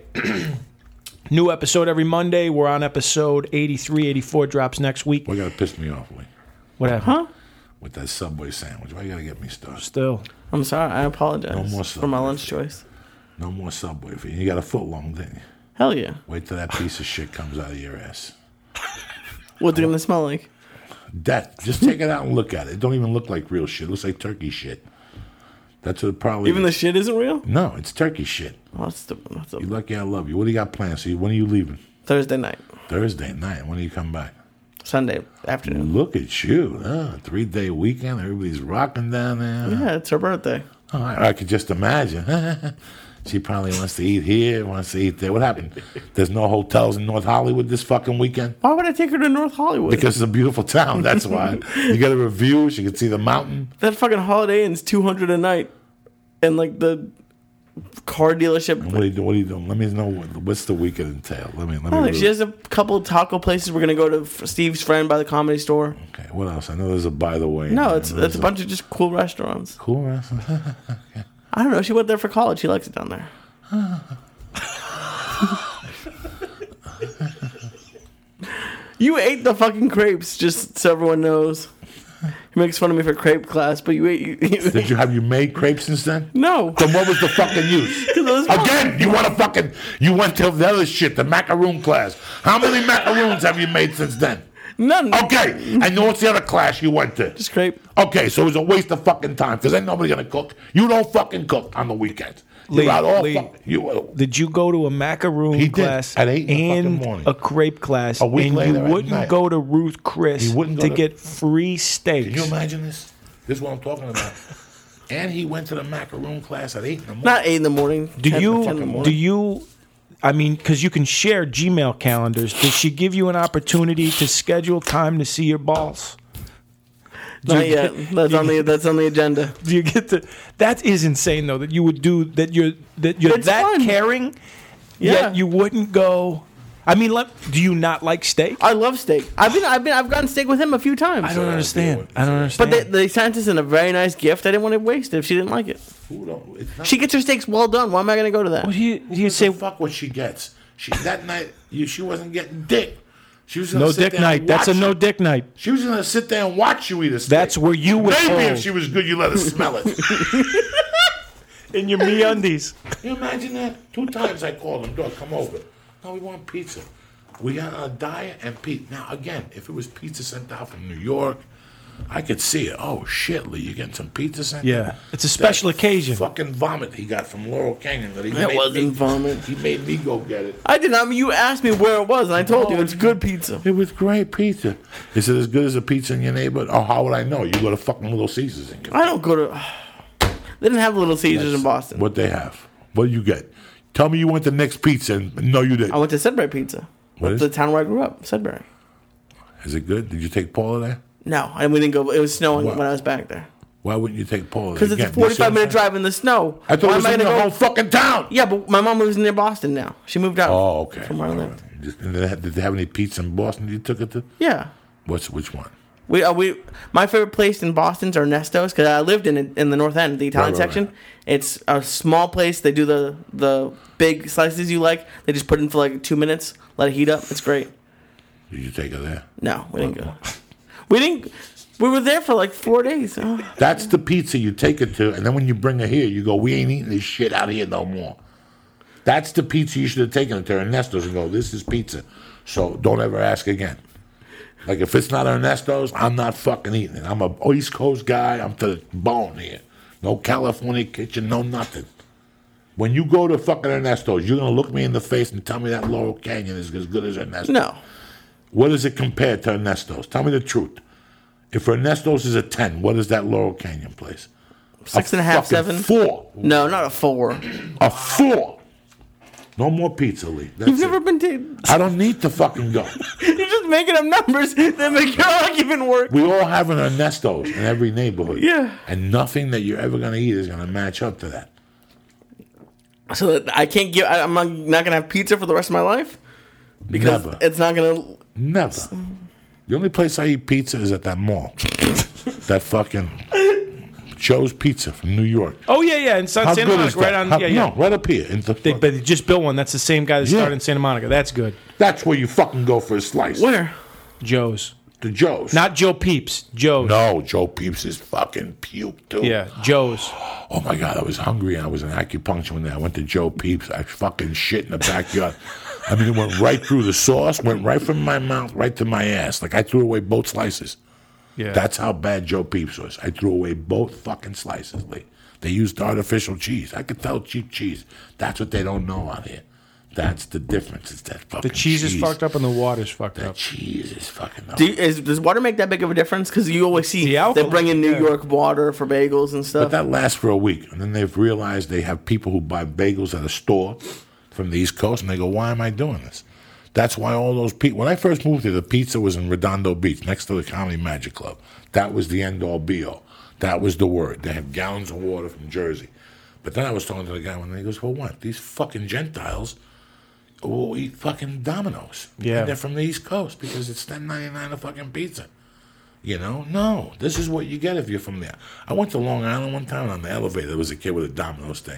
New episode every Monday. We're on episode 83, 84. Drops next week. Well, you gotta piss me off, Lee. What happened? Huh? With that Subway sandwich. Why you gotta get me started? Still. I'm sorry. I apologize No more for my Subway. lunch choice. No more Subway for you. You got a foot long, didn't you? Hell yeah. Wait till that piece of shit comes out of your ass. What's it gonna smell like? Death. Just take it out and look at it. It don't even look like real shit. It looks like turkey shit. That's what it probably Even is. the shit isn't real? No, it's turkey shit. Oh, that's You're lucky I love you. What do you got planned? So when are you leaving? Thursday night. Thursday night. When do you come back? Sunday afternoon. Look at you. 3-day weekend. Everybody's rocking down there. Yeah, it's her birthday. Oh, I could just imagine. She probably wants to eat here, wants to eat there. What happened? There's no hotels in North Hollywood this fucking weekend? Why would I take her to North Hollywood? Because it's a beautiful town, that's why. You get a review, she can see the mountain. That fucking Holiday Inn's $200 a night. And like the car dealership. And what are you doing? Let me know what's the weekend entail. Let me Like she has a couple of taco places. We're gonna go to Steve's Friend by the Comedy Store. Okay, what else? I know there's a by the way. No, it's a bunch of just cool restaurants. Cool restaurants. Okay. I don't know. She went there for college. She likes it down there. You ate the fucking crepes, just so everyone knows. He makes fun of me for crepe class, but you ate. Have you made crepes since then? No. Then what was the fucking use? Again, you went to the other shit, the macaroon class. How many macaroons have you made since then? None. Okay. And what's the other class you went to? Just crepe. Okay, so it was a waste of fucking time because ain't nobody gonna cook. You don't fucking cook on the weekends. Lee, You're out all Lee, did you go to a macaroon He did, class at 8 in the fucking and morning. a crepe class, A week and later you at wouldn't night. go to Ruth Chris He wouldn't go to to- get free steaks? Can you imagine this? This is what I'm talking about. And he went to the macaroon class at 8 in the morning. Not 8 in the morning. Do 10 you? 10 in the morning. Do you? I mean, because you can share Gmail calendars. Does she give you an opportunity to schedule time to see your balls? Not yet. That's on the agenda. Do you get to? That is insane, though. That you would do that. You're It's that fun. caring. Yeah. Yet you wouldn't go. I mean, do you not like steak? I love steak. I've gotten steak with him a few times. I don't understand. I don't understand. But they sent us in a very nice gift. I didn't want to waste it if she didn't like it. Who don't- it's not- She gets her steaks well done. Why am I going to go to that? What do you gives say? a fuck what she gets. That night, she wasn't getting dick. She was gonna No sit dick there and night. That's a watch no you. dick night. She was gonna sit there and watch you eat a steak. That's where you Maybe withhold. if she was good, you let her smell it. In your MeUndies. Can you imagine that? 2 times I called him, dog, come over. No, we want pizza. We got a diet and pizza. Now, again, if it was pizza sent out from New York, I could see it. Oh, shit, Lee, you getting some pizza sent Yeah. out? It's a special That occasion. Fucking vomit he got from Laurel Canyon. That It wasn't vomit. He made me go get it. I did not. I mean, you asked me where it was, and I told you it's good pizza. It was great pizza. Is it as good as a pizza in your neighborhood? Oh, how would I know? You go to fucking Little Caesars and get I don't go to. They didn't have Little Caesars in Boston. what they have. What do you get? Tell me you went to Nick's Pizza and no, you didn't. I went to Sudbury Pizza. What is the it? town where I grew up, Sudbury. Is it good? Did you take Paula there? No, and we didn't go. It was snowing Wow. when I was back there. Why wouldn't you take Paula? Because it's a Again, you see what I'm 45-minute saying? drive in the snow. I thought Why it was am I in gonna your go? whole fucking town. Yeah, but my mom lives near Boston now. She moved out. Oh, okay. From where I lived. And did they have any pizza in Boston you took it to? Yeah. Which one? My favorite place in Boston's Ernesto's because I lived in the North End, the Italian Right. section. It's a small place. They do the big slices you like. They just put it in for like 2 minutes, let it heat up. It's great. Did you take her there? No, we didn't go. We were there for like 4 days. Oh. That's the pizza you take it to, and then when you bring her here, you go, we ain't eating this shit out here no more. That's the pizza you should have taken it to Ernesto's and go, this is pizza. So don't ever ask again. Like, if it's not Ernesto's, I'm not fucking eating it. I'm a East Coast guy. I'm to the bone here. No California kitchen, no nothing. When you go to fucking Ernesto's, you're going to look me in the face and tell me that Laurel Canyon is as good as Ernesto's. No. What is it compared to Ernesto's? Tell me the truth. If Ernesto's is a 10, what is that Laurel Canyon place? 6.5, fucking 7. 4. No, not a 4. A 4. No more pizza, Lee. That's You've never it. been to. I don't need to fucking go. You're just making up numbers that make your argument work. We all have an Ernesto's in every neighborhood. Yeah. And nothing that you're ever going to eat is going to match up to that. So that I can't give. I'm not gonna have pizza for the rest of my life because Never. it's not gonna. Never. The only place I eat pizza is at that mall. That fucking Joe's Pizza from New York. Oh yeah, in How Santa good Monica, is right that? on. Yeah. No, right up here. But they just built one. That's the same guy that Yeah. started in Santa Monica. That's good. That's where you fucking go for a slice. Where? Joe's, The Joe's. not Joe Peeps. Joe's. No, Joe Peeps is fucking puke, too. Yeah, Joe's. Oh, my God, I was hungry. I was in acupuncture one day. I went to Joe Peeps. I fucking shit in the backyard. I mean, it went right through the sauce, went right from my mouth, right to my ass. Like, I threw away both slices. Yeah. That's how bad Joe Peeps was. I threw away both fucking slices, Lee. They used artificial cheese. I could tell cheap cheese. That's what they don't know out here. That's the difference. It's that fucking the cheese is fucked up and the water's fucked That up. cheese is fucking up. Does water make that big of a difference? Because you always see The they alkaline, bring in New yeah. York water for bagels and But stuff. that lasts for a week, and then they've realized they have people who buy bagels at a store from the East Coast, and they go, "Why am I doing this?" That's why all those people. When I first moved here, the pizza was in Redondo Beach, next to the Comedy Magic Club. That was the end all be all. That was the word. They have gallons of water from Jersey. But then I was talking to the guy one day. He goes, "Well, what? These fucking Gentiles will eat fucking Domino's. Yeah. And they're from the East Coast because it's $10.99 a fucking pizza." You know, no, this is what you get if you're from there. I went to Long Island one time on the elevator. There was a kid with a Domino's thing.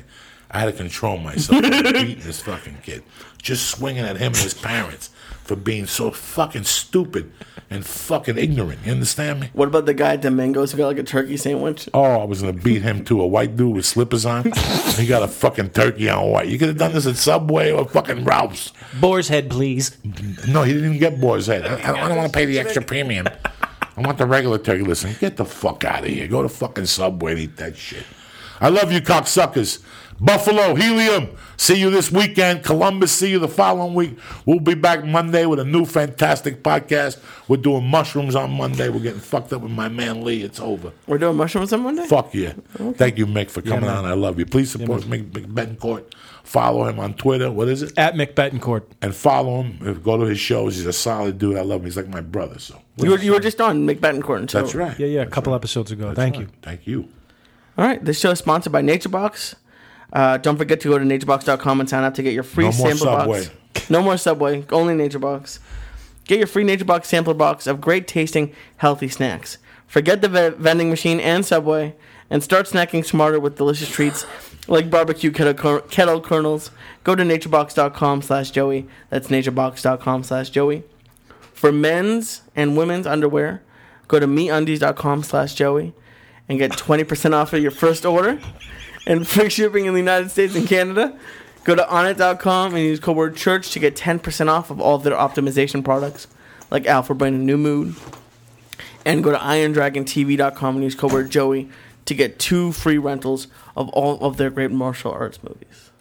I had to control myself. I was beating this fucking kid. Just swinging at him and his parents for being so fucking stupid and fucking ignorant. You understand me? What about the guy at Domingo's who got like a turkey sandwich? Oh, I was going to beat him too. A white dude with slippers on. He got a fucking turkey on white. You could have done this at Subway or fucking Ralph's. Boar's Head, please. No, he didn't even get Boar's Head. I don't want to pay the extra premium. I want the regular turkey. Listen, get the fuck out of here. Go to fucking Subway and eat that shit. I love you, cocksuckers. Buffalo, Helium, see you this weekend. Columbus, see you the following week. We'll be back Monday with a new fantastic podcast. We're doing mushrooms on Monday. We're getting fucked up with my man Lee. It's over. We're doing mushrooms on Monday? Fuck yeah. Okay. Thank you, Mick, for coming on. I love you. Please support Mick Betancourt. Follow him on Twitter. What is it? At Mick Betancourt. And follow him. Go to his shows. He's a solid dude. I love him. He's like my brother. So You were just on Mick Betancourt. That's right. Yeah, a couple episodes ago. Thank you. Thank you. All right. This show is sponsored by NatureBox. Don't forget to go to naturebox.com and sign up to get your free sample box. No more Subway. Only NatureBox. Get your free NatureBox sampler box of great tasting, healthy snacks. Forget the vending machine and Subway and start snacking smarter with delicious treats like barbecue kettle kernels. Go to naturebox.com/Joey. That's naturebox.com/Joey. For men's and women's underwear, go to meundies.com/Joey and get 20% off of your first order. And free shipping in the United States and Canada. Go to onit.com and use code word church to get 10% off of all of their optimization products like Alpha Brain and New Mood. And go to IronDragonTV.com and use code word Joey to get 2 free rentals of all of their great martial arts movies.